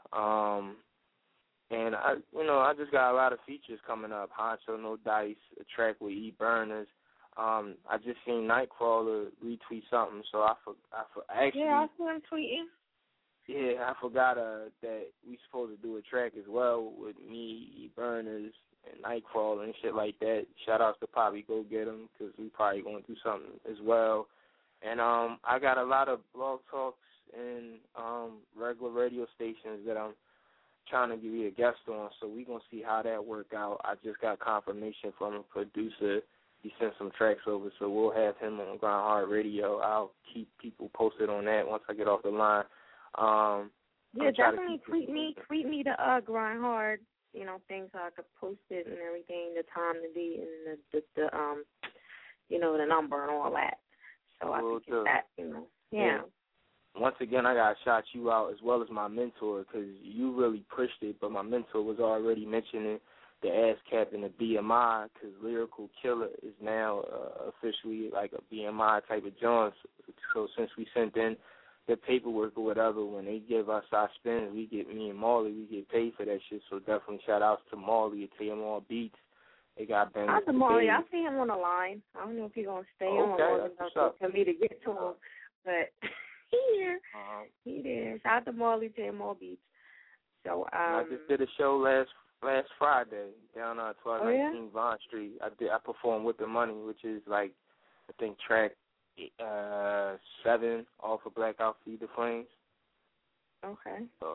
And I just got a lot of features coming up. Honcho No Dice, a track with E Burners. I just seen Nightcrawler retweet something, so I actually. Yeah, I saw him tweeting. Yeah, I forgot that we supposed to do a track as well with me, E Burners, and Nightcrawler and shit like that. Shout outs to Poppy Go Get 'em, because we probably going to do something as well. And I got a lot of blog talks and regular radio stations that I'm trying to be a guest on, so we're going to see how that work out. I just got confirmation from a producer. He sent some tracks over, so we'll have him on Ground Hard Radio. I'll keep people posted on that once I get off the line. Yeah, definitely tweet me the Grind Hard, you know, things so I could post it and everything, the time, the date, and the you know, the number and all that. So I can get that, you know. Yeah. Once again, I got to shout you out as well as my mentor, because you really pushed it, but my mentor was already mentioning the ASCAP and the BMI, because Lyrical Killer is now officially like a BMI type of joint. So since we sent in the paperwork or whatever, when they give us our spins, me and Marley, we get paid for that shit. So definitely shout outs to Marley at TMR Beats. They got bangers. Shout out to Marley. I see him on the line. I don't know if he's going to stay on long enough for me to get to him, but he here. He there. Shout out to Marley, TMR Beats. So I just did a show last Friday down on 1219 Vaughn Street. I performed With the Money, which is like, I think, track 7 off of Blackout Feed the Flames. Okay. So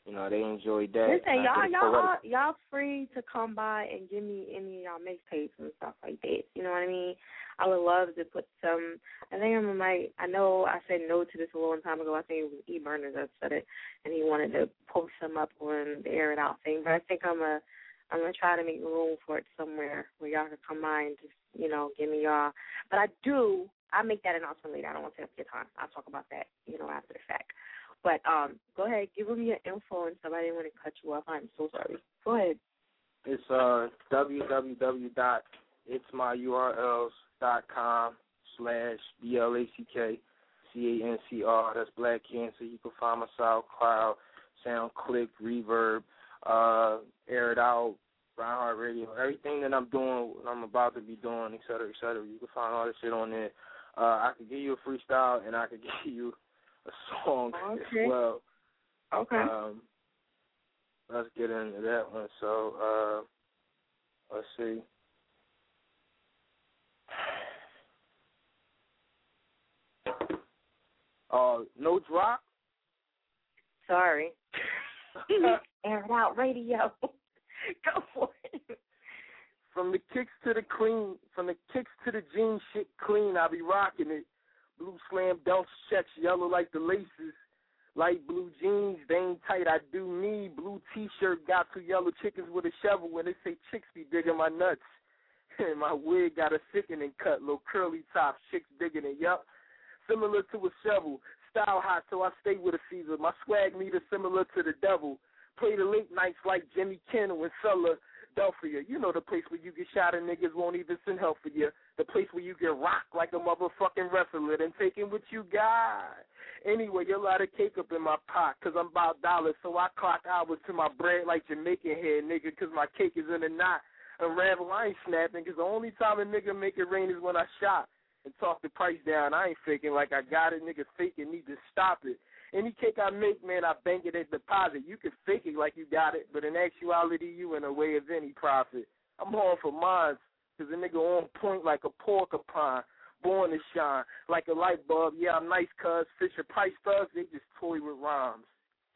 they enjoyed that. Listen, y'all free to come by and give me any of y'all mixtapes and stuff like that. You know what I mean? I would love to put some. I think I know I said no to this a long time ago. I think it was E. Burners that said it, and he wanted to post some up on the Air It Out thing. But I think I'm gonna try to make room for it somewhere where y'all can come by and just give me y'all. But I'll make that announcement later. I don't want to take up your time. I'll talk about that after the fact. But go ahead, give them your info and stuff. I didn't want to cut you off. I'm so sorry. Go ahead. It's www.itsmyurls.com/BLACKCANCR. That's Black Cancer. You can find my SoundCloud, SoundClick, Reverb, Air It Out, Brownheart Radio, everything that I'm doing, I'm about to be doing, et cetera, et cetera. You can find all this shit on there. I could give you a freestyle and I could give you a song as well. Okay. Let's get into that one. So, let's see. No drop? Sorry. Air It Out Radio. Go for it. From the kicks to the jean shit clean, I be rocking it. Blue slam dunks checks, yellow like the laces. Light blue jeans, they ain't tight, I do me. Blue t-shirt, got 2 yellow chickens with a shovel when they say chicks be digging my nuts. And my wig got a sickening cut, little curly tops, chicks digging it, yup. Similar to a shovel, style hot so I stay with a Caesar. My swag meter similar to the devil. Play the late nights like Jimmy Kimmel and Philadelphia. You know the place where you get shot and niggas won't even send help for you. The place where you get rocked like a motherfucking wrestler and taking what you got. Anyway, a lot of cake up in my pot because I'm about dollars, so I clock hours to my bread like Jamaican head, nigga, because my cake is in a knot. Unravel, I ain't snapping because the only time a nigga make it rain is when I shop and talk the price down. I ain't faking like I got it. Niggas faking need to stop it. Any cake I make, man, I bank it at deposit. You can fake it like you got it, but in actuality, you in a way of any profit. I'm home for mines because a nigga on point like a porcupine. Born to shine like a light bulb. Yeah, I'm nice, cuz. Fisher Price thugs, they just toy with rhymes.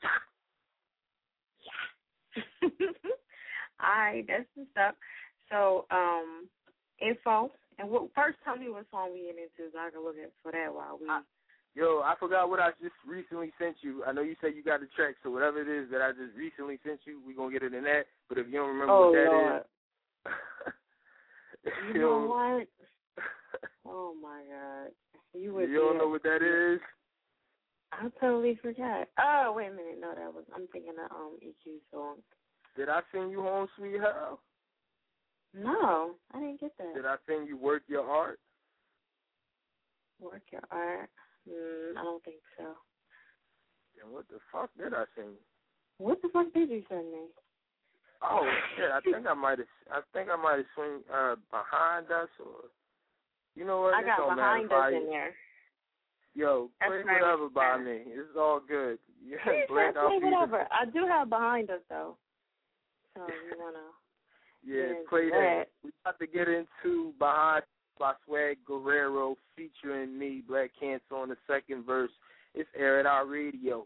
Yeah. All right, that's the stuff. So, info. And first tell me what song we in into so I can look at for that while we... Yo, I forgot what I just recently sent you. I know you said you got the track, so whatever it is that I just recently sent you, we're going to get it in that. But if you don't remember what that Lord. is... You know what? Oh, my God. You don't know what that is? I totally forgot. Oh, wait a minute. No, I'm thinking of EQ song. Did I sing you Home Sweet Hell? No, I didn't get that. Did I sing you Work Your Art? Work Your Art? I don't think so. And what the fuck did I sing? What the fuck did you send me? Oh shit! I think I might have swing Behind Us or you know what? I got Behind Us in there. Yo, play whatever by me. It's all good. Yeah, play whatever. I do have Behind Us though. So you wanna? Yeah, play that. We about to get into Behind by Swag Guerrero featuring me, Black Cancer, on the second verse. It's Air It Out Radio.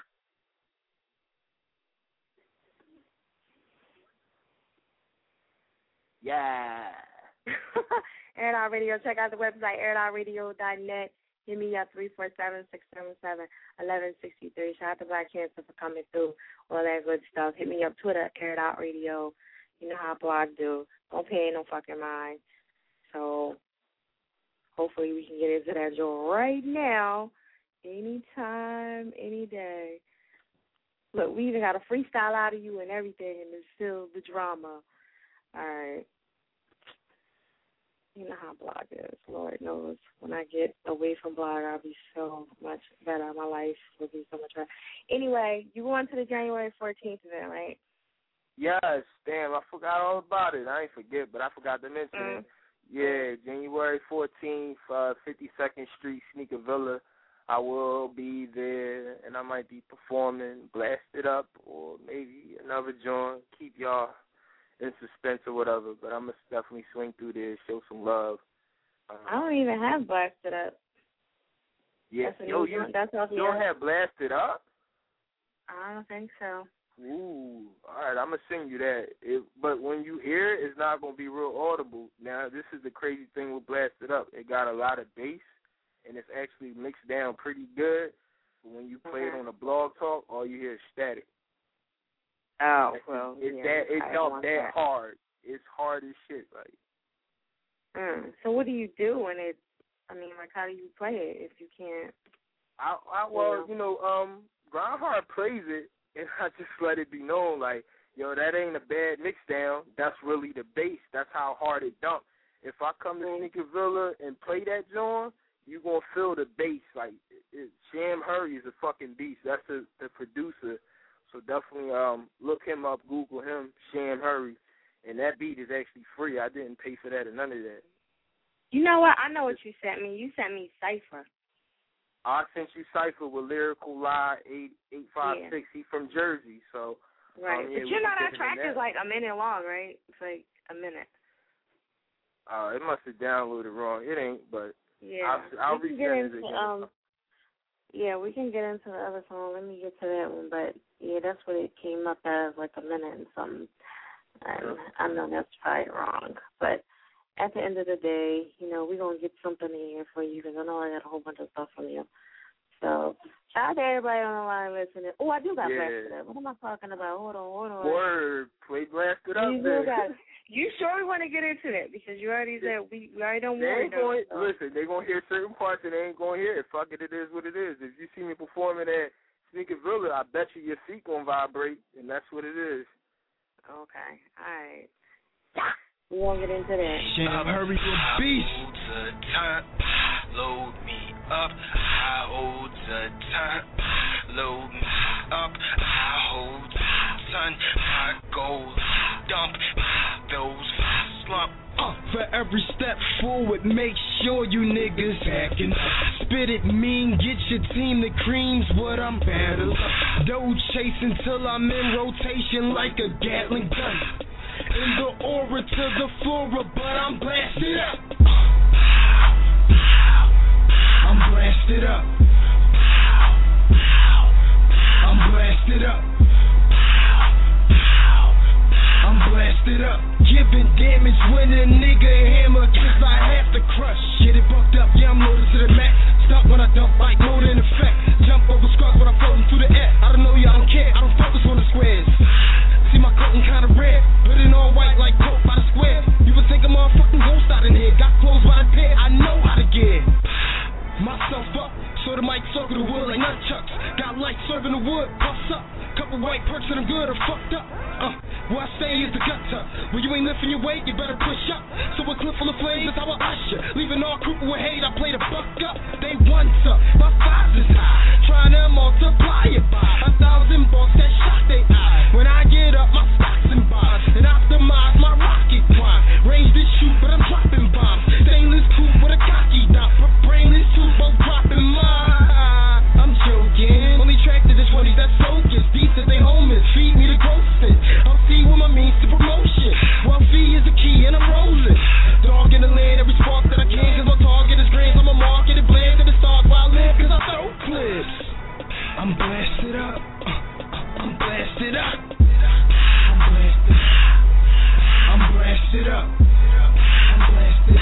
Yeah. Air It Out Radio. Check out the website, airitoutradio.net. Hit me up, 347-677-1163. Shout out to Black Cancer for coming through, all that good stuff. Hit me up, Twitter, Air It Out Radio. You know how blogs do. Don't pay no fucking mind. So hopefully we can get into that joint right now, anytime, any day. Look, we even got a freestyle out of you and everything, and it's still the drama. All right. You know how blog is. Lord knows when I get away from blog, I'll be so much better. My life will be so much better. Anyway, you going to the January 14th event, right? Yes. Damn, I forgot all about it. I ain't forget, but I forgot to mention it. Yeah, January 14th, 52nd Street, Sneaker Villa. I will be there, and I might be performing, Blast It Up, or maybe another joint. Keep y'all in suspense or whatever, but I must definitely swing through there, show some love. I don't even have Blast It Up. Yeah, you don't have Blast It Up? I don't think so. Ooh, all right, I'm going to sing you that. But when you hear it, it's not going to be real audible. Now, this is the crazy thing with Blast It Up. It got a lot of bass, and it's actually mixed down pretty good. But when you play it on a blog talk, all you hear is static. Oh, well, it's that hard. It's hard as shit, like. So what do you do when it? I mean, like, how do you play it if you can't? Grindhard plays it, and I just let it be known, like, yo, that ain't a bad mix down. That's really the bass. That's how hard it dumps. If I come to Sneaker Villa and play that joint, you gonna feel the bass. Like, Sham Hurry is a fucking beast. That's the producer. So definitely look him up, Google him, Sham Hurry. And that beat is actually free. I didn't pay for that or none of that. You know what? I know what you sent me. You sent me Cypher. I sent you Cypher with Lyrical Lie 8856. Yeah. He's from Jersey, so. Right. But you know that track is like a minute long, right? It's like a minute. It must have downloaded wrong. It ain't, but yeah. I'll resend it again. Yeah, we can get into the other song. Let me get to that one. But, yeah, that's what it came up as, like a minute and something. And I know that's probably wrong. But at the end of the day, we're going to get something in here for you because I know I got a whole bunch of stuff from you. So, shout out to everybody on the line listening. Oh, I do got Blasted Up. What am I talking about? Hold on. Word. Play Blasted Up. You sure we want to get into that? Because you already said we already don't want to. Listen, they're going to hear certain parts and they ain't going to hear it. Fuck it, it is what it is. If you see me performing at Sneaker Villa, I bet you your feet going to vibrate, and that's what it is. Okay. All right. We won't get into that. Sham Hurry, you beast. Load me up. I hold the time. Load me up. I hold the sun. I go dump those slump. For every step forward, make sure you niggas backing up. Spit it mean, get your team the creams, what I'm battling. Dough chasing till I'm in rotation like a Gatling gun. In the aura to the flora, but I'm blasted up. I'm blasted up. I'm blasted up. I'm blasted up. Giving damage when a nigga hammer, cause I have to crush. Get it bucked up, yeah, I'm loaded to the max. Stop when I dump like more than effect. Jump over scrubs when I'm floating through the air. I don't know, y'all don't care, I don't focus on the squares. See my coating kinda red, but it all white like coke by the square. You would think a motherfucking ghost out in here. Got clothes by the pair, I know how to get myself up, so the mic circle the wood like nunchucks. Got light serving the wood, puffs up. Couple white perks and I'm good or fucked up. Where I stay is the gut tuck. When you ain't lifting your weight, you better push up. So a clip full of flames, that's how I usher. Leaving all crippled with hate, I play the buck up. They once up, my fives is high. Trying to multiply it by 1,000 bucks that shot they eye. When I get up, my stocks and bonds. And optimize my rocket climb. Range to shoot, but I'm dropping bombs. Stainless coupe with a cocky dot. Brainless tooth, both dropping mine. I'm joking. Only track to the 20s, that's focus. Decent, they homeless. Feed me the grossest. I'll see what my means to promotion. Wealthy is the key and I'm rolling. Dog in the land, every spark that I can. Cause my target is grains. I'm a market and blend to the stars while I live. Cause I throw clips. I'm blasted up. I'm blasted up. I'm blasted. I'm blasted up. I'm blasted.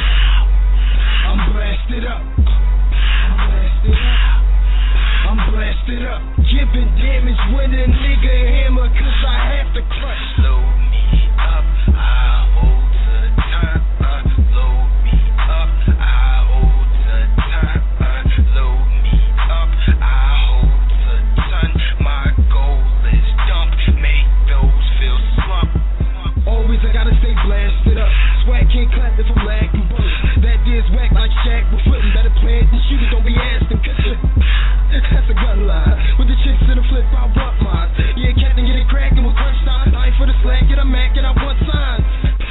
I'm blasted up. I'm blasted up. I'm blasted up. Giving damage when a nigga hammer, cause I have to crush. Load me up, I hold the time. Load me up, I hold the time. Load me up, I hold the sun. My goal is dump, make those feel slump. Always I gotta stay blasted up. Swag can't clap if I'm lacking bullets. That diz whack like Shaq with footin'. Better play it and shoot it, don't be asking. That's a gun line. With the chicks in the flip, I want mine. Yeah, Captain, get it crackin' with crunch time. I ain't for the slack, get a Mac and I want signs.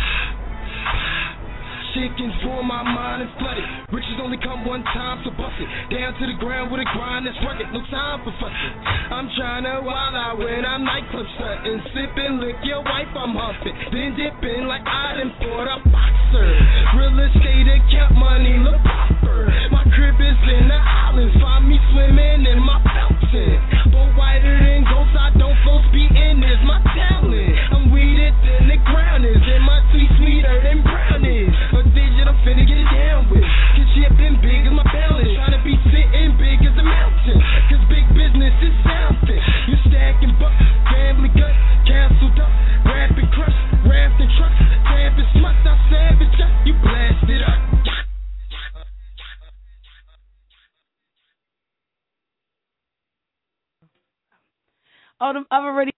Chickens for my mind is flooded. Riches only come one time, so bust it. Down to the ground with a grind that's rugged. No time for fussing. I'm trying to wild out when I'm nightclub stunting. Sipping, lick your wife, I'm humping. Then dipping like I done fought a boxer. Real estate account money, look proper. My crib is in the islands. Find me swimming in my fountain. But whiter than ghosts, I all them other radio.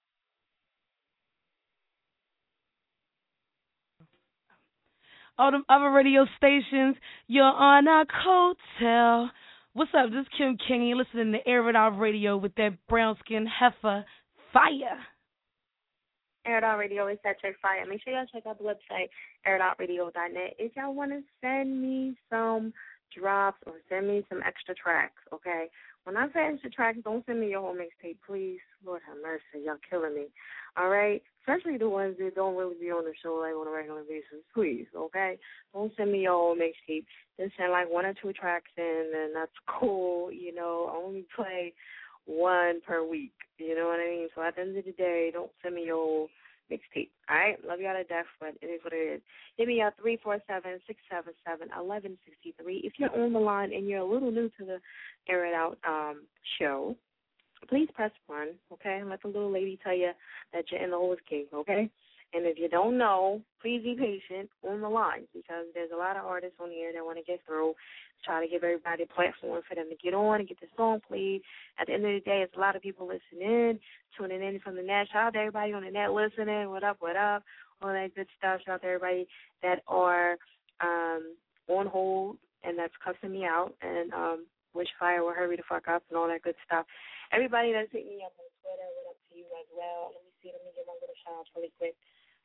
All them other radio stations, you're on a coattail. What's up? This is Kim King. You're listening to Air It Out Radio with that brown skin heifer. Fire. Air It Out Radio is that check fire. Make sure y'all check out the website, airitoutradio.net. If y'all want to send me some drops or send me some extra tracks, okay? When I say extra tracks, don't send me your whole mixtape, please. Lord have mercy, y'all killing me. All right? Especially the ones that don't really be on the show like on a regular basis. Please, okay? Don't send me your whole mixtape. Just send like 1 or 2 tracks in, and that's cool. You know, I only play 1 per week. You know what I mean? So at the end of the day, don't send me your whole mixtape. All right? Love y'all to death, but it is what it is. Hit me at 347-677-1163. If you're on the line and you're a little new to the Air It Out show, please press 1, okay? And let the little lady tell you that you're in the oldest king, okay? And if you don't know, please be patient on the line because there's a lot of artists on here that want to get through. Try to give everybody a platform for them to get on and get the song played. At the end of the day, it's a lot of people listening, tuning in from the net. Shout out to everybody on the net listening. What up, all that good stuff. Shout out to everybody that are on hold and that's cussing me out and wish fire will hurry the fuck up and all that good stuff. Everybody that's hitting me up on Twitter, what up to you as well. Let me give my little shout out really quick.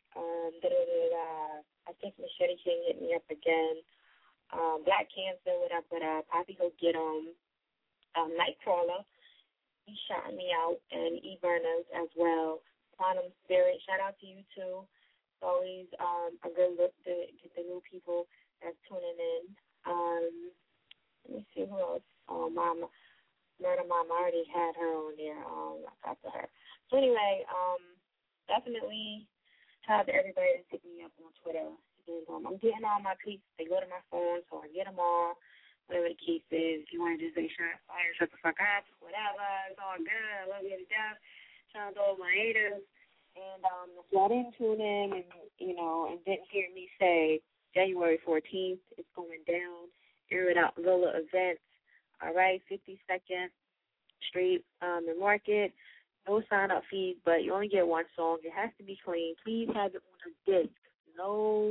I think Machete King hit me up again. Black Cancer, what up, Poppy Go Get 'em. Nightcrawler, he shot me out, and E. Burners as well. Quantum Spirit, shout out to you too. It's always a good look to get the new people that's tuning in. Let me see who else. Mama, Murder Mama, I already had her on there. I got to her. So anyway, definitely shout out to everybody that's hitting me up on Twitter. And, I'm getting all my tweets. They go to my phone, so I get them all. Whatever the case is. If you want to just say shut the fuck up, whatever. It's all good. I love you to death. Shout out to all my haters. And if y'all didn't tune in and, and didn't hear me say January 14th, it's going down. Air It Out Villa events. All right, 52nd Street and Market. No sign-up fees, but you only get 1 song. It has to be clean. Please have it on a disc. No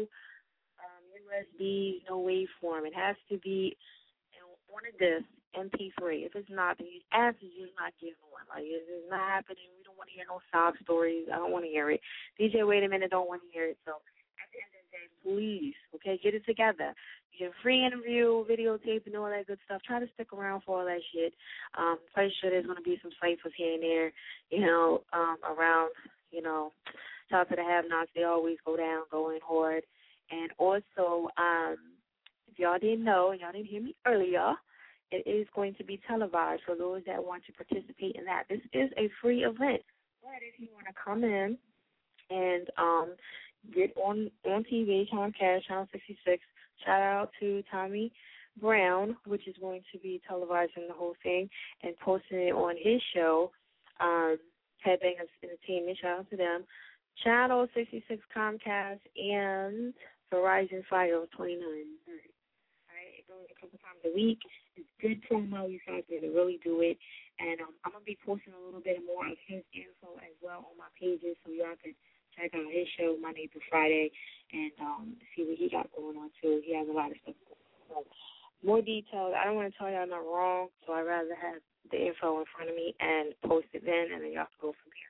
USB, no waveform. It has to be on a disc, MP3. If it's not, then you ask is just not getting on. Like, it's not happening. We don't want to hear no sob stories. I don't want to hear it. DJ, wait a minute, don't want to hear it. So at the end of the day, please, okay, get it together. You get a free interview, videotape, and all that good stuff. Try to stick around for all that shit. Pretty sure there's going to be some ciphers here and there, around, shout out to the have-nots. They always go down, go in hard. And also, if y'all didn't know, and y'all didn't hear me earlier, it is going to be televised for those that want to participate in that. This is a free event. But if you want to come in and get on TV, Comcast, Channel 66, shout out to Tommy Brown, which is going to be televising the whole thing and posting it on his show, Headbangers Entertainment. Shout out to them. Channel 66 Comcast and Verizon Fire 29. All right, it goes a couple times a week. It's good promo. You guys got to really do it. And I'm going to be posting a little bit more of his info as well on my pages so y'all can check out his show Monday through Friday and see what he got going on, too. He has a lot of stuff going on. So more details. I don't want to tell y'all I'm not wrong, so I'd rather have the info in front of me and post it then, and then y'all can go from there.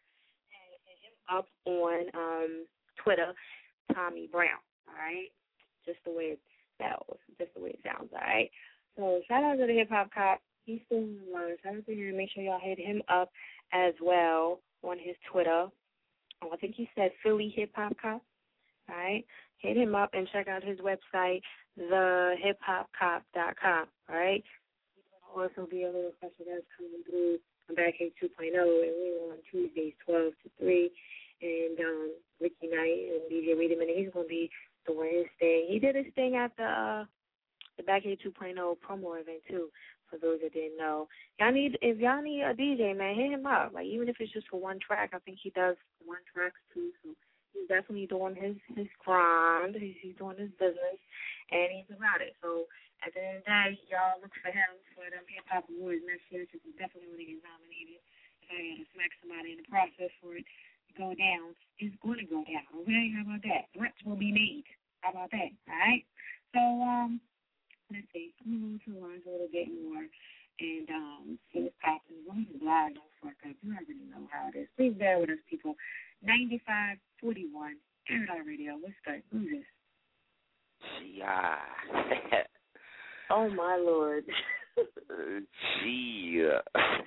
Up on Twitter, Tommy Brown, all right? Just the way it sounds, all right? So shout out to the Hip Hop Cop. He's still on the line. Shout out to him. Make sure y'all hit him up as well on his Twitter. I think he said Philly Hip Hop Cop, all right? Hit him up and check out his website, thehiphopcop.com, all right? There will also be a little special that's coming through Barricade 2.0, and we're on Tuesdays 12 to 3. And Ricky Knight and DJ Wait a Minute, he's going to be doing his thing. He did his thing at the Barricade 2.0 promo event, too, for those that didn't know. If y'all need a DJ, man, hit him up. Like, even if it's just for 1 track, I think he does 1 track, too. So he's definitely doing his grind. He's doing his business, and he's about it. So at the end of the day, y'all look for him for them hip-hop awards next year, because he's definitely going to get nominated. saying, and smack somebody in the process for it to go down, it's going to go down. Okay, how about that? Threats will be made. How about that? All right. So let's see. I'm going to go to the lines a little bit more and see what's happening. As long as the live don't fuck up, you already know how it is. Please bear with us, people. 9541 Air Radio. What's good? Who's this? Yeah. Oh my Lord. Gee.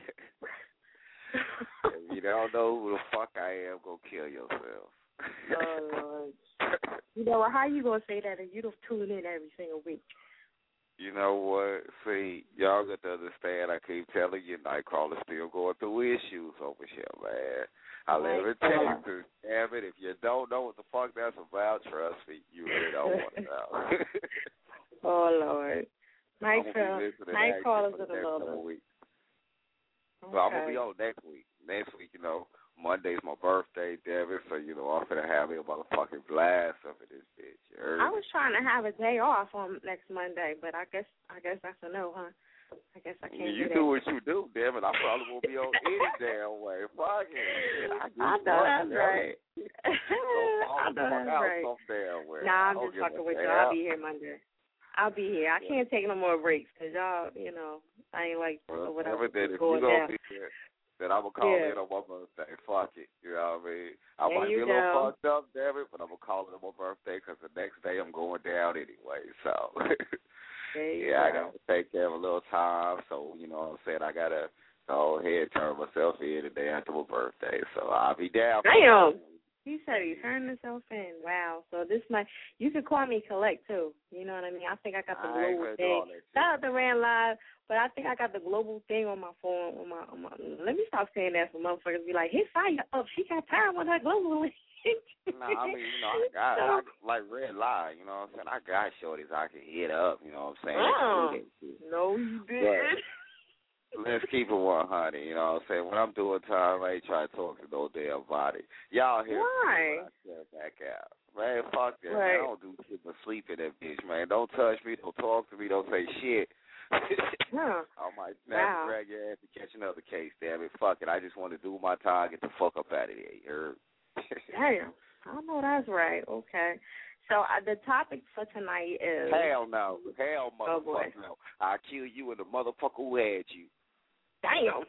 If you don't know who the fuck I am, go kill yourself. Oh Lord. You know how you gonna say that if you don't tune in every single week? You know what? See, y'all got to understand. I keep telling you, Nightcrawler still going through issues over here, man. I'll never tell you, damn it. If you don't know what the fuck that's about, trust me, you really don't want to know. Oh Lord. Nightcrawler's in the building. So I'm going to be on next week. Next week, you know, Monday's my birthday, damn it, so, you know, I'm going to have a motherfucking blast up in this bitch. I was trying to have a day off on next Monday, but I guess that's a no, huh? I guess I can't You do what you do, damn it. I probably won't be on any damn way. Fuck it. I know that's right. I know that's right. Nah, I'm just fucking with you. I'll be here Monday. I'll be here. I can't take no more breaks because y'all, you know, I ain't like whatever if going you down. Be here, then I'm going to call in on my birthday. Fuck it. You know what I mean? I might be a little fucked up, damn it, but I'm going to call it on my birthday because the next day I'm going down anyway. So, I got to take care of a little time. So, you know what I'm saying? I got to go ahead and turn myself in the day after my birthday. So, I'll be down. Damn. He said he turned himself in. Wow. So this might, you could call me Collect too. You know what I mean? I think I got the global thing. Shout out to Ran Live, but I think I got the global thing on my phone. On my let me stop saying that for motherfuckers be like, hit fire up. She got time on her global link. No, I mean, you know, I like Red Live, you know what I'm saying? I got shorties I can hit up, you know what I'm saying? No, you didn't. Let's keep it 100, you know what I'm saying? When I'm doing time, I ain't trying to talk to no damn body. Y'all hear me when I step back out. Man, fuck that. Right. Man, I don't do shit but sleep in that bitch, man. Don't touch me, don't talk to me, don't say shit. I might snap and drag your ass to catch another case, damn it. Fuck it. I just want to do my time, get the fuck up out of there. Damn. I know that's right. Okay. So the topic for tonight is... Hell no. Hell motherfucker no. I'll kill you and the motherfucker who had you. Damn.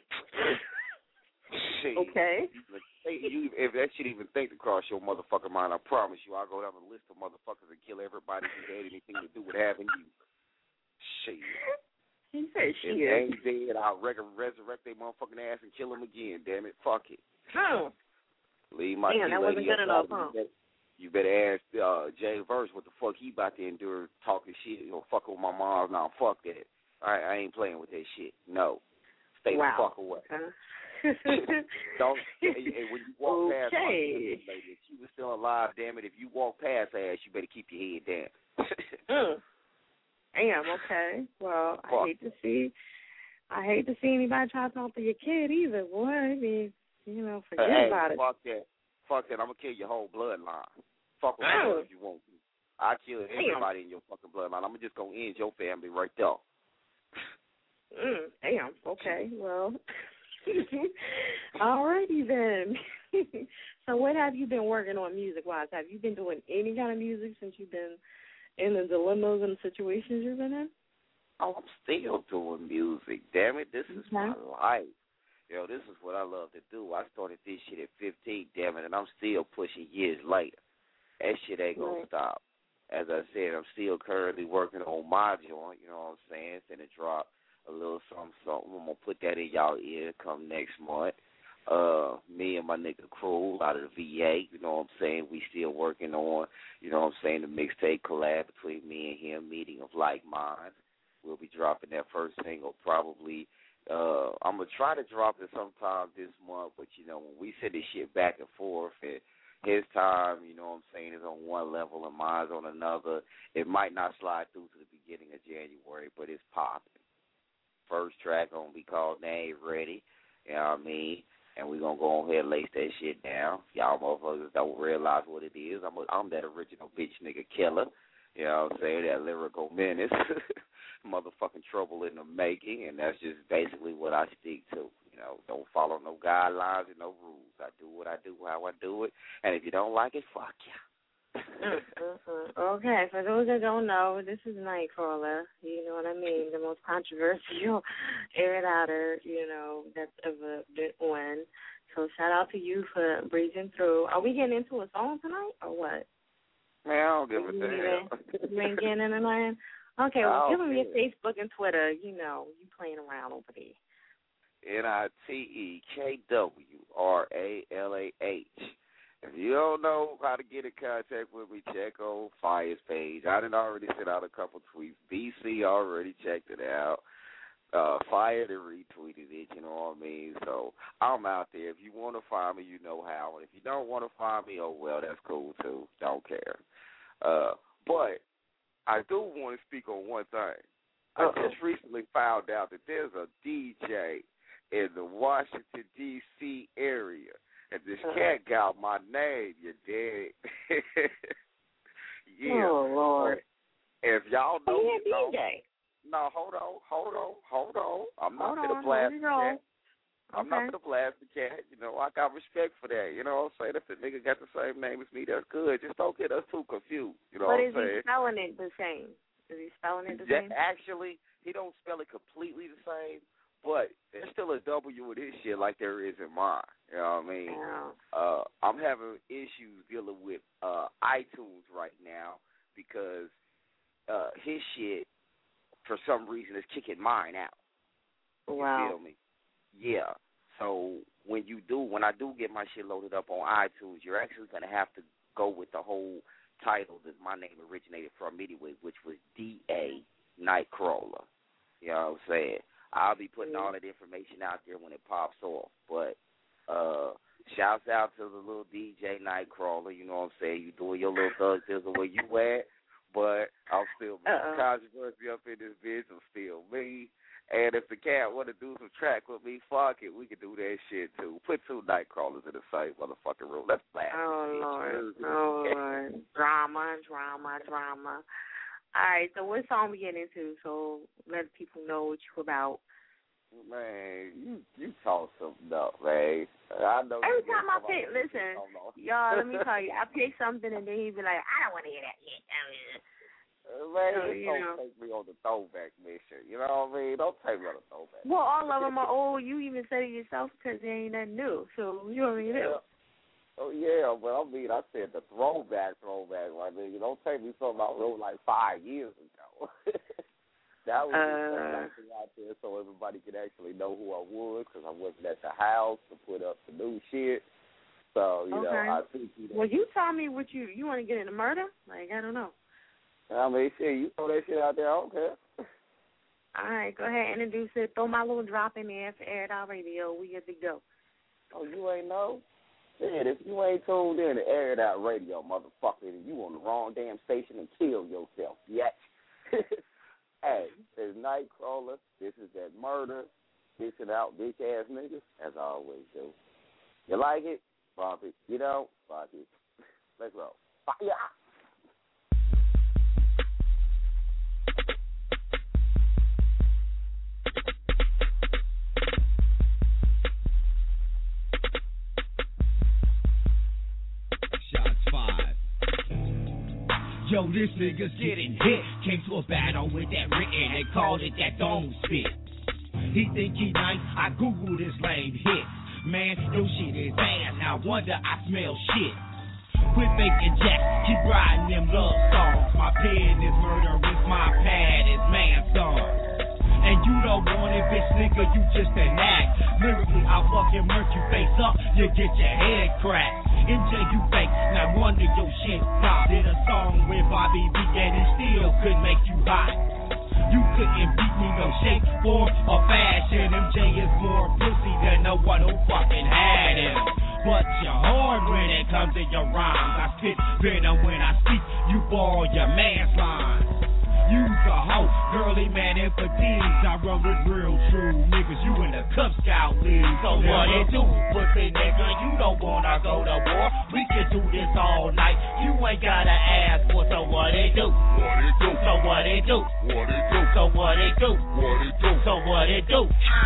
Shit. Okay. If that shit even think to cross your motherfucking mind, I promise you, I'll go down the list of motherfuckers and kill everybody who had anything to do with having you. Shit. He said shit. If they ain't dead, I'll resurrect their motherfucking ass and kill them again, damn it. Fuck it. Leave my Damn, that wasn't good enough, huh? You better ask Jay Verse what the fuck he about to endure talking shit, you know, fucking with my mom. Now, fuck that. I ain't playing with that shit. No. Stay the fuck away. Don't. When you walk past my lady, if she was still alive, damn it, if you walk past her ass, you better keep your head down. Damn, okay. Well, I hate to see anybody try to talk to your kid either, boy. I mean, you know, forget about it. Fuck that. I'm going to kill your whole bloodline. Fuck with me if you want to. I'll kill everybody in your fucking bloodline. I'm just going to end your family right there. Damn. Okay. Well, alrighty then. So what have you been working on music-wise? Have you been doing any kind of music since you've been in the dilemmas and situations you've been in? Oh, I'm still doing music. Damn it. This is my life. Yo, this is what I love to do. I started this shit at 15, damn it, and I'm still pushing years later. That shit ain't going to stop. As I said, I'm still currently working on my joint, you know what I'm saying? It's going to drop a little something. I'm going to put that in y'all ear come next month. Me and my nigga Crew out of the VA, you know what I'm saying? We still working on, you know what I'm saying, the mixtape collab between me and him, Meeting of Like Minds. We'll be dropping that first single probably. I'm going to try to drop it sometime this month, but, you know, when we send this shit back and forth and his time, you know what I'm saying, is on one level and mine's on another, it might not slide through to the beginning of January, but it's popping. First track going to be called They Ain't Ready, you know what I mean? And we're going to go ahead and lace that shit down. Y'all motherfuckers don't realize what it is. I'm that original bitch nigga killer, you know what I'm saying, that lyrical menace. Motherfucking trouble in the making, and that's just basically what I stick to. You don't follow no guidelines and no rules. I do what I do, how I do it, and if you don't like it, fuck you. Okay, for those that don't know, this is Nightcrawler. You know what I mean? The most controversial Air It Outer, that's ever been on. So shout out to you for breezing through. Are we getting into a song tonight or what? Man, I don't give a damn. You ain't getting into nothing? Okay, well, give them your Facebook and Twitter. You playing around over there. NITEKWRALAH. If you don't know how to get in contact with me, check on Fire's page. I done already sent out a couple tweets. BC already checked it out. Fire and retweeted it, you know what I mean? So I'm out there. If you want to find me, you know how. And if you don't want to find me, oh, well, that's cool, too. Don't care. But I do want to speak on one thing. I just recently found out that there's a DJ in the Washington, D.C. area. And this cat got my name, you dig? Yeah. Oh, Lord. If y'all know, DJ. No, hold on. I'm not going to blast the cat. I'm not going to blast the cat. I got respect for that. You know what I'm saying? If the nigga got the same name as me, that's good. Just don't get us too confused. You know what I'm saying? But is he spelling it the same? Same? Actually, he don't spell it completely the same. But there's still a W with his shit like there is in mine. You know what I mean? Yeah. I'm having issues dealing with iTunes right now because his shit, for some reason, is kicking mine out. Wow. You feel me? Yeah. So when I do get my shit loaded up on iTunes, you're actually going to have to go with the whole title that my name originated from anyway, which was D.A. Nightcrawler. You know what I'm saying? I'll be putting all that information out there when it pops off. But shouts out to the little DJ Nightcrawler. You know what I'm saying? You doing your little thug sizzle where you at. But I'm still controversy up in this bitch. I'm still me. And if the cat want to do some track with me, fuck it. We can do that shit, too. Put 2 Nightcrawlers in the same motherfucking room. Let's blast. Oh, Lord. Drama. All right, so what song we getting into? So let people know what you about. Man, you talk something up, man. I know. Every time I pick, listen, y'all, let me tell you, I pick something and then he be like, I don't want to hear that shit. Man, don't take me on the throwback mission. You know what I mean? Don't take me on the throwback. Well, all of them are old. You even said it yourself because there ain't nothing new. So you already know. Oh, yeah, but I mean, I said the throwback, right there. You don't take me something I wrote like 5 years ago. That was just something out there so everybody could actually know who I was because I wasn't at the house to put up the new shit. So, you know, I think Well, you tell me what you want to get into murder? Like, I don't know. I mean, shit, you throw that shit out there, I don't care. All right, go ahead, introduce it. Throw my little drop in there for Air It Out Radio. We get to go. Oh, you ain't know? Shit, if you ain't tuned in to Air It Out Radio, motherfucker, then you on the wrong damn station and kill yourself, yes. Hey, it's Nightcrawler. This is that murder. Dishing out bitch-ass niggas, as I always do. You like it? Bump it. You don't? Fuck it. Let's roll. Fire! Yo, this nigga's getting hit. Came to a battle with that written and called it that dome spit. He think he nice, I googled his lame hits. Man, your shit is ass, I wonder I smell shit. Quit faking jack, keep riding them love songs. My pen is murderous, my pad is manslaughter. And you don't want it, bitch nigga, you just an act. Lyrically, I'll fucking murk you face up, you get your head cracked. MJ, you fake, not wonder your shit pop. Did a song with Bobby B and it still couldn't make you hot. You couldn't beat me no shape, form, or fashion. MJ is more pussy than the one who fucking had him. But you're hard when it comes to your rhymes. I spit venom when I speak, you ball your man's lines. You's a hoe, girly man and fatigues. I run with real true niggas, you in the Cub Scout League. So what it do, pussy nigga? You don't wanna go to war. We can do this all night. You ain't gotta ask for. So what it do? What it do? So what it do? What it do? So what it do? What it do? So what it do?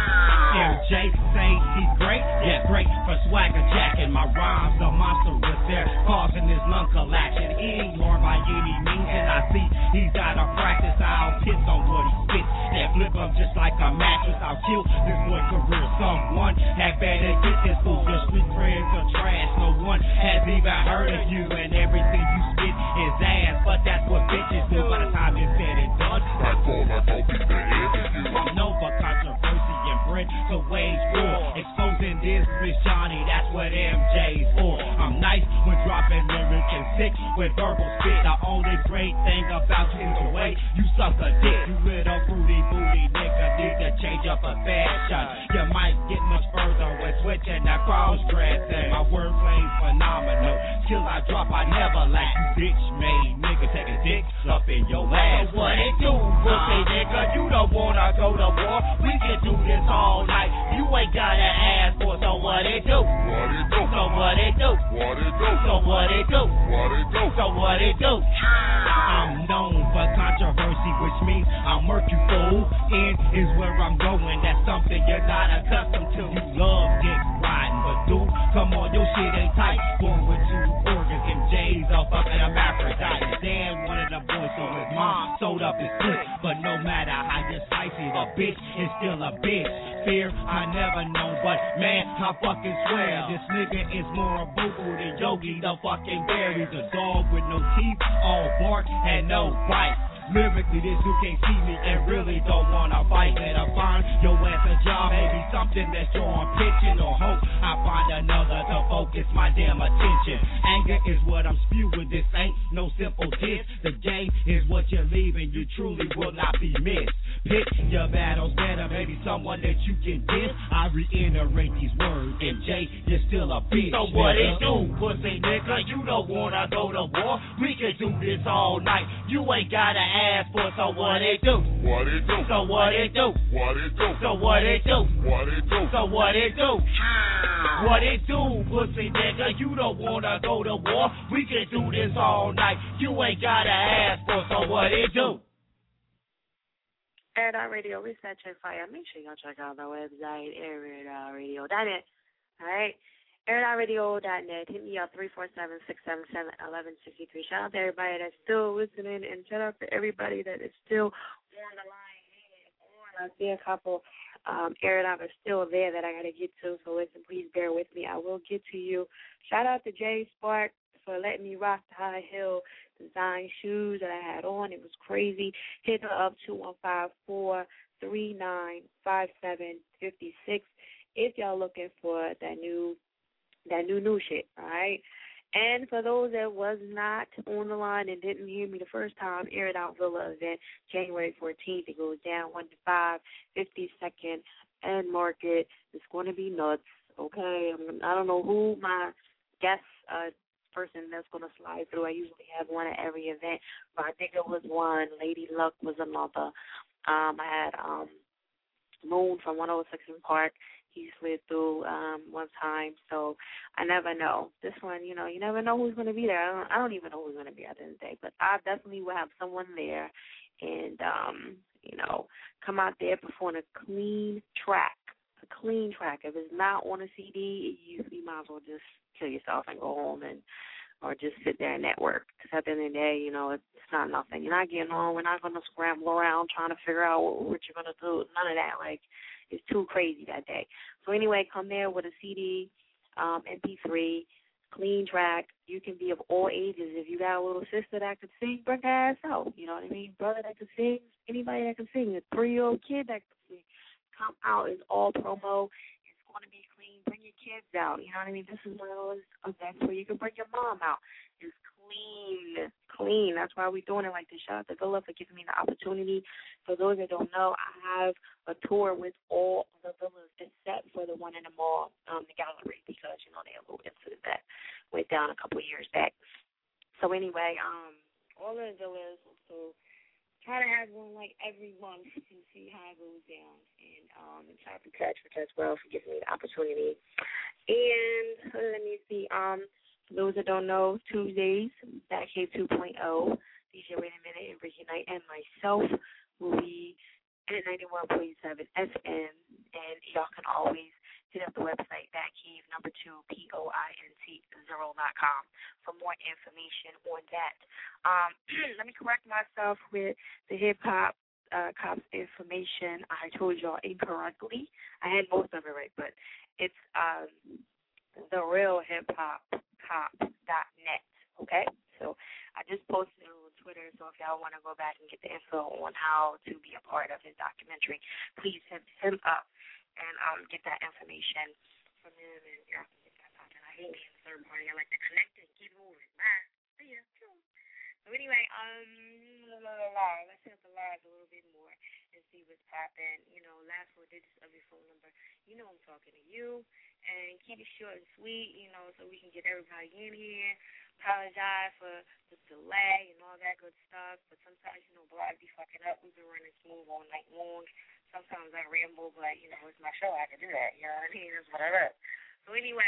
MJ say he's great, yeah, great for swagger jacking. My rhymes are monstrous, they're causing this lung collapsion. He ain't learned by any means, and I see he's out of practice. I'll piss on what he spits, then flip him just like a mattress. I'll kill this boy career. Someone had better get this fool. Your street friends are trash. No one has even heard of you, and everything you spit is ass. But that's what bitches do. By the time it's said and done, I call her go beat the head of you. I'm known for controversy and bred to wage war. Exposing this Miss Johnny, that's what MJ's for. I'm nice when dropping lyrics and sick with verbal spit. The only great thing about you is the way you suck a dick. You little fruity booty nigga need to change up a fashion. You might get much further with switching that cross dressing. My wordplay's phenomenal. Till I drop, I never lack. You bitch made nigga taking dick up in your ass. So what it do, pussy nigga? You don't wanna go to war. We can do this all night. You ain't gotta ask for. So what it do? What it do? So what it do? What it do? So what it do? What it do? So what it do? I'm known for controversy, which means I'll murk you fool. In is where I'm going. That's something you're not accustomed to. You love dick riding, but dude, come on, your shit ain't tight. Born with two organs and J's up in Aphrodite. Dan one of the boys, so his mom sewed up his foot. But no matter how you slice it, a bitch is still a bitch. Fear I never know, but man, I fucking swear this nigga is more a boo-boo than Yogi the fucking bear. He's a dog with no teeth, all bark and no bite. Lyrically, this you can't see me and really don't wanna fight. Let I find your ass a job, maybe something that's drawing pitching or hope I find another to focus my damn attention. Anger is what I'm spewing, this ain't no simple diss. The game is what you're leaving, you truly will not be missed. Pick your battles better, maybe someone that you can diss. I reiterate these words, MJ, you're still a bitch. So what it do, pussy nigga? You don't wanna go to war. We can do this all night. You ain't gotta ask for. So what it do? What it do? So what it do? What it do? So what it do? What it do? So what it do? What it do, pussy nigga? You don't wanna go to war. We can do this all night. You ain't gotta ask for. So what it do? Air Radio, Reset Check Fire. Make sure y'all check out the website, airradio.net. All right? airradio.net. Hit me up, 347-677-1163. Shout out to everybody that's still listening, and shout out to everybody that is still on the line. I see a couple Air It Out are still there that I got to get to, so listen, please bear with me. I will get to you. Shout out to Jay Spark for letting me rock the high heel design shoes that I had on. It was crazy. Hit her up, 215-439-5756 if y'all looking for that new shit, all right? And for those that was not on the line and didn't hear me the first time, Air It Out Villa event, January 14th. It goes down 1 to 5, 52nd and Market. It's going to be nuts, okay? I don't know who my guest person that's going to slide through. I usually have one at every event. Rodriguez was one. Lady Luck was another. I had Moon from 106 in Park. He slid through one time, so I never know. This one, you never know who's going to be there. I don't even know who's going to be at the end of the day, but I definitely will have someone there and, come out there perform a clean track. A clean track. If it's not on a CD, you might as well just kill yourself and go home or just sit there and network. Because at the end of the day, it's not nothing. You're not getting on. We're not going to scramble around trying to figure out what you're going to do. None of that. It's too crazy that day. So anyway, come there with a CD, MP3, clean track. You can be of all ages. If you got a little sister that could sing, bring her ass out. You know what I mean? Brother that could sing, anybody that can sing. A 3-year-old kid that could sing. Come out. It's all promo. It's going to be clean. Bring your kids out. You know what I mean? This is one of those events where you can bring your mom out. It's clean. That's why we're doing it like this. Shout out to Villa for giving me the opportunity. For those that don't know, I have a tour with all the villas except for the one in the mall, the gallery, because, they had a little incident that went down a couple of years back. So anyway, all of the villas, so try to have one like every month and see how it goes down. And try to catch which as well for giving me the opportunity. And let me see. Those that don't know, Tuesdays, Batcave 2.0, DJ Wait a Minute and Ricky Knight and myself will be at 91.7 FM. And y'all can always hit up the website, Batcave2POINT0.com for more information on that. Let me correct myself with the hip-hop cops information. I told y'all incorrectly. I had most of it right, but it's therealhiphopcop.net, okay? So I just posted it on Twitter, so if y'all want to go back and get the info on how to be a part of his documentary, please hit him up and get that information from him, and y'all can get that out. And I hate being a third party. I like to connect and keep moving. Bye. See ya. So anyway, let's hit up the lives a little bit more and see what's popping. You know, last 4 digits of your phone number. You know I'm talking to you. And keep it short and sweet, you know, so we can get everybody in here. Apologize for the delay and all that good stuff. But sometimes, you know, Block be fucking up. We've been running smooth all night long. Sometimes I ramble, but, you know, it's my show. I can do that. You know what I mean? That's what I do. So anyway,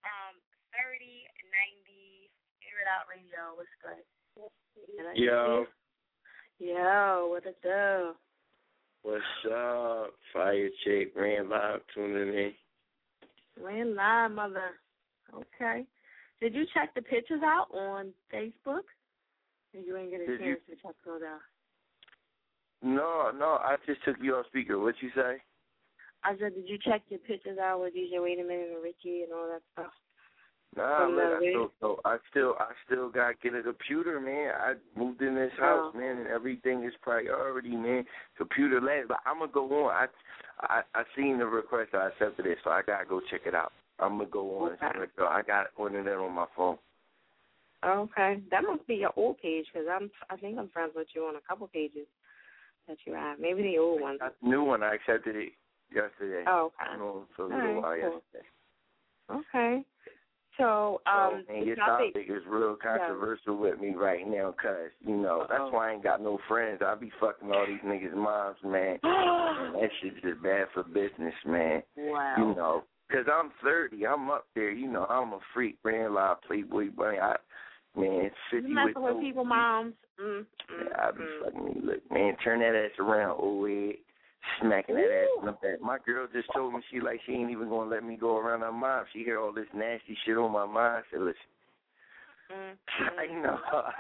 3090 Air It Out Radio. What's good? Yo. Yo, what it do? What's up? Fire Chick, ran live, tuning in. Ran live, mother. Okay. Did you check the pictures out on Facebook? Or you ain't get a chance to check those out? No, I just took you on speaker. What'd you say? I said, did you check your pictures out with DJ Wait a Minute and Ricky and all that stuff? Nah, man, I still got to get a computer, man. I moved in this house, man, and everything is priority, man. Computer last, but I'm gonna go on. I seen the request, I accepted it, so I gotta go check it out. I'm gonna go on. Okay. I got one of them on my phone. Okay, that must be your old page because I think I'm friends with you on a couple pages that you have. Maybe the old one. That's the new one. I accepted it yesterday. Oh, okay. For a little while yesterday. Okay. So, man, your topic is real controversial with me right now because, you know, that's why I ain't got no friends. I be fucking all these niggas' moms, man. And that shit's just bad for business, man. Wow. You know, because I'm 30. I'm up there. You know, I'm a freak, man, live Playboy bunny. Man, 50 you messing with people, moms. I be fucking me. Look, man, turn that ass around, old head. Smacking that ass in the back. My girl just told me she ain't even gonna let me go around her mom. She hear all this nasty shit on my mind. I said, listen, I know.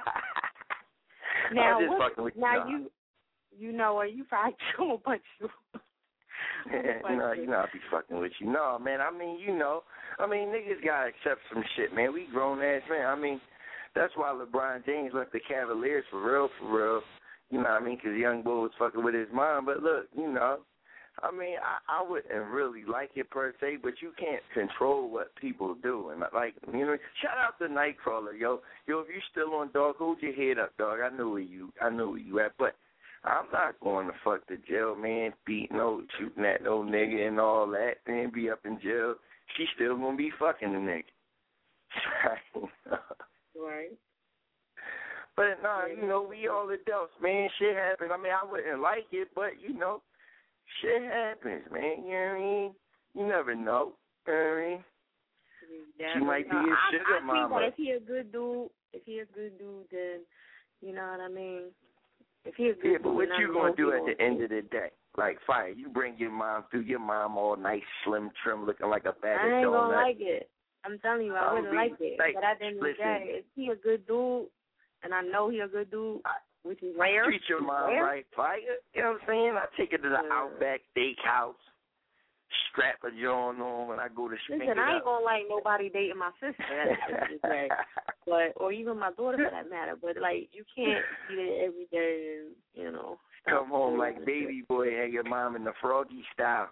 Now, I'm just fucking with you know what? You probably don't, but you. No, you know I be fucking with you. No, man. I mean, you know, niggas gotta accept some shit, man. We grown ass man. I mean, that's why LeBron James left the Cavaliers for real. You know what I mean? Because young boy was fucking with his mom. But look, you know, I mean, I wouldn't really like it per se, but you can't control what people do. And like, you know, shout out to Nightcrawler, yo. Yo, if you still on, dog, hold your head up, dog. I know where you at. But I'm not going to fuck the jail, man, shooting at no nigga and all that, and be up in jail. She's still going to be fucking the nigga. Right. But, nah, you know, we all adults, man. Shit happens. I mean, I wouldn't like it, but, you know, shit happens, man. You know what I mean? You never know. You know what I mean? She might be a sugar mama. But if he a good dude, then, you know what I mean? If he a good dude, but what you going to do at the end of the day? Like, fire, you bring your mom through, your mom all nice, slim, trim, looking like a bag of donuts. I ain't going to like it. I'm telling you, I wouldn't like it. But at the end of the day, if he a good dude, and I know he a good dude, which is rare. Treat your mom right, fire. You know what I'm saying? I take her to the Outback Steakhouse, strap a joint on when I go to spin. Listen, I ain't gonna like nobody dating my sister, or even my daughter for that matter. But like, you can't be there every day and come home like baby boy and your mom in the Froggy style.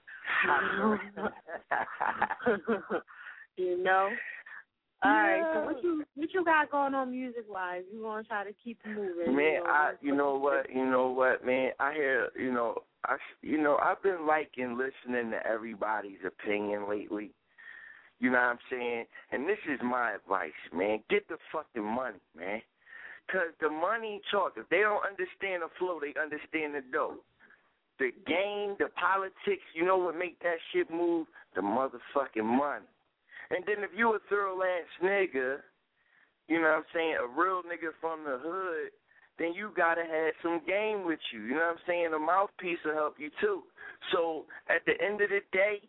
You know. All right, so what you got going on music wise? You gonna try to keep moving? Man, you know what, man. I hear, I've been liking listening to everybody's opinion lately. You know what I'm saying? And this is my advice, man. Get the fucking money, man. Because the money talk. If they don't understand the flow, they understand the dough. The game, the politics, you know what make that shit move? The motherfucking money. And then if you a thorough-ass nigga, you know what I'm saying, a real nigga from the hood, then you got to have some game with you. You know what I'm saying? A mouthpiece will help you, too. So at the end of the day,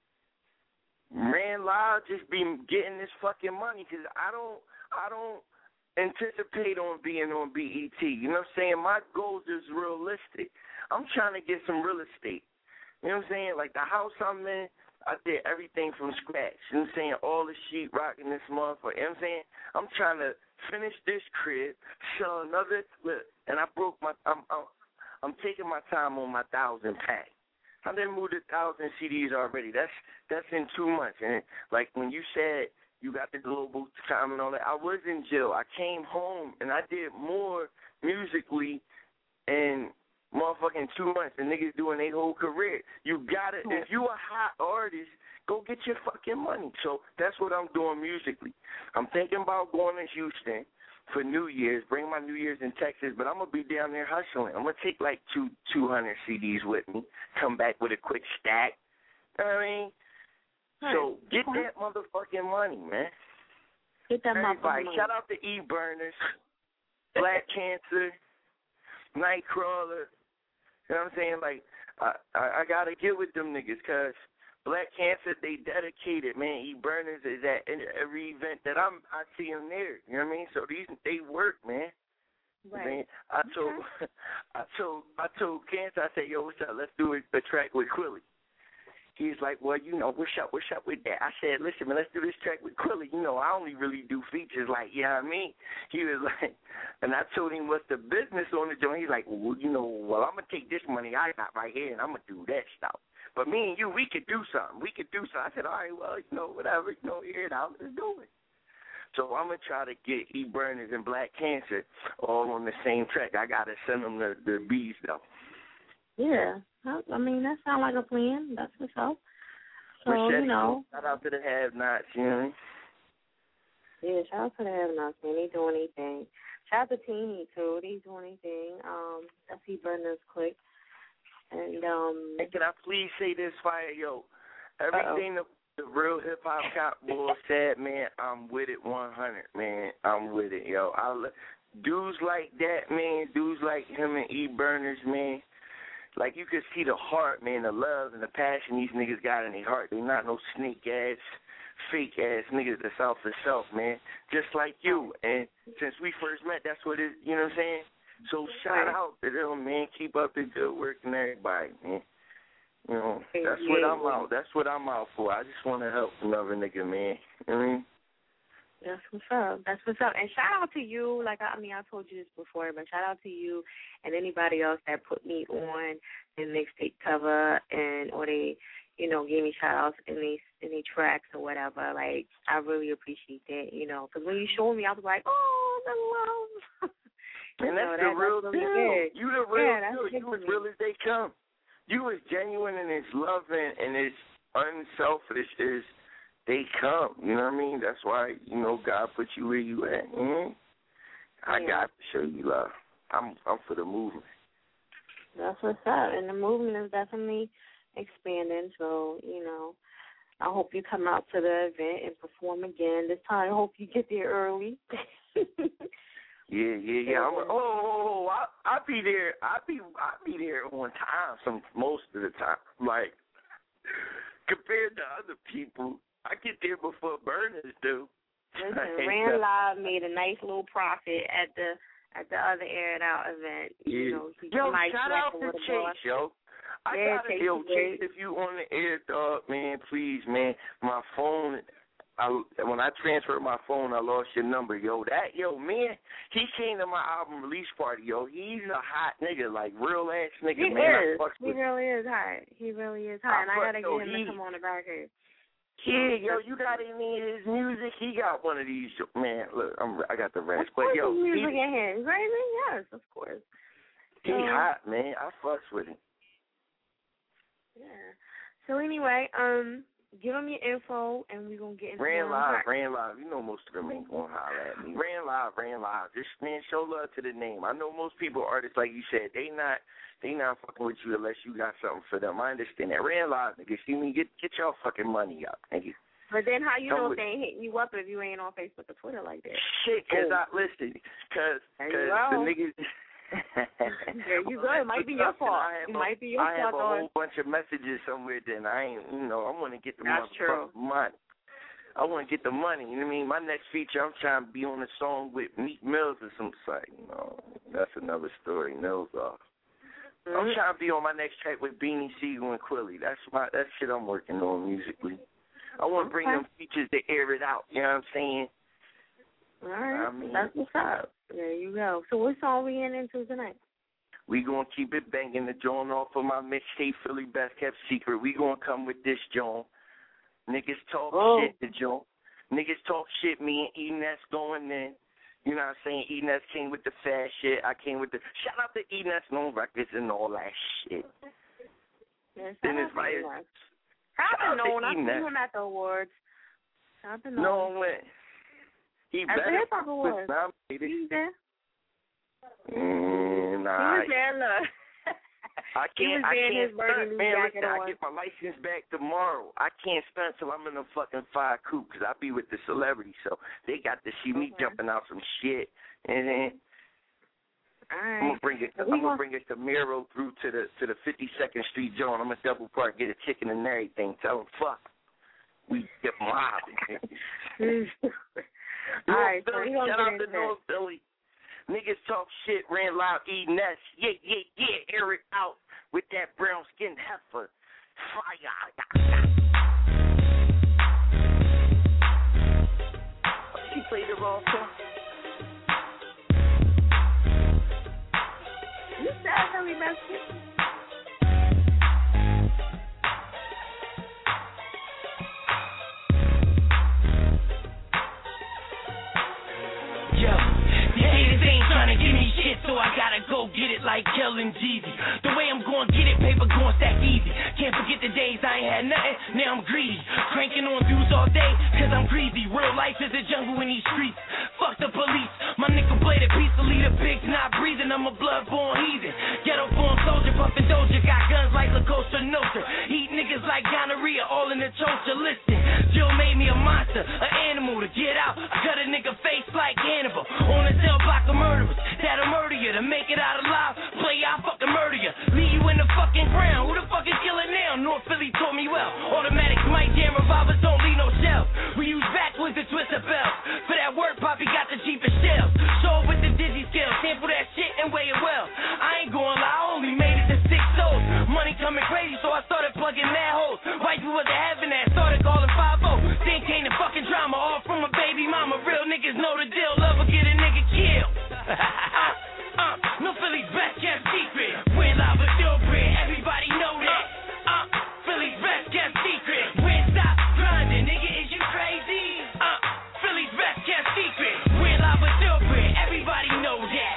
Rand Lyle just be getting this fucking money because I don't anticipate on being on BET. You know what I'm saying? My goals is realistic. I'm trying to get some real estate. You know what I'm saying? Like the house I'm in, I did everything from scratch. You know what I'm saying? All the sheetrock in this motherfucker. You know what I'm saying? I'm trying to finish this crib, sell another, and I broke my, I'm taking my time on my 1,000 pack. I done moved 1,000 CDs already. That's in 2 months. And like when you said you got the global time and all that, I was in jail. I came home and I did more musically in motherfucking 2 months than niggas doing their whole career. You gotta, if you a hot artist, go get your fucking money. So that's what I'm doing musically. I'm thinking about going to Houston for New Year's, bring my New Year's in Texas, but I'm going to be down there hustling. I'm going to take like 200 CDs with me, come back with a quick stack. You know what I mean? So get that motherfucking money, man. Get that Everybody, money. shout out to E-Burners, Black Cancer, Nightcrawler. You know what I'm saying? Like, I got to get with them niggas because Black Cancer, they dedicated, man. E-Burners is at every event that I see them there. You know what I mean? So they work, man. Right. Man, I told Cancer, I said, yo, what's up? Let's do a track with Quilly. He's like, well, you know, what's up with that? I said, listen, man, let's do this track with Quilly. You know, I only really do features, like, you know what I mean? He was like, and I told him what's the business on the joint. He's like, well, you know, I'm going to take this money I got right here and I'm going to do that stuff. But me and you, we could do something. I said, all right, well, you know, whatever, you know, hear it out, let's do it. So I'm going to try to get E-Burners and Black Cancer all on the same track. I got to send them the beats, though. Yeah. I mean, that sounds like a plan. That's what's up. So, you know. Shout out to the have-nots, you know. Yeah, shout out to the have-nots, man. They doing anything. Shout out to Teeny, too. They doing anything. That's E-Burners Click. And, hey, can I please say this, Fire? Yo, everything the real hip-hop cop boy said, man, I'm with it 100, man. I'm with it, yo. Dudes like that, man, dudes like him and E-Burners, man, like you could see the heart, man, the love and the passion these niggas got in their heart. They not no snake-ass, fake-ass niggas that's out for self, man, just like you. And since we first met, that's what it, you know what I'm saying? So shout out to them, man. Keep up the good work and everybody, man. You know, that's what I'm out. That's what I'm out for. I just want to help another nigga, man. You know what I mean? That's what's up. That's what's up. And shout out to you. Like, I mean, I told you this before, but shout out to you and anybody else that put me on the mixtape cover or they, you know, gave me shout outs in these tracks or whatever. Like, I really appreciate that, you know, because when you showed me, I was like, oh, the love. And that's the real deal. You the real deal. You as real as they come. You as genuine and as loving and as unselfish as they come. You know what I mean? That's why, you know, God put you where you at. Mm-hmm. I got to show you love. I'm for the movement. That's what's up. And the movement is definitely expanding. So, you know, I hope you come out to the event and perform again. This time, I hope you get there early. Yeah. I'll be there. I'll be there on time. Most of the time, like compared to other people, I get there before Burners do. Listen, Rand Live made a nice little profit at the other Air It Out event. Yeah. You know, yo, shout out to Chase, yo. Chase, if you on the air, dog, man, please, man. My phone. When I transferred my phone, I lost your number, yo. Man, he came to my album release party, yo. He's a hot nigga, like real ass nigga, he man. He really is hot. He really is hot, and I gotta get him to come on the back here. Yeah, yo, you got any of his music? He got one of these, man. Look, I got the rest, but yo, music in him, right? Yes, of course. He hot, man. I fucks with him. Yeah. So anyway, Give them your info, and we're going to get into Ran live. You know most of them ain't going to holler at me. Ran live. Just, man, show love to the name. I know most people, artists, like you said, they not fucking with you unless you got something for them. I understand that. Ran live, nigga. See me? Get y'all fucking money up, nigga. But then how you know if they ain't hitting you up if you ain't on Facebook or Twitter like that? Shit, because because the niggas... There you go. It might be your fault. I have a whole bunch of messages somewhere. Then I ain't, I want to get the money. I want to get the money. You know what I mean? My next feature, I'm trying to be on a song with Meek Mills or some site. That's another story. Mills off. I'm trying to be on my next track with Beanie Siegel and Quilly. That's shit I'm working on musically. I want to bring them features to air it out. You know what I'm saying? All right. That's what's up. There you go. So what song we into tonight? We going to keep it banging. The joint off of my mixtape, Philly Best Kept Secret. We going to come with this joint. Niggas talk shit, the joint. Niggas talk shit, me and E-Ness going in. You know what I'm saying? E-Ness came with the fast shit. I came with the... Shout out to E-Ness, no records and all that shit. Yes, then it's like... I've seen him at the awards. No way. He at the Hip Hop Awards. He's there. He was there, look. I can't stunt, man. Listen, I get my license back tomorrow. I can't stunt till I'm in a fucking fire coupe because I be with the celebrities, so they got to see me jumping out some shit. And then I'm gonna bring it to Miro through to the 52nd Street joint. I'm gonna double park, get a chicken and everything. Tell them fuck. We get mobbing. All right, so shout out to North Philly. Niggas talk shit, ran loud, E-Ness. Yeah, air it out with that brown skin heifer. Fire. She played the wrong song. You said Philly Best Kept. Trying to give me shit, so I gotta go get it like Kel and Jeezy. The way I'm going get it, paper going stack easy. Can't forget the days I ain't had nothing, now I'm greedy. Cranking on views all day, cause I'm greedy. Real life is a jungle in these streets. Fuck the police, my nickel bladed piece of leader, pigs not breathing. I'm a blood-born heathen. Ghetto born soldier, puffin' doja, got guns like La Costa Nostra. Eat niggas like gonorrhea, all in the chocha. Listen, Jill made me a monster, an animal to get out. I cut a nigga face like Hannibal. On a cell block of murderers, that'll murder you. To make it out alive, play I'll fucking murder you. Leave you in the fucking ground. Who the fuck is killing now? North Philly taught me well. Automatics, mic jam revolvers don't leave no shells. We use backwards to twist the bells. For that work, Poppy got the cheapest shells. Show with the dizzy scale, sample that shit and weigh it well. I ain't going lie, I only made it to 6 souls. Money coming crazy, so I started plugging mad holes. White people wasn't having that, started calling 5-0. Then came the fucking drama, all from a baby mama. Real niggas know the deal, love will get a nigga killed. No Philly's best kept secret. We're live with your bread, everybody know that. Philly's best kept secret. We're stop grinding, nigga, is you crazy? Philly's best kept secret. We're live with your bread, everybody know that.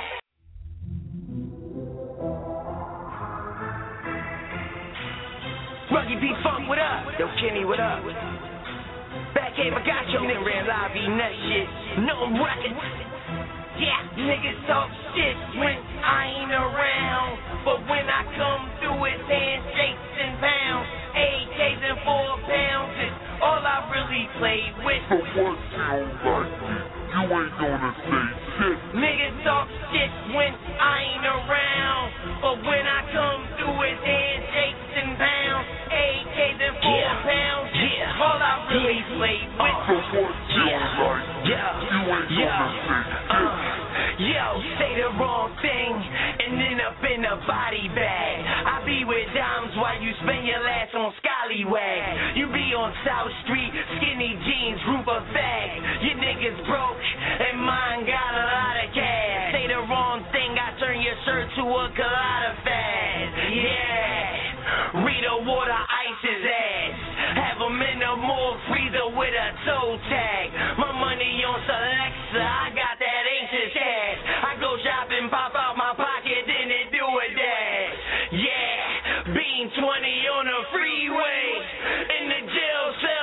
Ruggy B Funk, what up? Yo, Kenny, what up? Back cave, I got you. Then ran live eating that shit. No records. Yeah, niggas talk shit when I ain't around. But when I come through, it's handshakes and pounds. AKs and 4 pounds is all I really played with. So what sounds like you ain't gonna say shit. Niggas talk shit when I ain't around. But when I come through, it's handshakes and pounds. AKs and 4 pounds is all I really played with. So what sounds like you ain't gonna say shit. Yo, say the wrong thing and end up in a body bag. I be with dimes while you spend your last on Scallywag. You be on South Street, skinny jeans, roof of fag. Your niggas broke and mine got a lot of cash. Say the wrong thing, I turn your shirt to a colada fad. Yeah, Rita water ice his ass. Have him in a more freezer with a toe tag. My money on Selexa, I got that ancient cash. I go shopping, pop out my pocket, then it do a dash. Yeah, being 20 on the freeway, in the jail cell.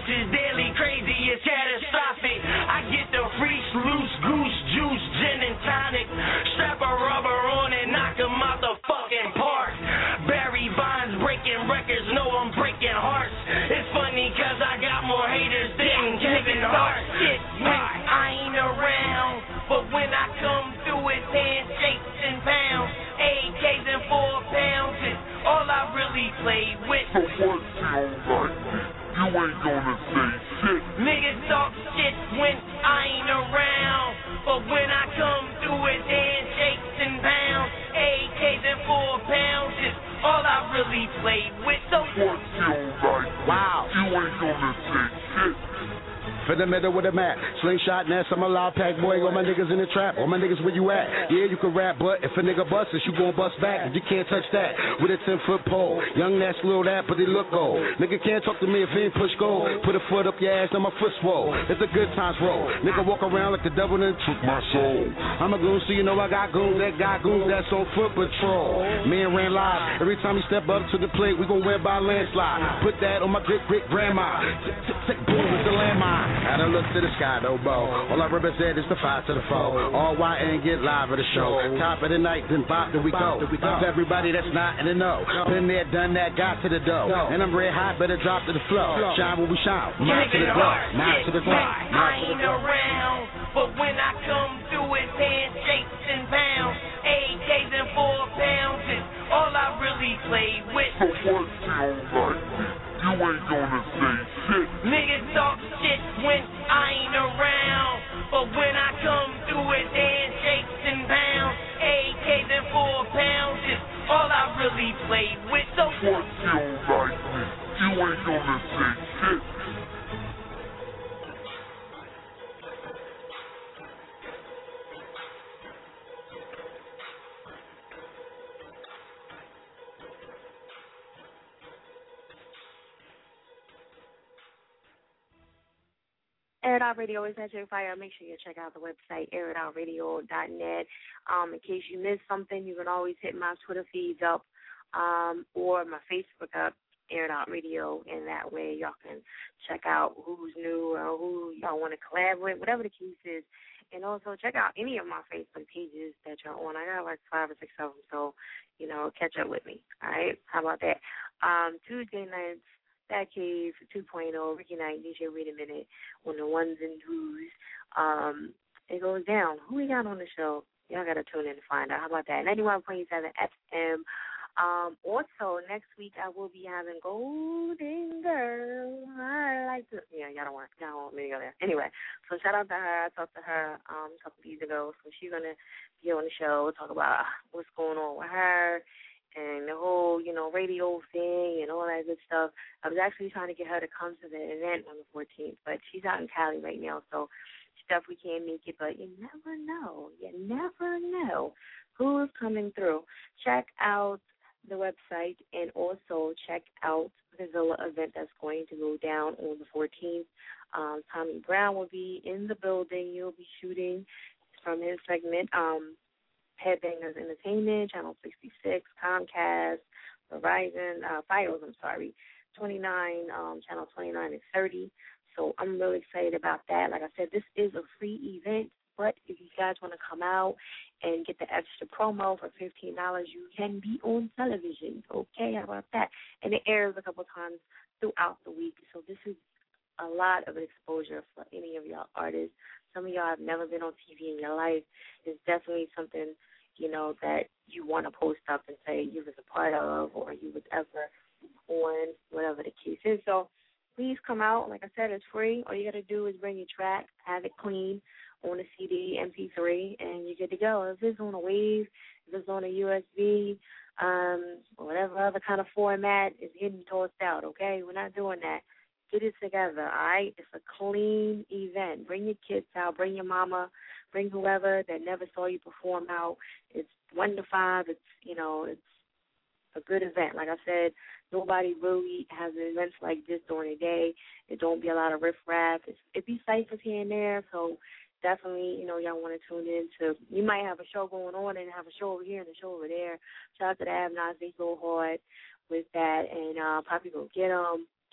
bitches daily, crazy, it's catastrophic. I get the freaks loose, goose juice, gin and tonic. Strap a rubber on and knock 'em out the fucking park. Barry Bonds breaking records, know I'm breaking hearts. It's funny cause I got more haters than Kevin Hart. Shit, when I ain't around, but when I come through it's handshakes and pounds. AKs and 4 pounds is all I really play with. So what you like? You ain't gonna say shit. Niggas talk shit when I ain't around, but when I come through it's handshakes and pounds. AKs and 4 pounds is all I really play with. So what you like? Wow. You ain't gonna say shit. For the middle with a map, slingshot, Ness, I'm a loud pack boy. All my niggas in the trap, all my niggas where you at? Yeah, you can rap, but if a nigga busts, you gon' bust back. If you can't touch that with a 10-foot pole, young Ness, little that, but they look old. Nigga can't talk to me if he ain't push gold. Put a foot up your ass, now my foot swole. It's a good times roll. Nigga walk around like the devil and took my soul. I'm a goon, so you know I got goons that got goons that's on foot patrol. Man ran live. Every time he step up to the plate, we gon' win by landslide. Put that on my great grandma. Boom with the landmine. I don't look to the sky, no bow. All I represent is the 5 to the 4. All YN get live at the show. Top of the night, then bop, then we go. Bop everybody that's not in the know. Been there, done that, got to the dough. And I'm red hot, better drop to the flow. Shine when we shine. Knock to the ground, knock to the ground. I ain't around, but when I come through it's handshakes and pounds. AKs and 4 pounds is all I really play with. So what you like? You ain't gonna say shit. Niggas talk shit when I ain't around, but when I come through it's handshakes and pounds. AKs and 4 pounds is all I really play with. So what you like? You ain't gonna say shit. Air It Out Radio is at your fire. Make sure you check out the website, airitoutradio.net. In case you missed something, you can always hit my Twitter feeds up or my Facebook up, Air It Out Radio, and that way y'all can check out who's new or who y'all want to collab with, whatever the case is. And also check out any of my Facebook pages that you're on. I got like 5 or 6 of them, so, catch up with me. All right? How about that? Tuesday nights, That Cave 2.0, Ricky Knight, DJ Wait a Minute, on the ones and twos. It goes down. Who we got on the show? Y'all got to tune in to find out. How about that? 91.7 FM. Also, next week I will be having Golden Girl. I like to, y'all don't want me to go there. Anyway, so shout out to her. I talked to her a couple of days ago, so she's going to be on the show, talk about what's going on with her and the whole, radio thing and all that good stuff. I was actually trying to get her to come to the event on the 14th, but she's out in Cali right now, so she definitely can't make it. But you never know. You never know who's coming through. Check out the website and also check out the Villa event that's going to go down on the 14th. Tommy Brown will be in the building. He'll be shooting from his segment, Headbangers Entertainment, Channel 66, Comcast, Verizon, Fios, 29, Channel 29 and 30. So I'm really excited about that. Like I said, this is a free event, but if you guys want to come out and get the extra promo for $15, you can be on television. Okay, how about that? And it airs a couple times throughout the week. So this is a lot of exposure for any of y'all artists. Some of y'all have never been on TV in your life. It's definitely something, that you want to post up and say you was a part of or you was ever on, whatever the case is. So please come out. Like I said, it's free. All you got to do is bring your track, have it clean on a CD, MP3, and you're good to go. If it's on a Wave, if it's on a USB, whatever other kind of format is getting tossed out, okay? We're not doing that. Get it together, all right? It's a clean event. Bring your kids out. Bring your mama. Bring whoever that never saw you perform out. It's 1 to 5. It's, it's a good event. Like I said, nobody really has events like this during the day. It don't be a lot of riffraff. It be ciphers here and there, so definitely, y'all want to tune in to, you might have a show going on and have a show over here and a show over there. Shout out to the Have-Nots. They go hard with that, and Poppy Go Get 'Em.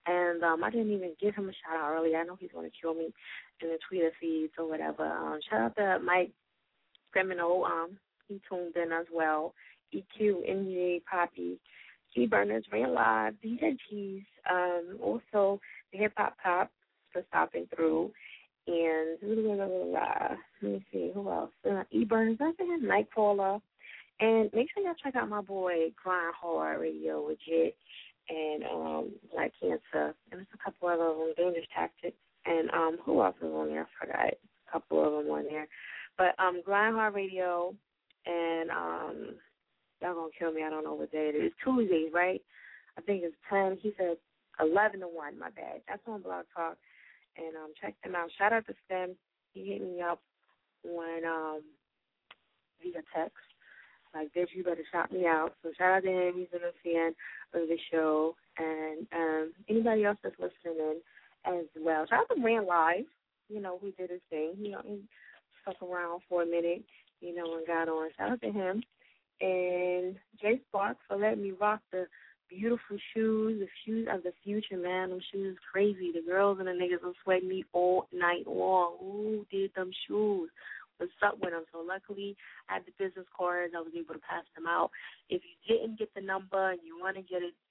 And I didn't even give him a shout out earlier. I know he's going to kill me in the Twitter feeds or whatever. Shout out to Mike Criminal. He tuned in as well. EQ, NJ, Poppy, G Burners, Ran Live, DJ Cheese. Also, the Hip Hop Cop for stopping through. And let me see, who else? E Burners, I think Nightcrawler. And make sure y'all check out my boy Grind Hard Radio with Jit and Black Cancer. And there's a couple other them, Dangerous Tactics. And who else was on there? I forgot. A couple of them on there. But Grind Hard Radio and y'all gonna kill me. I don't know what day it is. It's Tuesdays, right? I think it's 10. He said 11 to 1. My bad. That's on Blog Talk. And check them out. Shout out to Stem. He hit me up on via text. Like, bitch, you better shout me out. So shout out to him. He's been a fan of the show. And anybody else that's listening in as well. Shout out to Ran Live, who did his thing. He stuck around for a minute, and got on. Shout out to him. And Jay Sparks for letting me rock the beautiful shoes, the shoes of the future, man. Them shoes crazy. The girls and the niggas will sweat me all night long. Who did them shoes? What's up with them? So luckily, I had the business cards. I was able to pass them out. If you didn't get the number and you want to get it,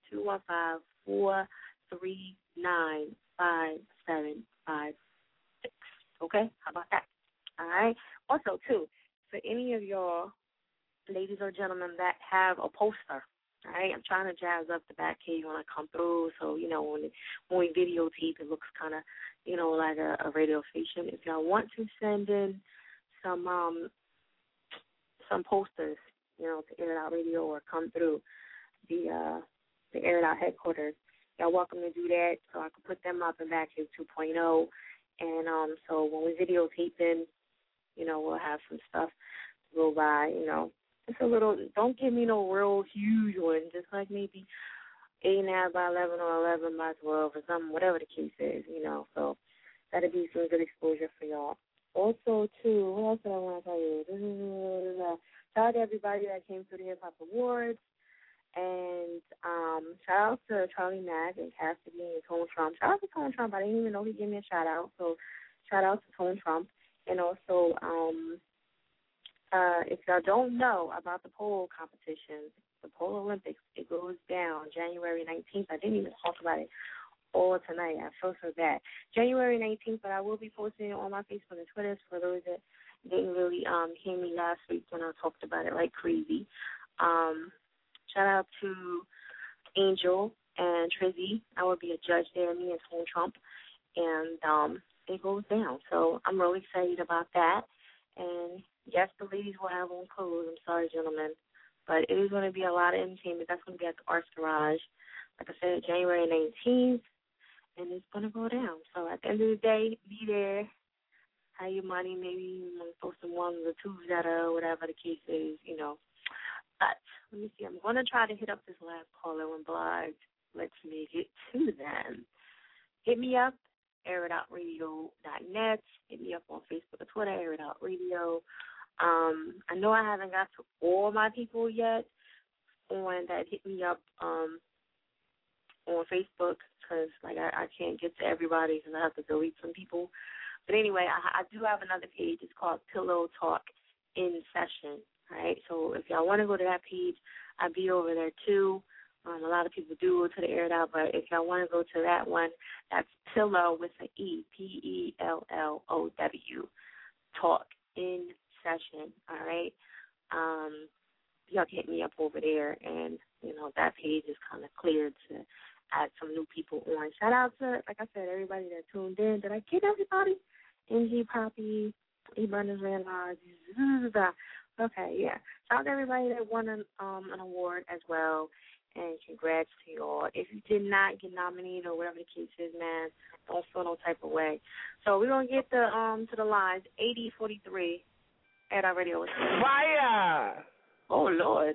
215-439-5756. Okay? How about that? All right? Also, too, for any of y'all ladies or gentlemen that have a poster, all right? I'm trying to jazz up the back cage when I come through. So, when we videotape, it looks kind of, like a radio station. If y'all want to send in some posters, to Air It Out Radio or come through the Air It Out headquarters, y'all welcome to do that so I can put them up in Back Cave 2.0. And so when we videotape in, we'll have some stuff to go by, It's a little, don't give me no real huge one, just like maybe 8.5 by 11 or 11 by 12 or something, whatever the case is, So that'll be some good exposure for y'all. Also, too, what else did I want to tell you? Shout out to everybody that came to the Hip Hop Awards. And shout out to Charlie Mack and Cassidy and Tone Trump. Shout out to Tone Trump. I didn't even know he gave me a shout out. So shout out to Tone Trump. And also, if y'all don't know about the pole competition, the Pole Olympics, it goes down January 19th. I didn't even talk about it all tonight. I feel so bad. January 19th, but I will be posting it on my Facebook and Twitter for those that didn't really hear me last week when I talked about it like crazy. Shout out to Angel and Trizzy. I will be a judge there, me and Tone Trump. And it goes down. So I'm really excited about that. And yes, the ladies will have on clothes. I'm sorry, gentlemen. But it is going to be a lot of entertainment. That's going to be at the Arts Garage. Like I said, January 19th. And it's going to go down. So at the end of the day, be there. Have your money. Maybe throw some ones or twos at her, or whatever the case is, But let me see. I'm going to try to hit up this last caller when Blog lets me get to them. Hit me up, airitoutradio.net. Hit me up on Facebook or Twitter, Air It Out Radio. I know I haven't got to all my people yet on that hit me up on Facebook because, I can't get to everybody because I have to delete some people. But anyway, I do have another page. It's called Pillow Talk in Session. All right, so if y'all want to go to that page, I'll be over there too. A lot of people do go to the Air It Out, but if y'all want to go to that one, that's Pillow with an E, Pellow, Talk in Session. All right, y'all can hit me up over there, and that page is kind of cleared to add some new people on. Shout out to, like I said, everybody that tuned in. Did I get everybody? NG Poppy, E-Burners, Ran Live. Okay, yeah. Shout out to everybody that won an award as well, and congrats to you all. If you did not get nominated or whatever the case is, man, don't feel no type of way. So we're gonna get to the lines. 8043 at our radio. Fire! Oh Lord.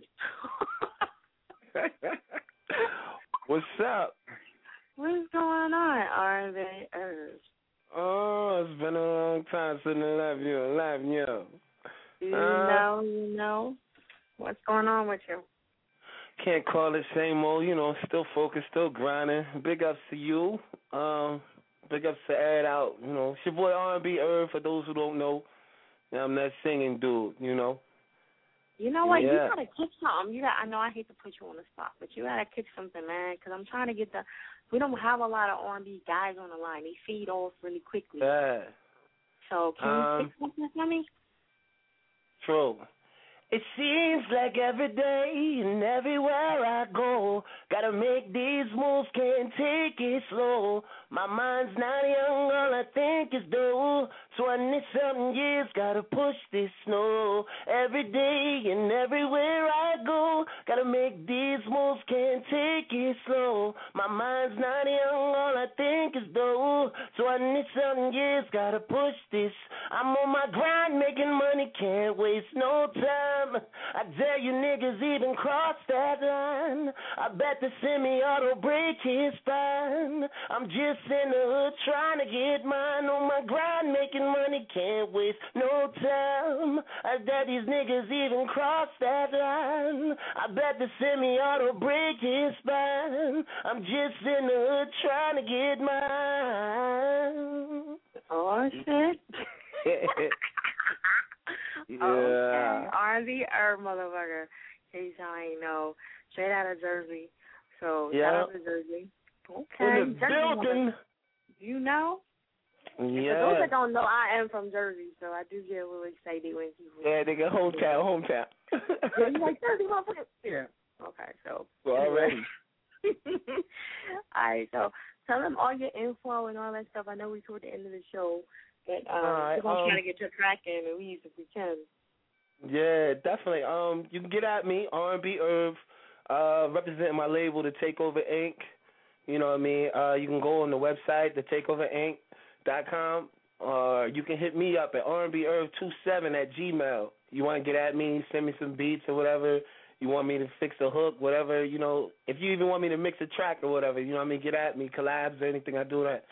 What's up? What's going on, R&B Herbs? Oh, it's been a long time since I left you. You know. What's going on with you? Can't call it same old, still focused, still grinding. Big ups to you. Big ups to Air It Out. It's your boy R&B Irv, for those who don't know. I'm that singing dude, You know what? Yeah. You gotta kick something. I know I hate to put you on the spot, but you gotta kick something, man. Because I'm trying to get we don't have a lot of R&B guys on the line. They fade off really quickly. Yeah. So can you kick something for me? True. It seems like every day and everywhere I go, gotta make these moves, can't take it slow. My mind's not young, all I think is dough. 20-something years, gotta push this snow. Every day and everywhere I go, gotta make these moves, can't take it slow. My mind's not young, all I think is dough. 20-something years, gotta push this. I'm on my grind, making money, can't waste no time. I dare you niggas even cross that line. I bet the semi-auto break his spine. I'm just in the hood trying to get mine. On my grind, making money, can't waste no time. I dare these niggas even cross that line. I bet the semi-auto break his spine. I'm just in the hood trying to get mine. Oh, shit. Yeah. Okay. R&B motherfucker. In case y'all ain't know. Straight out of Jersey. So, shout out to Jersey. Okay. In the building. You know? Yeah. For those that don't know, I am from Jersey, so I do get a little excited when people. Yeah, they get hometown. Yeah, you like Jersey, motherfucker? Yeah. Okay, so. Well, already. All right, so tell them all your info and all that stuff. I know we're toward the end of the show. But we're going to try to get your track in at least if we can. Yeah, definitely. You can get at me, R&B Irv, representing my label, The Takeover Inc. You know what I mean? You can go on the website, thetakeoverinc.com, or you can hit me up at rnbirv27@gmail. You want to get at me, send me some beats or whatever. You want me to fix a hook, whatever, if you even want me to mix a track or whatever, get at me, collabs or anything, I do that.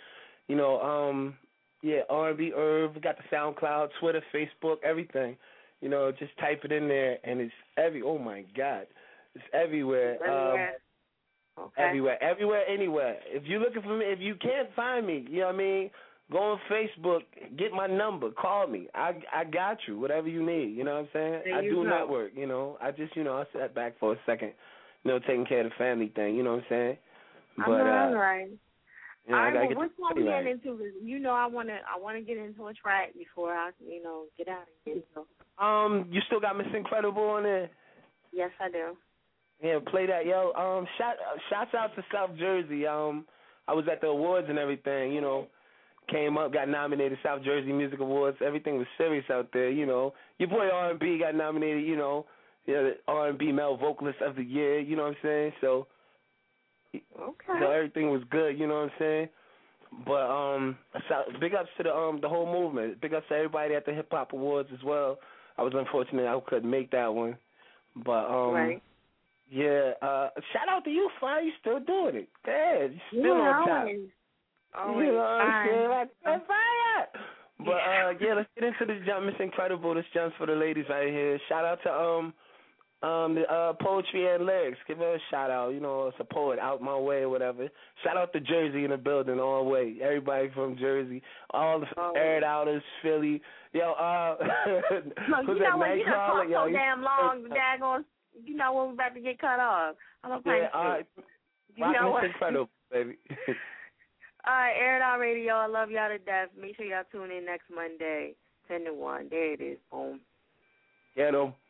Yeah, R&B Irv, we got the SoundCloud, Twitter, Facebook, everything. Just type it in there, and it's oh my God, it's everywhere. Everywhere, anywhere. If you're looking for me, if you can't find me, you know what I mean, go on Facebook, get my number, call me. I got you, whatever you need, you know what I'm saying? I do network, I just, I sat back for a second, taking care of the family thing, you know what I'm saying? But, all right. All right, well, what's one we get into? I want to get into a track before I, get out of here. So. You still got Miss Incredible on there? Yes, I do. Yeah, play that, yo. Shouts out to South Jersey. I was at the awards and everything. Came up, got nominated, South Jersey Music Awards. Everything was serious out there. Your boy R&B got nominated. The R&B Male Vocalist of the Year. You know what I'm saying? So. Okay. Everything was good, you know what I'm saying? But big ups to the whole movement. Big ups to everybody at the Hip Hop Awards as well. I was unfortunate I couldn't make that one. But right. Yeah, shout out to you, Fire. You still doing it. Yeah, you still on top. Always. You know what I'm saying? Fire. But yeah, let's get into this jump. Miss Incredible. This jump's for the ladies right here. Shout out to the Poetry and Lyrics. Give her a shout out. It's a poet out my way or whatever. Shout out to Jersey in the building all the way. Everybody from Jersey. All the Air It Outers, Philly. Yo, who's that Nightcrawler? You talk so damn long, daggone. When we're about to get cut off. I'm a yeah, all right. Miss Incredible, baby. All right, Air It Out Radio. I love y'all to death. Make sure y'all tune in next Monday, 10 to 1. There it is. Boom. Get 'em.